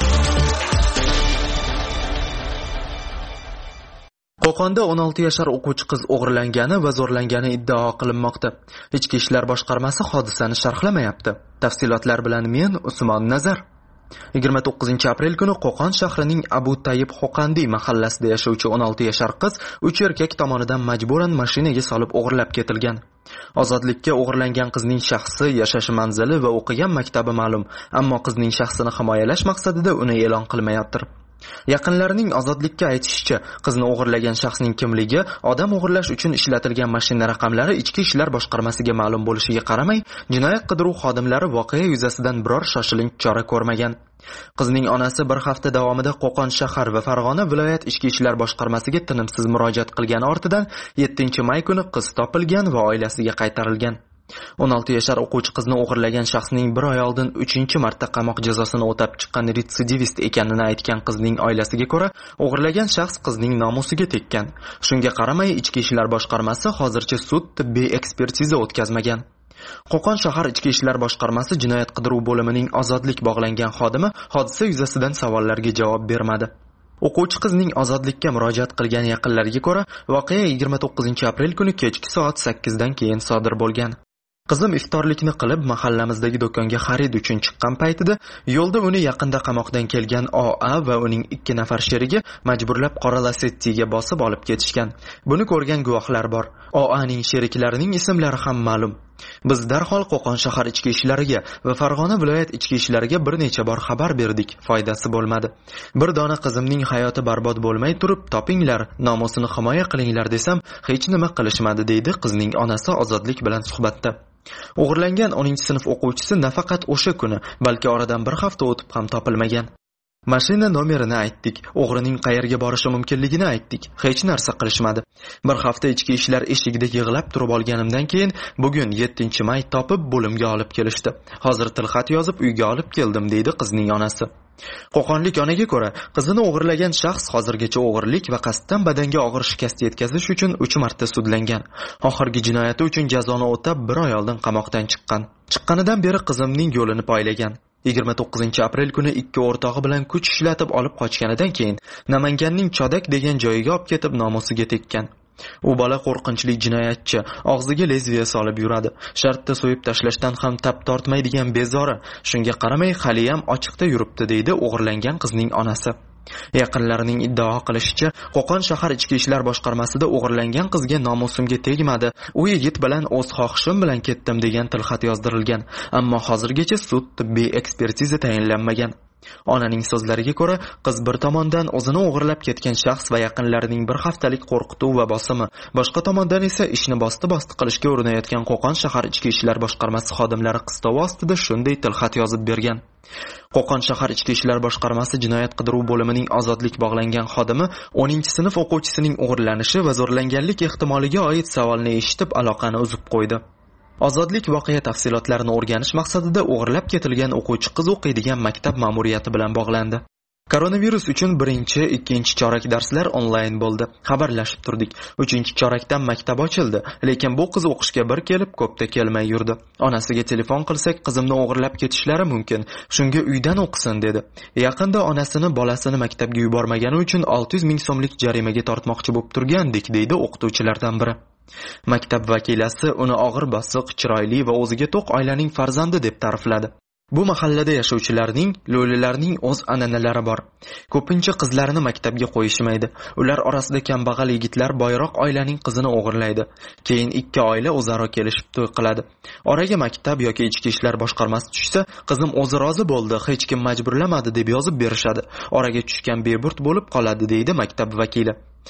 Qo'qonda 16 yashar o'quvchi qiz o'g'irlangani va zo'rlangani iddao qilinmoqda. Ichki ishlar boshqarmasi hodisani sharhlamayapti. Tafsilotlar bilan men Usmon Nazar. 29 aprel kuni Qo'qon shahrining Abu Tayyib Xo'qandi mahallasida yashovchi 16 yashar qiz 3 erkak tomonidan majburan mashinaga solib o'g'irlab ketilgan. Ozodlikka o'g'irlangan qizning shaxsi, yashash manzili va o'qigan maktabi ma'lum, ammo qizning shaxsini himoyalash maqsadida uni e'lon qilmayotir. Yaqinlarining Ozodlikka aytishicha, qizni o'g'irlagan shaxsning kimligi, odam o'g'irlash uchun ishlatilgan mashina raqamlari ichki ishlar boshqarmasiga ma'lum bo'lishiga qaramay, jinoyat qidiruv xodimlari voqea yuzasidan biror shoshilinch chora ko'rmagan. Qizning onasi bir hafta davomida Qo'qon shahar va Farg'ona viloyat ichki ishlar boshqarmasiga tinimsiz murojaat qilgani ortidan 7-may kuni qiz topilgan va oilasiga qaytarilgan. 16 yashar o'quvchi qizni o'g'irlagan shaxsning 1 oy oldin 3-marta qamoq jazosini o'tab chiqqan retsidivist ekanini aytgan qizning oilasiga ko'ra, o'g'irlagan shaxs qizning nomusiga tekkan. Shunga qaramay, ichki ishlar boshqarmasi hozircha sud tibbiy ekspertiza o'tkazmagan. Qo'qon shahar ichki ishlar boshqarmasi jinoyat qidiruv bo'limining Ozodlik bog'langan xodimi hodisa yuzasidan savollarga javob bermadi. O'quvchi qizning Ozodlikka murojaat qilgan yaqinlariga ko'ra, voqea 29 aprel kuni kechki soat 8 dan keyin sodir bo'lgan. Qizim iftorlikni qilib mahallamizdagi do'konga xarid uchun chiqqan paytida yo'lda uni yaqinda qamoqdan kelgan OA va uning 2 nafar sherigi majburlab qora Lacetti'ga bosib olib ketishgan. Buni ko'rgan guvohlar bor. OAning sheriklarining ismlari ham ma'lum. Biz darhol Qo'qon shahar ichki ishlariga va Farg'ona viloyat ichki ishlariga bir necha bor xabar berdik, foydasi bo'lmadi. Bir dona qizimning hayoti barbod bo'lmay turib, topinglar, nomusini himoya qilinglar desam, hech nima qilishmadi, deydi qizning onasi Ozodlik bilan suhbatda. O'g'irlangan 10-sinf o'quvchisi nafaqat o'sha kuni, balki oradan bir hafta o'tib ham topilmagan. Mashina nomerini aytdik, o'g'rining qayerga borishi mumkinligini aytdik, hech narsa qilishmadi. Bir hafta ichki ishlar eshigida yig'lab turib olganimdan keyin bugun 7-may topib bo'limga olib kelishdi. Hozir tilxat yozib uyga olib keldim, deydi qizning onasi. Qo'qonlik onaga ko'ra, qizini o'g'irlagan shaxs hozirgacha o'g'irlik va qasddan badanga og'ir shikast yetkazish uchun 3 marta sudlangan. Oxirgi jinoyati uchun jazoni o'tab 1 oy oldin qamoqdan chiqqan. Chiqqanidan beri qizimning yo'lini poylagan. 29-aprel kuni 2 o'rtog'i bilan kuch ishlatib olib qochganidan keyin Namanganning Chodak degan joyiga olib ketib nomusiga tekkan. U bola qo'rqinchli jinoyatchi, og'ziga lezviya solib yuradi. Shartda so'yib tashlashdan ham tap tortmaydigan bezori. Shunga qaramay hali ham ochiqda yuribdi, deydi o'g'irlangan qizning onasi. Yaqinlarining iddao qilishicha, Qo'qon shahar ichki ishlar boshqarmasida o'g'irlangan qizga nomusimga tegmadi. U yigit bilan o'z xohishim bilan ketdim degan tilxat yozdirilgan, ammo hozirgacha sud tibbiy ekspertiza tayinlanmagan. Onaning so'zlariga ko'ra, qiz bir tomondan o'zini o'g'irlab ketgan shaxs va yaqinlarining bir haftalik qo'rqituv va bosimi, boshqa tomondan esa ishni bosti-bosti qilishga urinayotgan Qo'qon shahar ichki ishlar boshqarmasi xodimlari qistovi ostida shunday tilxat yozib bergan. Qo'qon shahar ichki ishlar boshqarmasi jinoyat qidiruv bo'limining Ozodlik bog'langan xodimi 10-sinf o'quvchisining o'g'irlanishi va zo'rlanganlik ehtimoliga oid savolni eshitib aloqani uzib qo'ydi. Ozodlik voqea tafsilotlarini o'rganish maqsadida o'g'irlab ketilgan o'quvchi qiz o'qiydigan maktab ma'muriyati bilan bog'landi. Koronavirus uchun 1-2 chorak darslar onlayn bo'ldi. Xabarlashib turdik. 3-chorakdan maktab ochildi, lekin bu qiz o'qishga bir kelib, ko'pda kelmay yurdi. Onasiga telefon qilsak, qizimni o'g'irlab ketishlari mumkin. Shunga uydan o'qisin, dedi. Yaqinda onasini bolasini maktabga yubormagani uchun 600 ming so'mlik jarimaga tortmoqchi bo'lib turgandik, deydi o'qituvchilardan biri. Maktab vakilasi uni og'ir bosiq, chiroyli va o'ziga to'q oilaning farzandi deb ta'rifladi. Bu mahallada yashovchilarning, lo'lilarning o'z an'analari bor. Ko'pincha qizlarini maktabga qo'yishmaydi. Ular orasida kambag'al yigitlar boyroq oilaning qizini o'g'irlaydi. Keyin 2 oila o'zaro kelishib to'y qiladi. Oraga maktab yoki ichki ishlar boshqarmasi tushsa, qizim o'zi rozi bo'ldi, hech kim majburlamadi deb yozib berishadi. Oraga tushgan beburt bo'lib qoladi, deydi maktab vakili.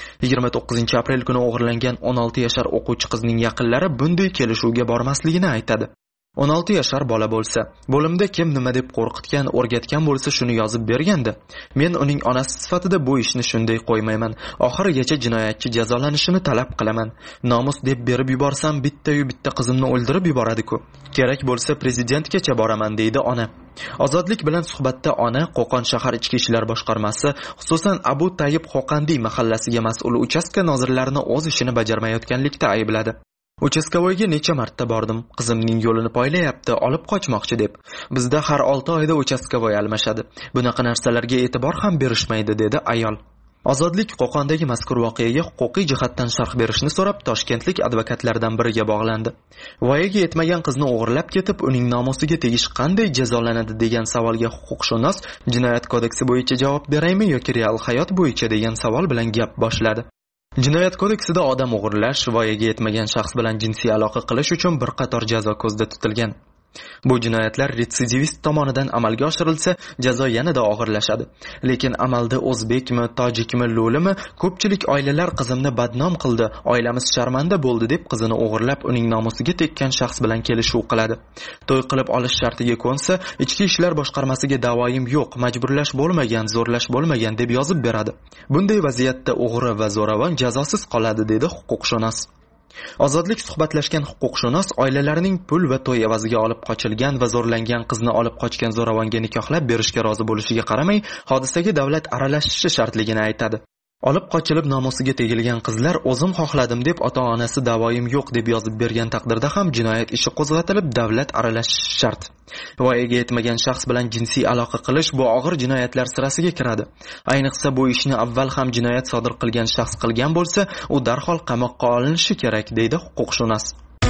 29-aprel kuni o'g'irlangan 16 yashar o'quvchi qizning yaqinlari bunday kelishuvga bormasligini aytadi. 16 yashar bola bo'lsa, bo'limda kim nima deb qo'rqitgan, o'rgatgan bo'lsa shuni yozib berganda, men uning onasi sifatida bu ishni shunday qo'ymayman. Oxirigacha jinoyatchi jazolanishini talab qilaman. Nomus deb berib yuborsam, bitta qizimni o'ldirib yuboradi-ku. Kerak bo'lsa prezidentgacha boraman, deydi ona. Ozodlik bilan suhbatda ona Qo'qon shahar ichki ishlar boshqarmasi, xususan Abu Tayyib Xoqandiy mahallasiga mas'ul uchastka nozirlarini o'z ishini bajarmayotganlikda aybladi. Uchastkovoyga necha marta bordim, qizimning yo'lini poylayapti, olib qochmoqchi deb. Bizda har 6 oyda uchastkovoy almashadi. Bunaqa narsalarga e'tibor ham berishmaydi, dedi ayol. Ozodlik Qo'qondagi mazkur voqeaga huquqiy jihatdan sharh berishni so'rab toshkentlik advokatlardan biriga bog'landi. Voyaga yetmagan qizni o'g'irlab ketib, uning nomusiga tegish qanday jazolanadi degan savolga huquqshunos Jinoyat kodeksi bo'yicha javob beraymi yoki real hayot bo'yicha degan savol bilan gap boshladi. Jinoyat kodeksida odam o'g'irlash, voyaga yetmagan shaxs bilan jinsiy aloqa qilish uchun bir qator jazo ko'zda tutilgan. Bu jinoyatlar retsidivist tomonidan amalga oshirilsa, jazo yanada og'irlashadi. Lekin amalda o'zbekmi, tojikmi, lo'limi, ko'pchilik oilalar qizimni badnom qildi, oilamiz sharmanda bo'ldi deb qizini o'g'irlab, uning nomusiga tekkan shaxs bilan kelishuv qiladi. To'y qilib olish shartiga ko'nsa, ichki ishlar boshqarmasiga da'voyim yo'q, majburlash bo'lmagan, zo'rlash bo'lmagan deb yozib beradi. Bunday vaziyatda o'g'ri va zo'ravon jazosiz qoladi, dedi huquqshunos. Ozodlik suhbatlashgan huquqshunos oilalarining pul va to'y evaziga olib qochilgan va zo'rlangan qizni olib qochgan zo'ravonga nikohlab berishga rozi bo'lishiga qaramay, hodisaga davlat aralashishi shartligini aytadi. Olib qochilib nomusiga tegilgan qizlar o'zim xohladim deb ota-onasi da'voyim yo'q deb yozib bergan taqdirda ham jinoyat ishi qo'zg'atilib davlat aralashishi shart. Voyaga yetmagan shaxs bilan jinsiy aloqa qilish bu og'ir jinoyatlar sirasiga kiradi. Ayniqsa bu ishni avval ham jinoyat sodir qilgan shaxs qilgan bo'lsa, u darhol qamoqqa olinishi kerak, deydi huquqshunos.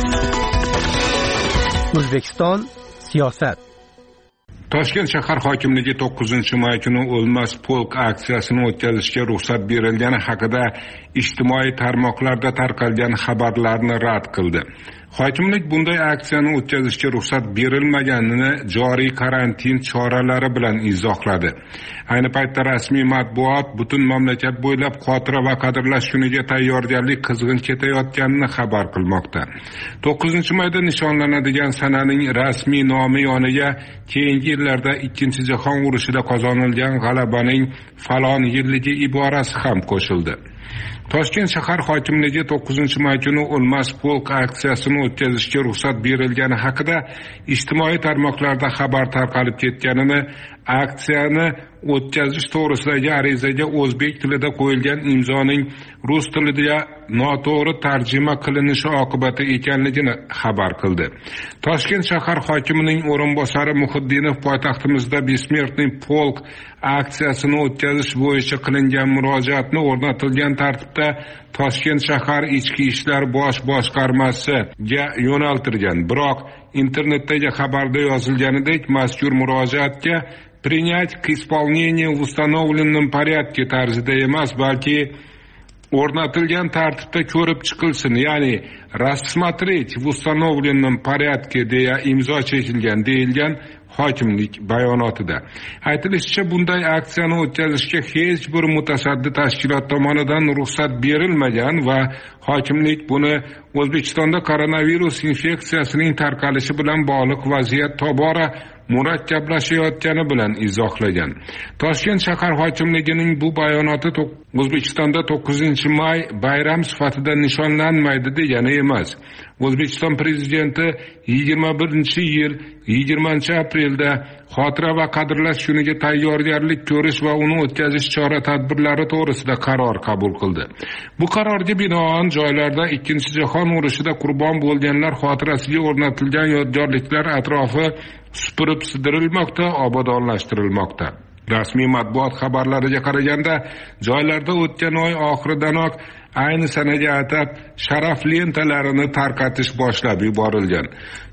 O'zbekiston siyosat. Toshkent shahar hokimligi 9-may kuni o'lmas polk aksiyasini o'tkazishga ruxsat berilgani haqida ijtimoiy tarmoqlarda tarqalgan xabarlarni rad qildi. Hokimlik bunday aksiyani o'tkazishga ruxsat berilmaganini joriy karantin choralari bilan izohladi. Ayni paytda rasmiy matbuot butun mamlakat bo'ylab xotira va qadrlash kuniga tayyorgarlik qizg'in ketayotganini xabar qilmoqda. 9-mayda nishonlanadigan sananing rasmiy nomi yoniga keyingi yillarda Ikkinchi jahon urushida qozonilgan g'alabaning falon yilligi iborasi ham qo'shildi. Toshkent shahar hokimligi 9-may kuni O'lmas polk aksiyasini o'tkazishga ruxsat berilgani haqida ijtimoiy tarmoqlarda xabar tarqalib ketganini, aksiyani o'tkazish to'g'risidagi arizaga o'zbek tilida qo'yilgan imzoning rus tilida noto'g'ri tarjima qilinishi oqibati ekanligini xabar qildi. Toshkent shahar hokimining o'rinbosari Muhiddinov poytaxtimizda Besmertniy polk aksiyasini o'tkazish bo'yicha qilingan murojaatni o'rnatilgan tartibda Toshkent shahar ichki ishlar bosh boshqarmasiga yo'naltirgan. Biroq internetdagi xabarda yozilganidek mazkur murojaatga принять к исполнению в установленном порядке tarzida emas, balki o'rnatilgan tartibda ko'rib chiqilsin, ya'ni рассмотреть в установленном порядке deya imzo chekilgan deyilgan hokimlik bayonotida. Aytilishicha, bunday aksiyani o'tkazishga hech bir mutasaddi tashkilot tomonidan ruxsat berilmagan va hokimlik buni O'zbekistonda koronavirus infeksiyasining tarqalishi bilan bog'liq vaziyat tobora murakkablashayotgani bilan izohlagan. Toshkent shahar hokimligining bu bayonoti O'zbekistonda 9-may bayram sifatida nishonlanmaydi degani emas. O'zbekiston prezidenti 21-yil 20-aprelda xotira va qadrlash kuniga tayyorgarlik ko'rish va uni o'tkazish chora-tadbirlari to'g'risida qaror qabul qildi. Bu qarorga binoan joylarda Ikkinchi jahon urushida qurbon bo'lganlar xotirasiga o'rnatilgan yodgorliklar atrofi supurib sidirilmoqda, obodonlashtirilmoqda. Rasmiy matbuot xabarlariga qaraganda, joylarda o'tgan oy oxiridanoq ayni sanaga atab sharaf lentalarini tarqatish boshlab yuborilgan.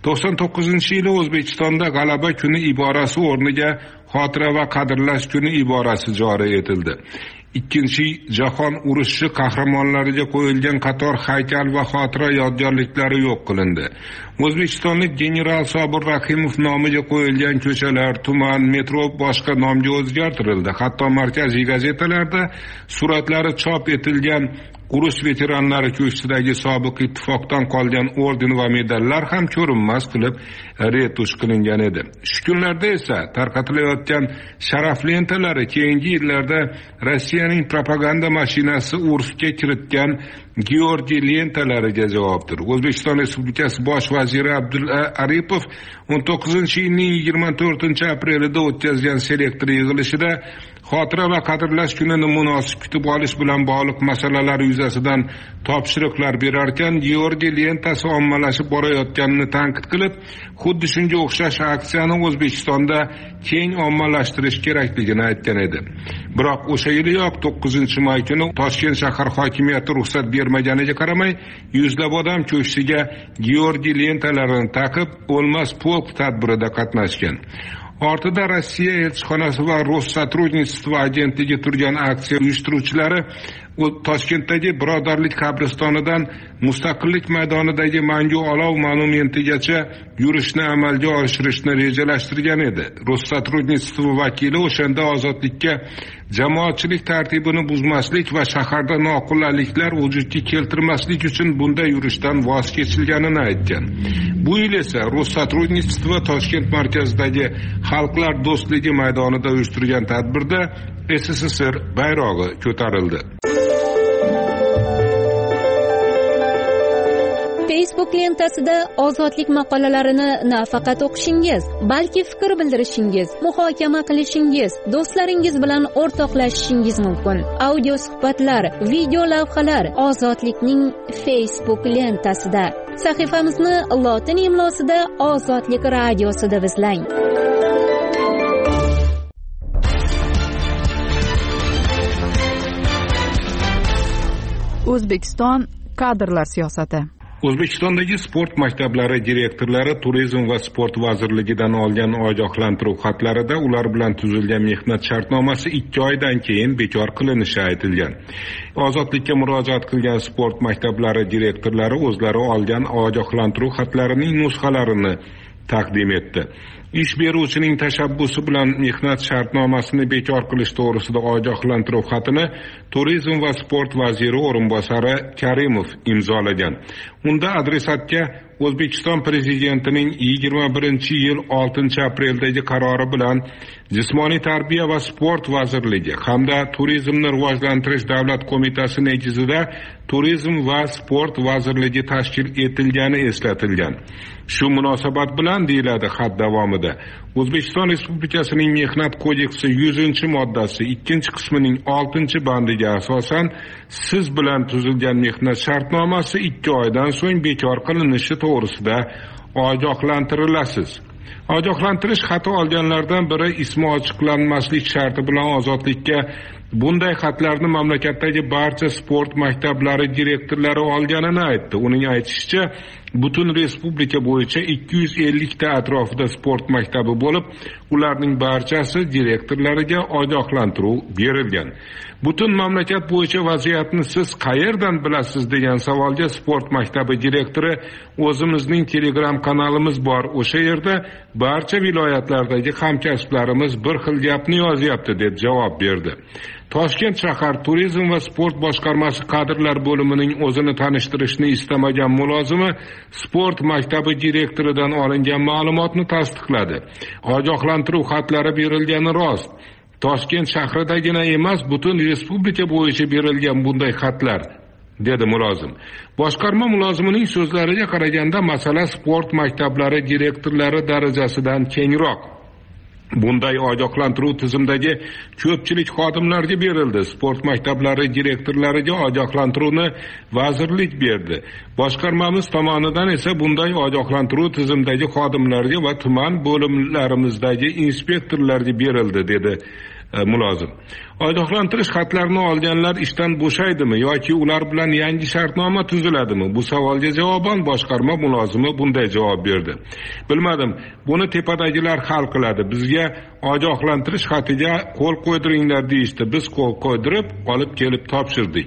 99-yili O'zbekistonda G'alaba kuni iborasi o'rniga Xotira va qadrlash kuni iborasi joriy etildi. Ikkinchi jahon urushi qahramonlariga qo'yilgan qator haykal va xotira yodgorliklari yo'q qilindi. O'zbekistonlik general Sobir Rahimov nomiga qo'yilgan ko'chalar, tuman, metro boshqa nomga o'zgartirildi. Hatto markaziy gazetalarda suratlari chop etilgan urush veteranlari ko'chsidagi sobiq ittifoqdan qolgan orden va medallar ham ko'rinmas qilib retush qilingan edi. Shu kunlarda esa tarqatilayotgan sharaf lentalari keyingi yillarda Rossiyaning propaganda mashinasi urfga kiritgan Georgiy lentalariga javobdir. O'zbekiston Respublikasi bosh vaziri Abdulla Aripov 19-yilning 24-aprelida o'tkazgan selektor yig'ilishida xotira va qadrlash kunini munosib kutib olish bilan bog'liq masalalar yuzasidan topshiriqlar berarkan, Georgiy lentasi ommalashib borayotganini tanqid qilib, xuddi shunga o'xshash aksiyani O'zbekistonda keng ommalashtirish kerakligini aytgan edi. Biroq o'sha yiliyoq 9-may kuni Toshkent shahar hokimiyati ruxsat bermaganiga qaramay, yuzlab odam ko'chsiga Georgiy lentalarini taqib, O'lmas polk tadbirida qatnashgan. Ortida Rossiya elchixonasi va Rossотрудничество agentligi turgan aksiya uyushtiruvchilari Toshkentdagi Birodarlik qabristonidan Mustaqillik maydonidagi Mangu olov monumentigacha yurishni amalga oshirishni rejalashtirgan edi. Rossотрудничество vakili o'shanda ozodlikka, jamoatchilik tartibini buzmaslik va shaharda noqulayliklar vujudga keltirmaslik uchun bunday yurishdan voz kechilganini aytgan. Bu yil esa Rossотрудничество Toshkent markazidagi Xalqlar do'stligi maydonida uyushtirgan tadbirda SSSR bayrog'i ko'tarildi. Facebook lentasida ozodlik maqolalarini nafaqat o'qishingiz, balki fikr bildirishingiz, muhokama qilishingiz, do'stlaringiz bilan o'rtoqlashishingiz mumkin. Audio suhbatlar, video lavhalar Ozodlikning Facebook lentasida. Sahifamizni lotin imlosida Ozodlik radiosida izlang. O'zbekiston kadrlar siyosati. O'zbekistondagi sport maktablari direktorlari Turizm va sport vazirligidan olgan ogohlantiruv xatlarida ular bilan tuzilgan mehnat shartnomasi 2 oydan keyin bekor qilinishi aytilgan. Ozodlikka murojaat qilgan sport maktablari direktorlari o'zlari olgan ogohlantiruv xatlarining nusxalarini taqdim etdi. Ish beruvchining tashabbusi bilan mehnat shartnomasini bekor qilish to'g'risida ogohlantiruv xatini Turizm va sport vaziri o'rinbosari Karimov imzolagan. Unda adresatga O'zbekiston Prezidentining 21-yil 6-apreldagi qarori bilan Jismoniy tarbiya va sport vazirligi hamda Turizmni rivojlantirish davlat qo'mitasi negizida Turizm va sport vazirligi tashkil etilgani eslatilgan. Shu munosabat bilan deyiladi xat davomida, O'zbekiston Respublikasining Mehnat kodeksi 100-moddasi 2-qismining 6-bandiga asosan siz bilan tuzilgan mehnat shartnomasi 2 oydan so'ng bekor qilinishi to'g'risida ogohlantirilasiz. Ogohlantirish xati olganlardan biri ismi ochiqlanmaslik sharti bilan ozodlikka bunday xatlarni mamlakatdagi barcha sport maktablari direktorlari olganini aytdi. Uning aytishicha, butun respublika bo'yicha 250 ta atrofida sport maktabi bo'lib, ularning barchasi direktorlariga ogohlantiruv berilgan. Butun mamlakat bo'yicha vaziyatni siz qayerdan bilasiz degan savolga sport maktabi direktori o'zimizning Telegram kanalimiz bor, o'sha yerda barcha viloyatlardagi hamkasblarimiz bir xil gapni yozyapti deb javob berdi. Toshkent shahar Turizm va sport boshqarmasi kadrlar bo'limining o'zini tanishtirishni istamagan mulozimi sport maktabi direktoridan olingan ma'lumotni tasdiqladi. Ogohlantiruv xatlari berilgani rost. Toshkent shahridagina emas, butun respublika bo'yicha berilgan bunday xatlar, dedi mulozim. Boshqarma mulozimining so'zlariga qaraganda masala sport maktablari direktorlari darajasidan kengroq. Bunday ogohlantiruv tizimdagi ko'pchilik xodimlarga berildi. Sport maktablari direktorlariga ogohlantiruvni vazirlik berdi. Boshqarmamiz tomonidan esa bunday ogohlantiruv tizimdagi xodimlarga va tuman bo'limlarimizdagi inspektorlarga berildi, dedi mulozim. Ogohlantirish xatlarini olganlar ishdan bo'shaydimi yoki ular bilan yangi shartnoma tuziladimi? Bu savolga javoban boshqarma mulozimi bunday javob berdi. Bilmadim, buni tepadagilar hal qiladi. Bizga ogohlantirish xatiga qo'l qo'ydiringlar deyishdi. Biz qo'l qo'ydirib, olib kelib topshirdik.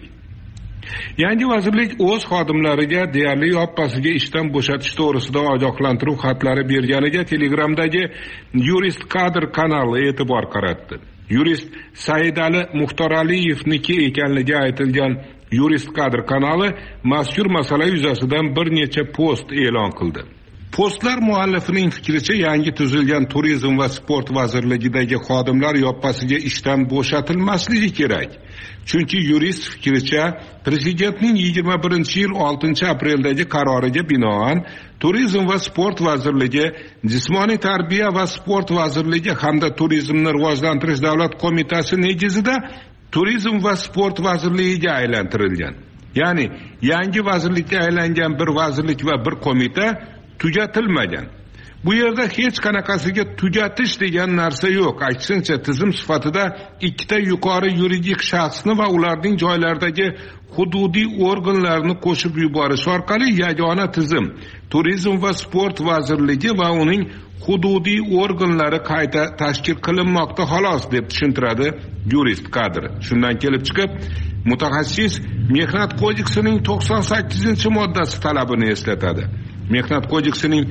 Yangi vazirlik o'z xodimlariga deyarli yoppasiga ishdan bo'shatish to'g'risida ogohlantiruv xatlari berganiga Telegramdagi Yurist kadr kanali e'tibor qaratdi. Yurist Saidali Muxtoraliyevniki ekanligi aytilgan Yurist kadr kanali mazkur masala yuzasidan bir necha post e'lon qildi. Postlar muallifining fikricha, yangi tuzilgan Turizm va sport vazirligidagi xodimlar yoppasiga ishdan bo'shatilmasligi kerak. Chunki yurist fikricha, Prezidentning 21-yil 6-apreldagi qaroriga binoan Turizm va sport vazirligi, Jismoniy tarbiya va sport vazirligi hamda Turizmni rivojlantirish davlat qo'mitasi negizida Turizm va sport vazirligiga aylantirilgan. Ya'ni yangi vazirlikka aylangan bir vazirlik va bir qo'mita tugatilmagan. Bu yerda hech qanaqasiga tugatish degan narsa yo'q. Aksincha, tizim sifatida ikkita yuqori yuridik shaxsni va ularning joylaridagi hududiy organlarni qo'shib yuborish orqali yagona tizim Turizm va sport vazirligi va uning hududiy organlari qayta tashkil qilinmoqda xolos, deb tushuntiradi yurist kadri. Shundan kelib chiqib, mutaxassis Mehnat kodeksining 98-moddasi talabini eslatadi. Mehnat kodeksining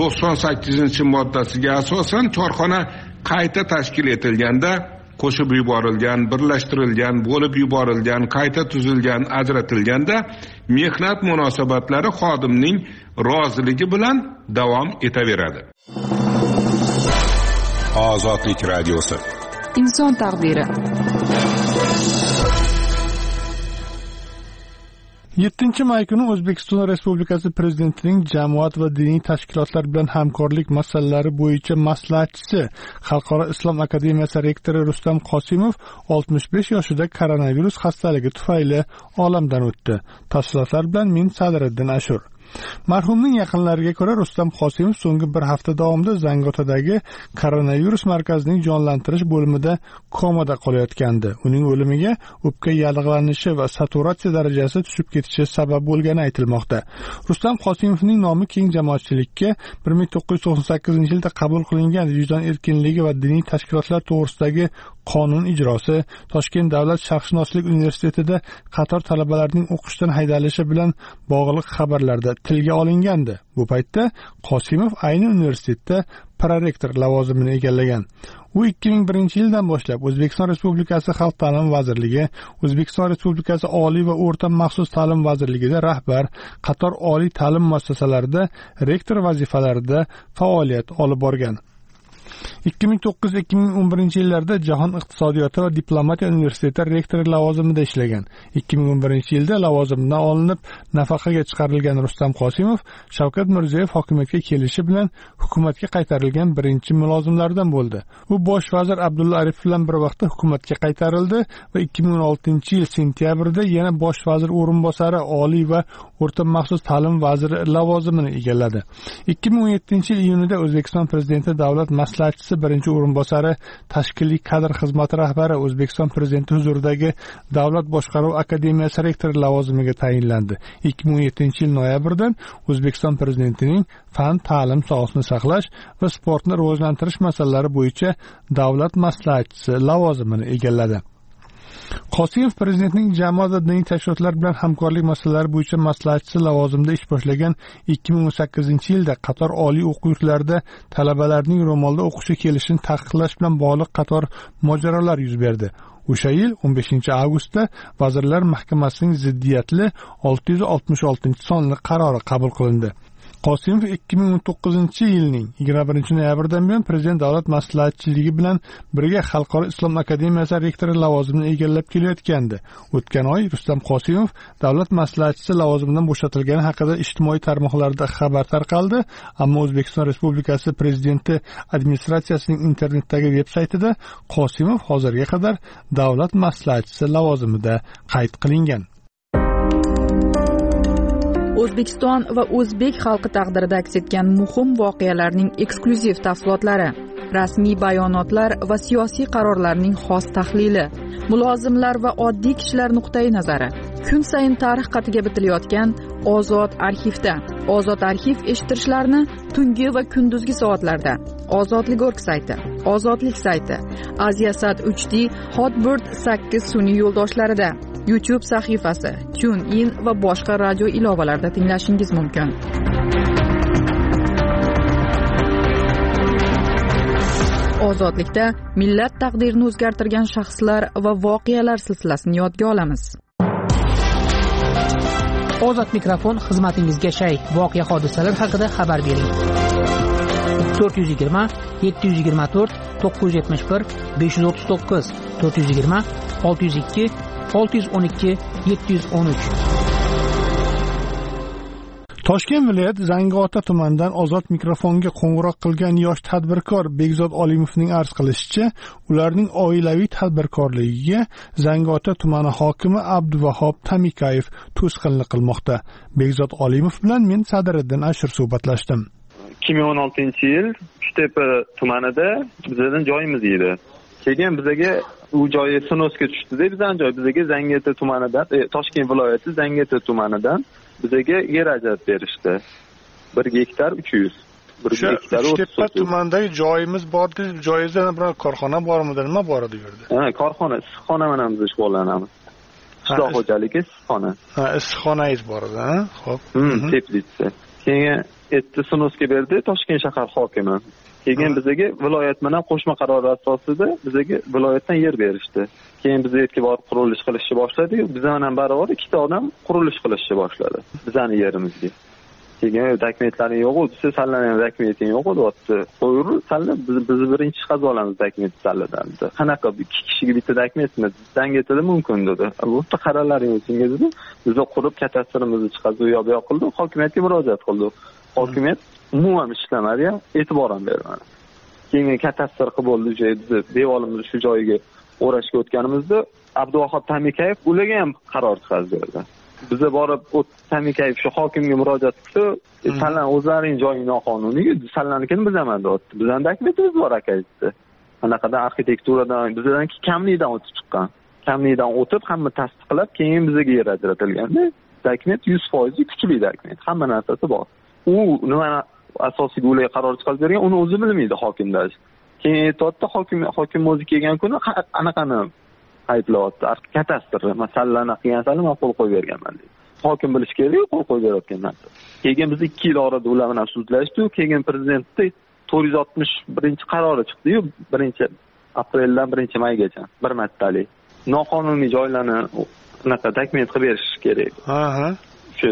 98-moddasiga asosan korxona qayta tashkil etilganda qo'shib yuborilgan, birlashtirilgan, bo'lib yuborilgan, qayta tuzilgan, ajratilganda mehnat munosabatlari xodimning roziligi bilan davom etaveradi. Ozodlik radiosi. Inson taqdiri. 7-may kuni O'zbekiston Respublikasi Prezidentining jamoat va diniy tashkilotlar bilan hamkorlik masalalari bo'yicha maslahatchisi, Xalqaro islom akademiyasi rektori Rustam Qosimov 65 yoshida koronavirus xastaligi tufayli olamdan o'tdi. Tafsilotlar bilan men Sadriddin Ashur. Marhumning yaqinlariga ko'ra, Rustam Qosimov so'nggi bir hafta davomida Zangiotadagi koronavirus markazining jonlantirish bo'limida komada qolayotgandi. Uning o'limiga o'pka yallig'lanishi va saturatsiya darajasi tushib ketishi sabab bo'lgani aytilmoqda. Rustam Qosimovning nomi keng jamoatchilikka 1998-yilda qabul qilingan vijdon erkinligi va diniy tashkilotlar to'g'risidagi qonun ijrosi, Toshkent davlat sharqshunoslik universitetida qator talabalarning o'qishdan haydalishi bilan bog'liq xabarlarda tilga olingandi. Bu paytda Qosimov ayni universitetda prorektor lavozimini egallagan. U 2001-yildan boshlab O'zbekiston Respublikasi Xalq ta'limi vazirligi, O'zbekiston Respublikasi Oliy va o'rta maxsus ta'lim vazirligida rahbar, qator oliy ta'lim muassasalarida rektor vazifalarida faoliyat olib borgan. 2009-2011 yillarda Jahon iqtisodiyoti va diplomatiya universiteti rektori lavozimida ishlagan. 2011-yilda lavozimidan olinib, nafaqaga chiqarilgan Rustam Qosimov Shavkat Mirziyoyev hokimiyatga kelishi bilan hukumatga qaytarilgan birinchi mulozimlardan bo'ldi. U bosh vazir Abdulla Aripov bilan bir vaqtda hukumatga qaytarildi va 2016-yil sentyabrda yana bosh vazir o'rinbosari, oliy va o'rta maxsus ta'lim vaziri lavozimini egalladi. 2017-yil iyunida O'zbekiston prezidenti davlat maslahatchisi birinchi o'rinbosari, tashkiliy kadr xizmati rahbari, O'zbekiston prezidenti huzuridagi Davlat boshqaruv akademiyasi rektori lavozimiga tayinlandi. 2017-yil noyabrdan O'zbekiston prezidentining fan, ta'lim sohasini saqlash va sportni rivojlantirish masalalari bo'yicha davlat maslahatchisi lavozimini egalladi. Qosimov prezidentning jamoat va diniy tashkilotlar bilan hamkorlik masalalari bo'yicha maslahatchisi lavozimida ish boshlagan 2018-yilda qator oliy o'quv yurtlarida talabalarning ro'molda o'qishga kelishini taqiqlash bilan bog'liq qator mojarolar yuz berdi. O'sha yil 15-avgustda Vazirlar Mahkamasining ziddiyatli 666-sonli qarori qabul qilindi. Qosimov 2019-yilning 21-noyabridan buyon prezident davlat maslahatchiligi bilan birga Xalqaro islom akademiyasi rektori lavozimini egallab kelayotgandi. O'tgan oy Rustam Qosimov davlat maslahatchisi lavozimidan bo'shatilgani haqida ijtimoiy tarmoqlarda xabar tarqaldi, ammo O'zbekiston Respublikasi prezidenti administratsiyasining internetdagi veb-saytida Qosimov hozirga qadar davlat maslahatchisi lavozimida qayd qilingan. O'zbekiston va o'zbek xalqi taqdirida aks etgan muhim voqealarning eksklyuziv tafsilotlari, rasmiy bayonotlar va siyosiy qarorlarning xos tahlili, mulozimlar va oddiy kishilar nuqtai nazari. Kun sayin tarix qatiga bitilayotgan Ozod arxivda. Ozod arxiv eshittirishlarni tungi va kunduzgi soatlarda Ozodlik.org sayti, Ozodlik sayti, Aziasat 3D, Hotbird 8 sun'iy yo'ldoshlarida, YouTube sahifasi, TuneIn va boshqa radio ilovalarida tinglashingiz mumkin. Ozodlikda millat taqdirini o'zgartirgan shaxslar va voqealar silsilasini yodga olamiz. Ozod mikrofon xizmatingizga shay. Voqea hodisalar haqida xabar bering. 420 724 971 539 420 602 612 713. Toshkent viloyat Zangiota tumanidan Ozod mikrofonga qo'ng'iroq qilgan yosh tadbirkor Begzod Olimovning arz qilishicha, ularning oilaviy tadbirkorligiga Zangiota tumani hokimi Abduvahob Tamikayev to'sqinlik qilmoqda. Begzod Olimov bilan men Sadiriddin Ashur suhbatlashdim. 2016-yil Uchtepa tumanida bizning joyimiz edi. Keyin bizga u joyi sinosga tushdi-da, bizning joy bizga Zangiota tumanidan, Toshkent viloyati Zangiota tumanidan bizga yer ajratib berishdi. 1 gektar 300. 1 gektar 30. Uchtepa tumanidagi joyimiz bor, joyingizda biror korxona bormidi, nima bor edi u yerda? Ha, korxona, issiqxona bilan biz shug'ullanamiz. Qishloq xo'jaligi issiqxona. Ha, issiqxonangiz bor edi, ha? Xo'p. Teplitsa. Keyin etti sinosga berdi Toshkent shahar hokimi. Keyin bizga viloyat bilan qo'shma qaror asosida bizga viloyatdan yer berishdi. Keyin biz yerga borib qurilish qilishni boshladik. Bizdan barobar ikkita odam qurilish qilishni boshladi bizning yerimizga. Keyin dokumentlaring yo'q edi, siz tanlagan dokumenting yo'q edi. Qo'yur, tanla biz birinchi chiqaz olamiz dokument tanladan. Qanaqa ikki kishiga bitta dokumentmi? Zangiotada mumkin dedi. Bu yerda qarorlaring o'zingiz dedi. Biz qurib katastrimizni chiqazib u yoq qildik, hokimiyatga murojaat qildik. Hokimiyat umuman ishlamadi, e'tibor ham bermadi. Keyin katastr qilib bo'ldi, bizni devorimizni shu joyiga o'rashga o'tganimizda Abduvahob Tamikayev ularga ham qaror chiqardi. biza borib Tamikayev shu hokimga murojaat qilsa, sizlar o'zlaring joying noqonuniy, sizlarnikini bizaman deyapti. Bizning dokumentimiz bor akaydi. Anaqada arxitekturadan bizdan kamlikdan o'tib chiqqan. Kamlikdan o'tib hamma tasdiqlab, keyin bizga yer ajratilganda, dokument 100% kuchli dokument. Hamma narsasi bor. U nima asosiy bo'lgan qaror chiqarib bergan, uni o'zi bilmaydi hokimlar. Keyin aytayotdi, hokim o'zi kelgan kuni anaqani ayblayapti. Kadastr masalani qilgansan, men qo'l qo'yib berganman deydi. Hokim bilish kerak, qo'l qo'yib berayotgan narsa. Keyin biz 2 yil orada ular bilan sudlashdik, keyin prezidentning 461-qarori chiqdi-yu, 1-apreldan 1-maygacha bir martalik. Noqonuniy joylarni unaqa dokument qilib berish kerak. Ha. Shu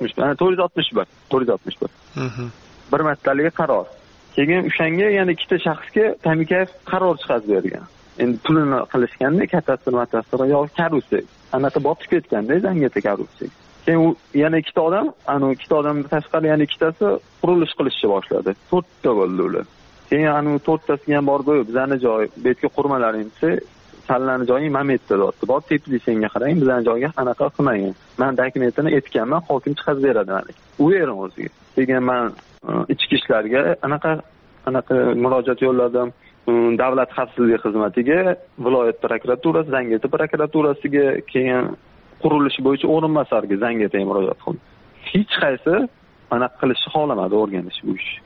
461. Bir martalik qaror. Keyin o'shanga yana ikkita shaxsga Tamikayev qaror chiqarib bergan. Endi pulini qilishganda kadastr yoki karusel. Anaqa botib ketganda Zangiyatda karusel. Keyin yana ikkita odam, ikkita odamdan tashqari yana ikkitasi qurilish qilishni boshladi. 4 ta bo'ldi ular. Keyin 4 tasiga ham borib, bizani joy, bu yerga qurmalaring desa, tanlani joying Mametda deyapti. Bor teplitsenga qarang, bizani joyga anaqa qilmagan. Men dokumentini aytganman, hokim chiqarib beradi mana. U yerim o'ziga. Keyin men ichki ishlarga anaqa murojaat yo'lladim. Davlat xavfsizligi xizmatiga, viloyat prokuraturasi, Zangiyat prokuraturasiga, keyin qurilish bo'yicha o'rinbosarga Zangiyatga murojaat qildim. Hech qaysi anaqa qilishni xohlamadi, o'rganish bu ish.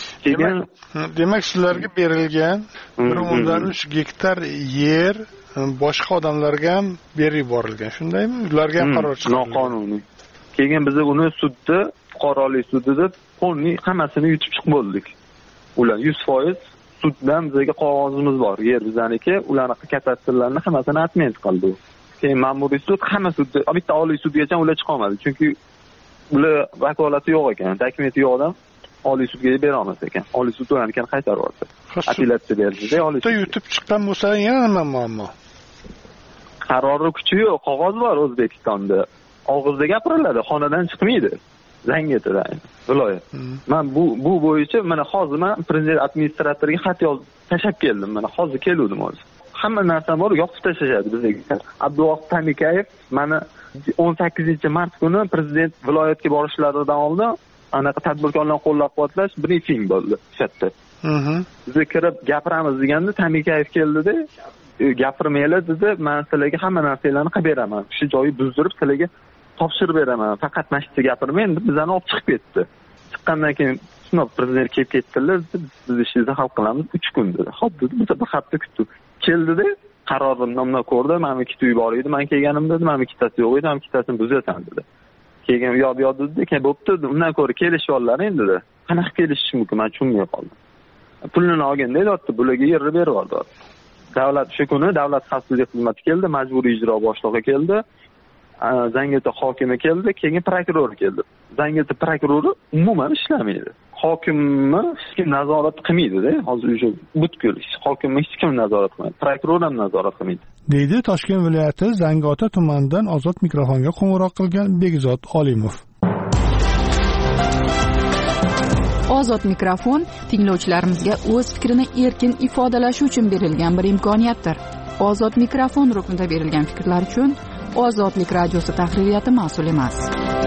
Demak, sizlarga berilgan 1.3 gektar yer boshqa odamlarga ham berib yuborilgan, shundaymi? Ularga ham qaror chiqdi. Noqonuniy. Keyin biz uni sudda, fuqarolik sudida qonuniy hammasini yutib chiqib bo'ldik. Ular 100% suddan bizga qog'ozimiz bor. Yer bizaniki, ularning kadastrlarini hammasini atment qildi. Keyin ma'muriy sud hamma sudda, bitta oliy sudgacha ular chiqa olmadi, chunki ular vakolati yo'q ekan, dokumenti yo'q odam oliy sudga bera olmas ekan. Oliy sud ularni qaytarib yubordi. Apellyatsiya berdi-da, oliy sud. Yutib chiqqan bo'lsa, yana nima muammo? Qarori kuchi yo'q, qog'oz bor O'zbekistonda. Og'izda gapiriladi, xonadan chiqmaydi. Zangiyatda viloyat. Men bu bo'yicha mana hozir men prezident administratoriga xat yozib tashab keldim. Mana hozir keldim o'zi. Hamma narsa bor, yopib tashlashadi bizga. Abduvohid Tamikayev mana 18-mart kuni prezident viloyatga borishlaridan oldin anaqa tadbirkorlarni qo'llab-quvvatlash briefing bo'ldi shu yerda. Biz kirib gapiramiz deganda Tamikayev keldida, gapirmaylar dedi, men sizlarga hamma narsalarni qilib beraman. Shu joyi buzdirib sizlarga topshirib beraman. Faqat mashitda gapirmang, bizani olib chiqib ketdi. Chiqqandan keyin sinov prezident kelib ketdilar, biz ishimizni hal qilamiz 3 kun dedi. Xo'p dedi, biz bir hafta kutdik. Keldida qarorimni nomna ko'rdi, men ikkita uy bor edi, men kelganim dedi, men ikkitasi yo'q edi, men ikkitasini buzasan dedi. Keyin yo'q dedi, bo'pti, undan ko'ra kelishib ollaring dedi. Qanaqa kelishish mumkin, men tushunmay qoldim. Pulini olganda aytdi, bularga yer berib yubordi. Davlat shu kuni davlat xavfsizlik xizmati keldi, majburiy ijro boshlig'i keldi, Zangiyat hokimi keldi, keyin prokuror keldi. Zangiyat prokurori umuman ishlamaydi. Hokimni hech kim nazorat qilmaydi-da. Hozir o'sha butkul hokimni hech kim nazorat qilmaydi. Prokuror ham nazorat qilmaydi. Deydi Toshkent viloyati Zangiota tumanidan ozod mikrofonga qo'ng'iroq qilgan Begzod Olimov. Ozod mikrofon tinglovchilarimizga o'z fikrini erkin ifodalashi uchun berilgan bir imkoniyatdir. Ozod mikrofon ruknida berilgan fikrlar uchun Ozodlik radiosi tahririyati mas'ul emas.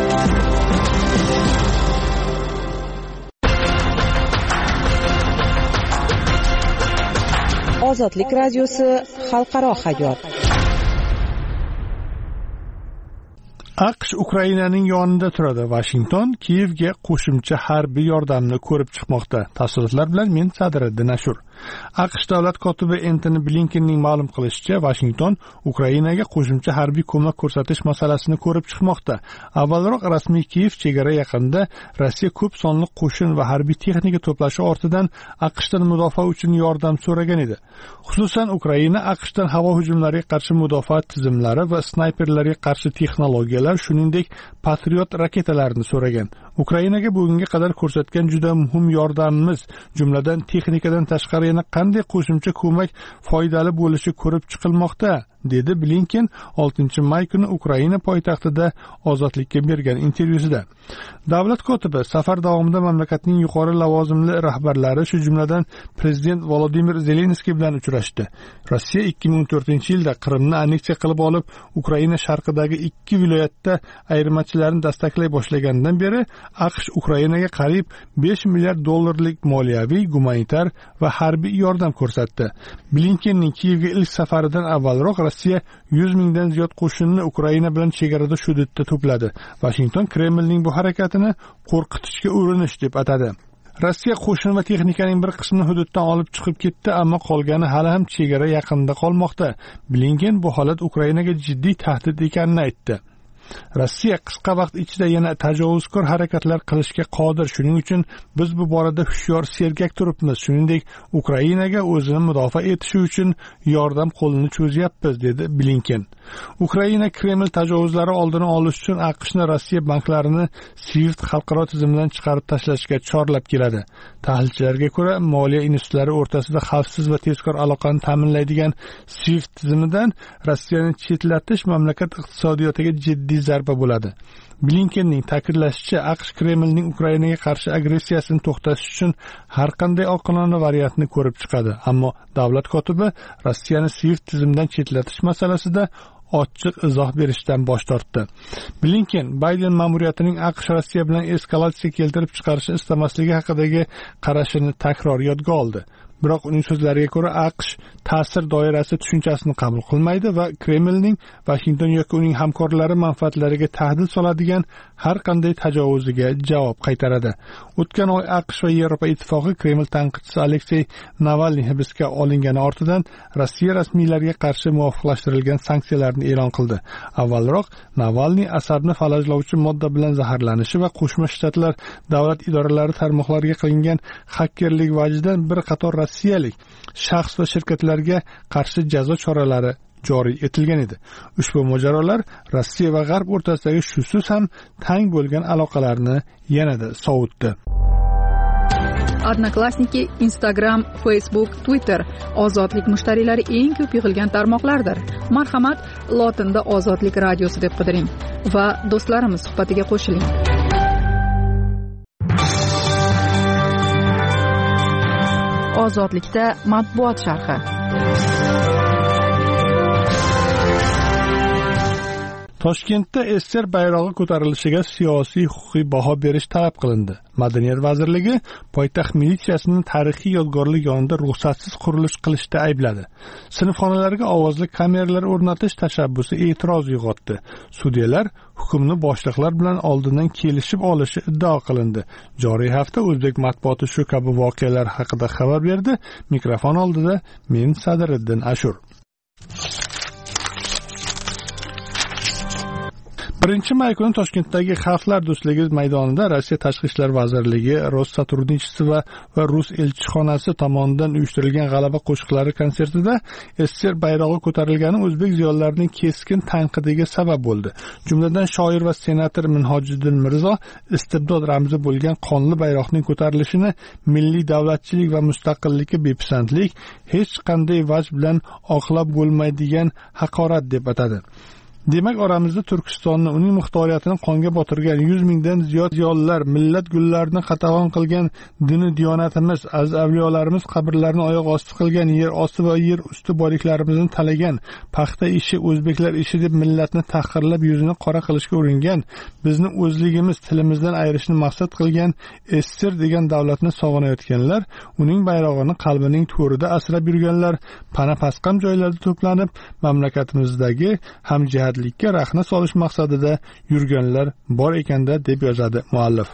Ozodlik radiosi xalqaro hayot. AQSh Ukrainaning yonida turadi. Washington Kiyevga qo'shimcha harbiy yordamni ko'rib chiqmoqda. Tafsilotlar bilan men Sadriddin Ashur. AQSh davlat kotibi Antony Blinkenning ma'lum qilishicha, Washington Ukrainaga qo'shimcha harbiy ko'mak ko'rsatish masalasini ko'rib chiqmoqda. Avvalroq rasmiy Kiyev chegara yaqinida Rossiya ko'p sonli qo'shin va harbiy texnika to'plashi ortidan AQShdan mudofaa uchun yordam so'ragan edi. Xususan, Ukraina AQShdan havo hujumlariga qarshi mudofaa tizimlari va snayperlarga qarshi texnologiyalar, shuningdek Patriot raketalarini so'ragan. Ukrainaga bugunga qadar ko'rsatgan juda muhim yordamimiz, jumladan texnikadan tashqari yana qanday qo'shimcha ko'mak foydali bo'lishi ko'rib chiqilmoqda, dedi Blinken 6-may kuni Ukraina poytaxtida Ozodlikka bergan intervyusida. Davlat kotibi safar davomida mamlakatning yuqori lavozimli rahbarlari, shu jumladan prezident Volodimir Zelenskiy bilan uchrashdi. Rossiya 2014-yilda Qrimni anneksiya qilib olib, Ukraina sharqidagi 2 viloyatda ayirmachilarni dastaklay boshlagandan beri AQSh Ukrainaga qariyb $5 milliard moliyaviy, gumanitar va harbiy yordam ko'rsatdi. Blinkenning Kiyevga ilk safaridan avvalroq Rossiya 100 mingdan ziyod qo'shinni Ukraina bilan chegarada hududda to'pladi. Washington Kremlning bu harakatini qo'rqitishga urinish deb atadi. Rossiya qo'shin va texnikaning bir qismini hududdan olib chiqib ketdi, ammo qolgani hali ham chegara yaqinida qolmoqda. Blinken bu holat Ukrainaga jiddiy tahdid ekanini aytdi. Rossiya qisqa vaqt ichida yana tajovuzkor harakatlar qilishga qodir. Shuning uchun biz bu borada hushyor, sergak turibmiz. Shuningdek, Ukrainaga o'zini mudofaa etishi uchun yordam qo'lini cho'zyapmiz, dedi Blinken. Ukraina Kreml tajovuzlari oldini olish uchun AQShni Rossiya banklarini SWIFT xalqaro tizimidan chiqarib tashlashga chorlab keladi. Tahlilchilarga ko'ra, moliya institutlari o'rtasida xavfsiz va tezkor aloqani ta'minlaydigan SWIFT tizimidan Rossiyani chetlatish mamlakat iqtisodiyotiga jiddiy zarba bo'ladi. Blinkenning ta'kidlashicha, AQSh Kremlning Ukrainaga qarshi agressiyasini to'xtatish uchun har qanday oqilona variantni ko'rib chiqadi. Ammo davlat kotibi Rossiyani SWIFT tizimidan chetlatish masalasida ochiq izoh berishdan bosh tortdi. Blinken Bayden ma'muriyatining AQSh Rossiya bilan eskalatsiya keltirib chiqarishni istamasligi haqidagi qarashini takror yodga oldi. Biroq uning so'zlariga ko'ra, AQSh ta'sir doirasi tushunchasini qabul qilmaydi va Kremlning Washington yoki uning hamkorlari manfaatlariga tahdid soladigan har qanday tajovuziga javob qaytaradi. O'tgan oy AQSh va Yevropa ittifoqi Kreml tanqidchisi Aleksey Navalniy hibsga olingani ortidan Rossiya rasmiylariga qarshi muvofiqlashtirilgan sanksiyalarni e'lon qildi. Avvalroq Navalniy asabni falajlovchi modda bilan zaharlanishi va Qo'shma Shtatlar davlat idoralari tarmoqlariga qilingan xakerlik vajidan bir qator rossiyalik shaxs va shirkatlarga qarshi jazo choralari joriy etilgan edi. Ushbu mojarolar Rossiya va G'arb o'rtasidagi shusiz ham tang bo'lgan aloqalarni yanada sovutdi. Odnoklassniki, Instagram, Facebook, Twitter ozodlik mushtariylari eng ko'p yig'ilgan tarmoqlardir. Marhamat, lotinda Ozodlik radiosi deb qidiring va do'stlarimiz suhbatiga qo'shiling. Ozodlikda matbuot sharhi. Toshkentda SSR bayrog'i ko'tarilishiga siyosiy huquqiy baho berish talab qilindi. Madaniyat vazirligi poytaxt militsiyasini tarixiy yodgorlik yonida ruxsatsiz qurilish qilishda aybladi. Sinfxonalarga ovozli kameralar o'rnatish tashabbusi e'tiroz uyg'otdi. Sudyalar hukmni boshliqlar bilan oldindan kelishib olishi iddao qilindi. Joriy hafta o'zbek matbuoti shu kabi voqealar haqida xabar berdi. Mikrofon oldida men Sadiriddin Ashur. 1-may kuni Toshkentdagi Xalqlar do'stligi maydonida Rossiya Tashqi ishlar vazirligi, Rossoturnичество va Rus elchixonasi tomonidan uyushtirilgan g'alaba qo'shiqlari konsertida SSR bayrog'i ko'tarilgani o'zbek ziyolilarining keskin tanqidiga sabab bo'ldi. Jumladan shoir va senator Minhojiddin Mirzo istibdod ramzi bo'lgan qonli bayroqning ko'tarilishini milliy davlatchilik va mustaqillikka bepisandlik, hech qanday vaj bilan oqlab bo'lmaydigan haqorat deb atadi. Demak, oramizda Turkistonni, uning muxtoriyatini qonga botirgan 100 mingdan ziyod ziyolilar, millat gullarini qatag'on qilgan dini diyonatimiz, aziz avliyolarimiz qabrlarini oyoq osti qilgan, yer osti va yer usti boyliklarimizni talagan, paxta ishi o'zbeklar ishi deb millatni tahqirlab yuzini qora qilishga uringan, bizni o'zligimiz, tilimizdan ayirishni maqsad qilgan SSR degan davlatni sog'inayotganlar, uning bayrog'ini qalbining to'rida asrab yurganlar, pana pasqam joylarda to'planib, mamlakatimizdagi hamjihat likka rahna solish maqsadida yurganlar bor ekanda, deb yozadi muallif.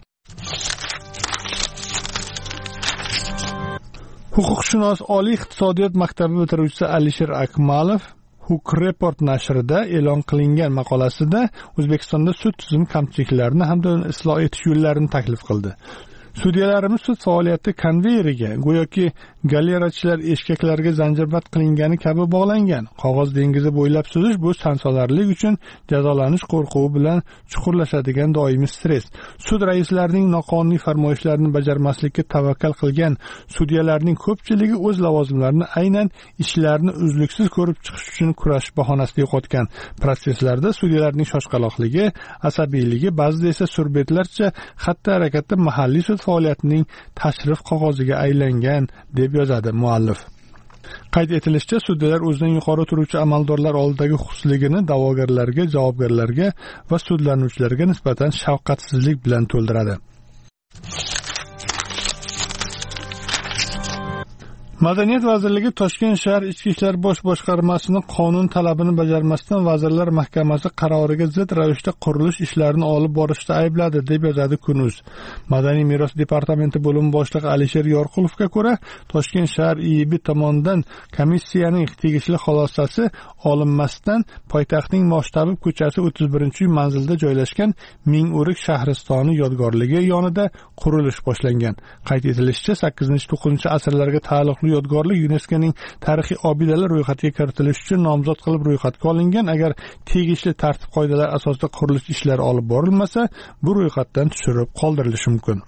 Huquqshunos oliy iqtisodiyot maktabi bitiruvchisi Alisher Akmalov Hook Report nashrida e'lon qilingan maqolasida O'zbekistonda sud tizimi kamchiliklarini hamda uni isloh etish yo'llarini taklif qildi. Sudyalarimiz sud faoliyati konveyeriga, go'yoki galerachilar eshkaklarga zanjirband qilingani kabi bog'langan. Qog'oz dengizi bo'ylab suzish bu sansolarlik uchun jazolanish qo'rquvi bilan chuqurlashadigan doimiy stress. Sud raislarining noqonuniy farmoyishlarini bajarmaslikka tavakkal qilgan sudyalarning ko'pchiligi o'z lavozimlarini aynan ishlarni uzluksiz ko'rib chiqish uchun kurash bahonasida yo'qotgan. Protsesslarda sudyalarning shoshqaloqligi, asabiyligi, ba'zida esa surbetlarcha xatti harakati mahalliy sud faoliyatining tashrif qog'oziga aylangan deb yozadi muallif. Qayd etilishicha, sudyalar o'zidan yuqori turuvchi amaldorlar oldidagi huquqsizligini da'vogarlarga, javobgarlarga va sudlanuvchilarga nisbatan shafqatsizlik bilan to'ldiradi. Madaniyat vazirligi Toshkent shahar Ichki ishlar bosh boshqarmasining qonun talabini bajarmasdan Vazirlar Mahkamasi qaroriga zid ravishda qurilish ishlarini olib borishda aybladi deb yozadi Kun.uz. Madaniy meros departamenti bo'lim boshlig'i Alisher Yorqulovga ko'ra, Toshkent shahar IIB tomonidan komissiyaning tegishli xulosasi olinmasdan poytaxtning Moshtabib ko'chasi 31-uy manzilda joylashgan Ming'o'rik shahristoni yodgorligi yonida qurilish boshlangan. Qayd etilishicha, 8-9 asrlarga taalluqli yodgorlik UNESCOning tarixiy obidalar ro'yxatiga kiritilishi uchun nomzod qilib ro'yxatga olingan. Agar tegishli tartib qoidalar asosida qurilish ishlari olib borilmasa, bu ro'yxatdan tushirib qoldirilishi mumkin.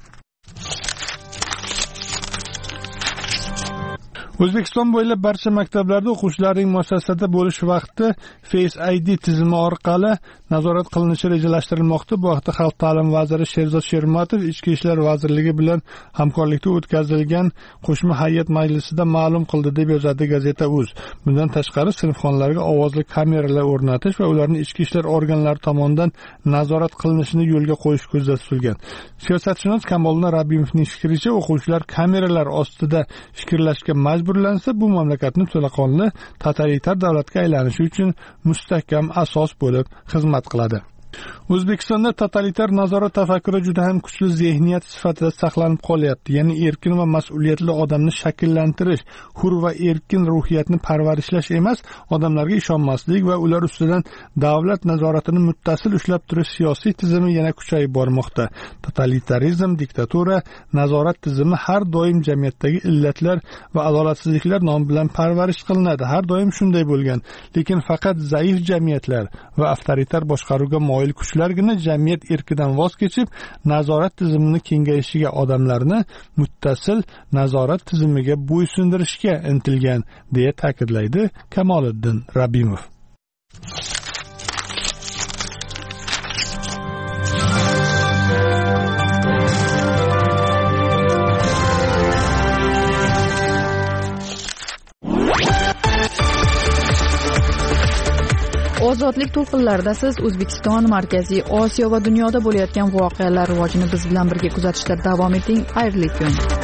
O'zbekiston bo'ylab barcha maktablarda o'quvchilarning muassasada bo'lish vaqti Face ID tizimi orqali nazorat qilinishi rejalashtirilmoqda. Bu haqda Xalq ta'limi vaziri Sherzod Shermatov Ichki ishlar vazirligi bilan hamkorlikda o'tkazilgan qo'shma hay'at majlisida ma'lum qildi deb yozadi gazeta.uz. Bundan tashqari sinfxonalarga ovozli kameralar o'rnatish va ularning ichki ishlar organlari tomonidan nazorat qilinishini yo'lga qo'yish ko'zda tutilgan. Siyosatshunos Kamoliddin Rabimovning fikricha, o'quvchilar kameralar ostida fikrlashga majburlansa, bu mamlakatni to'laqonli totalitar davlatga aylanishi uchun mustahkam asos bo'lib xizmat qiladi. O'zbekistonda totalitar nazorat tafakkuri juda ham kuchli zehniyat sifatida saqlanib qolyapti. Ya'ni erkin va mas'uliyatli odamni shakllantirish, hur va erkin ruhiyatni parvarishlash emas, odamlarga ishonmaslik va ular ustidan davlat nazoratini muttasil ushlab turish siyosiy tizimi yana kuchayib bormoqda. Totalitarizm, diktatura, nazorat tizimi har doim jamiyatdagi illatlar va adolatsizliklar nomi bilan parvarish qilinadi. Har doim shunday bo'lgan. Lekin faqat zaif jamiyatlar va avtoritar boshqaruvga moyil kuchlargina jamiyat erkidan voz kechib, nazorat tizimini kengayishiga, odamlarni muttasil nazorat tizimiga bo'ysundirishga intilgan, deya ta'kidlaydi Kamoliddin Rabimov. Ozodlik to'lqinlarida siz O'zbekiston, Markaziy Osiyo va dunyoda bo'layotgan voqealar rivojini biz bilan birga kuzatishda davom eting. Xayrli kun.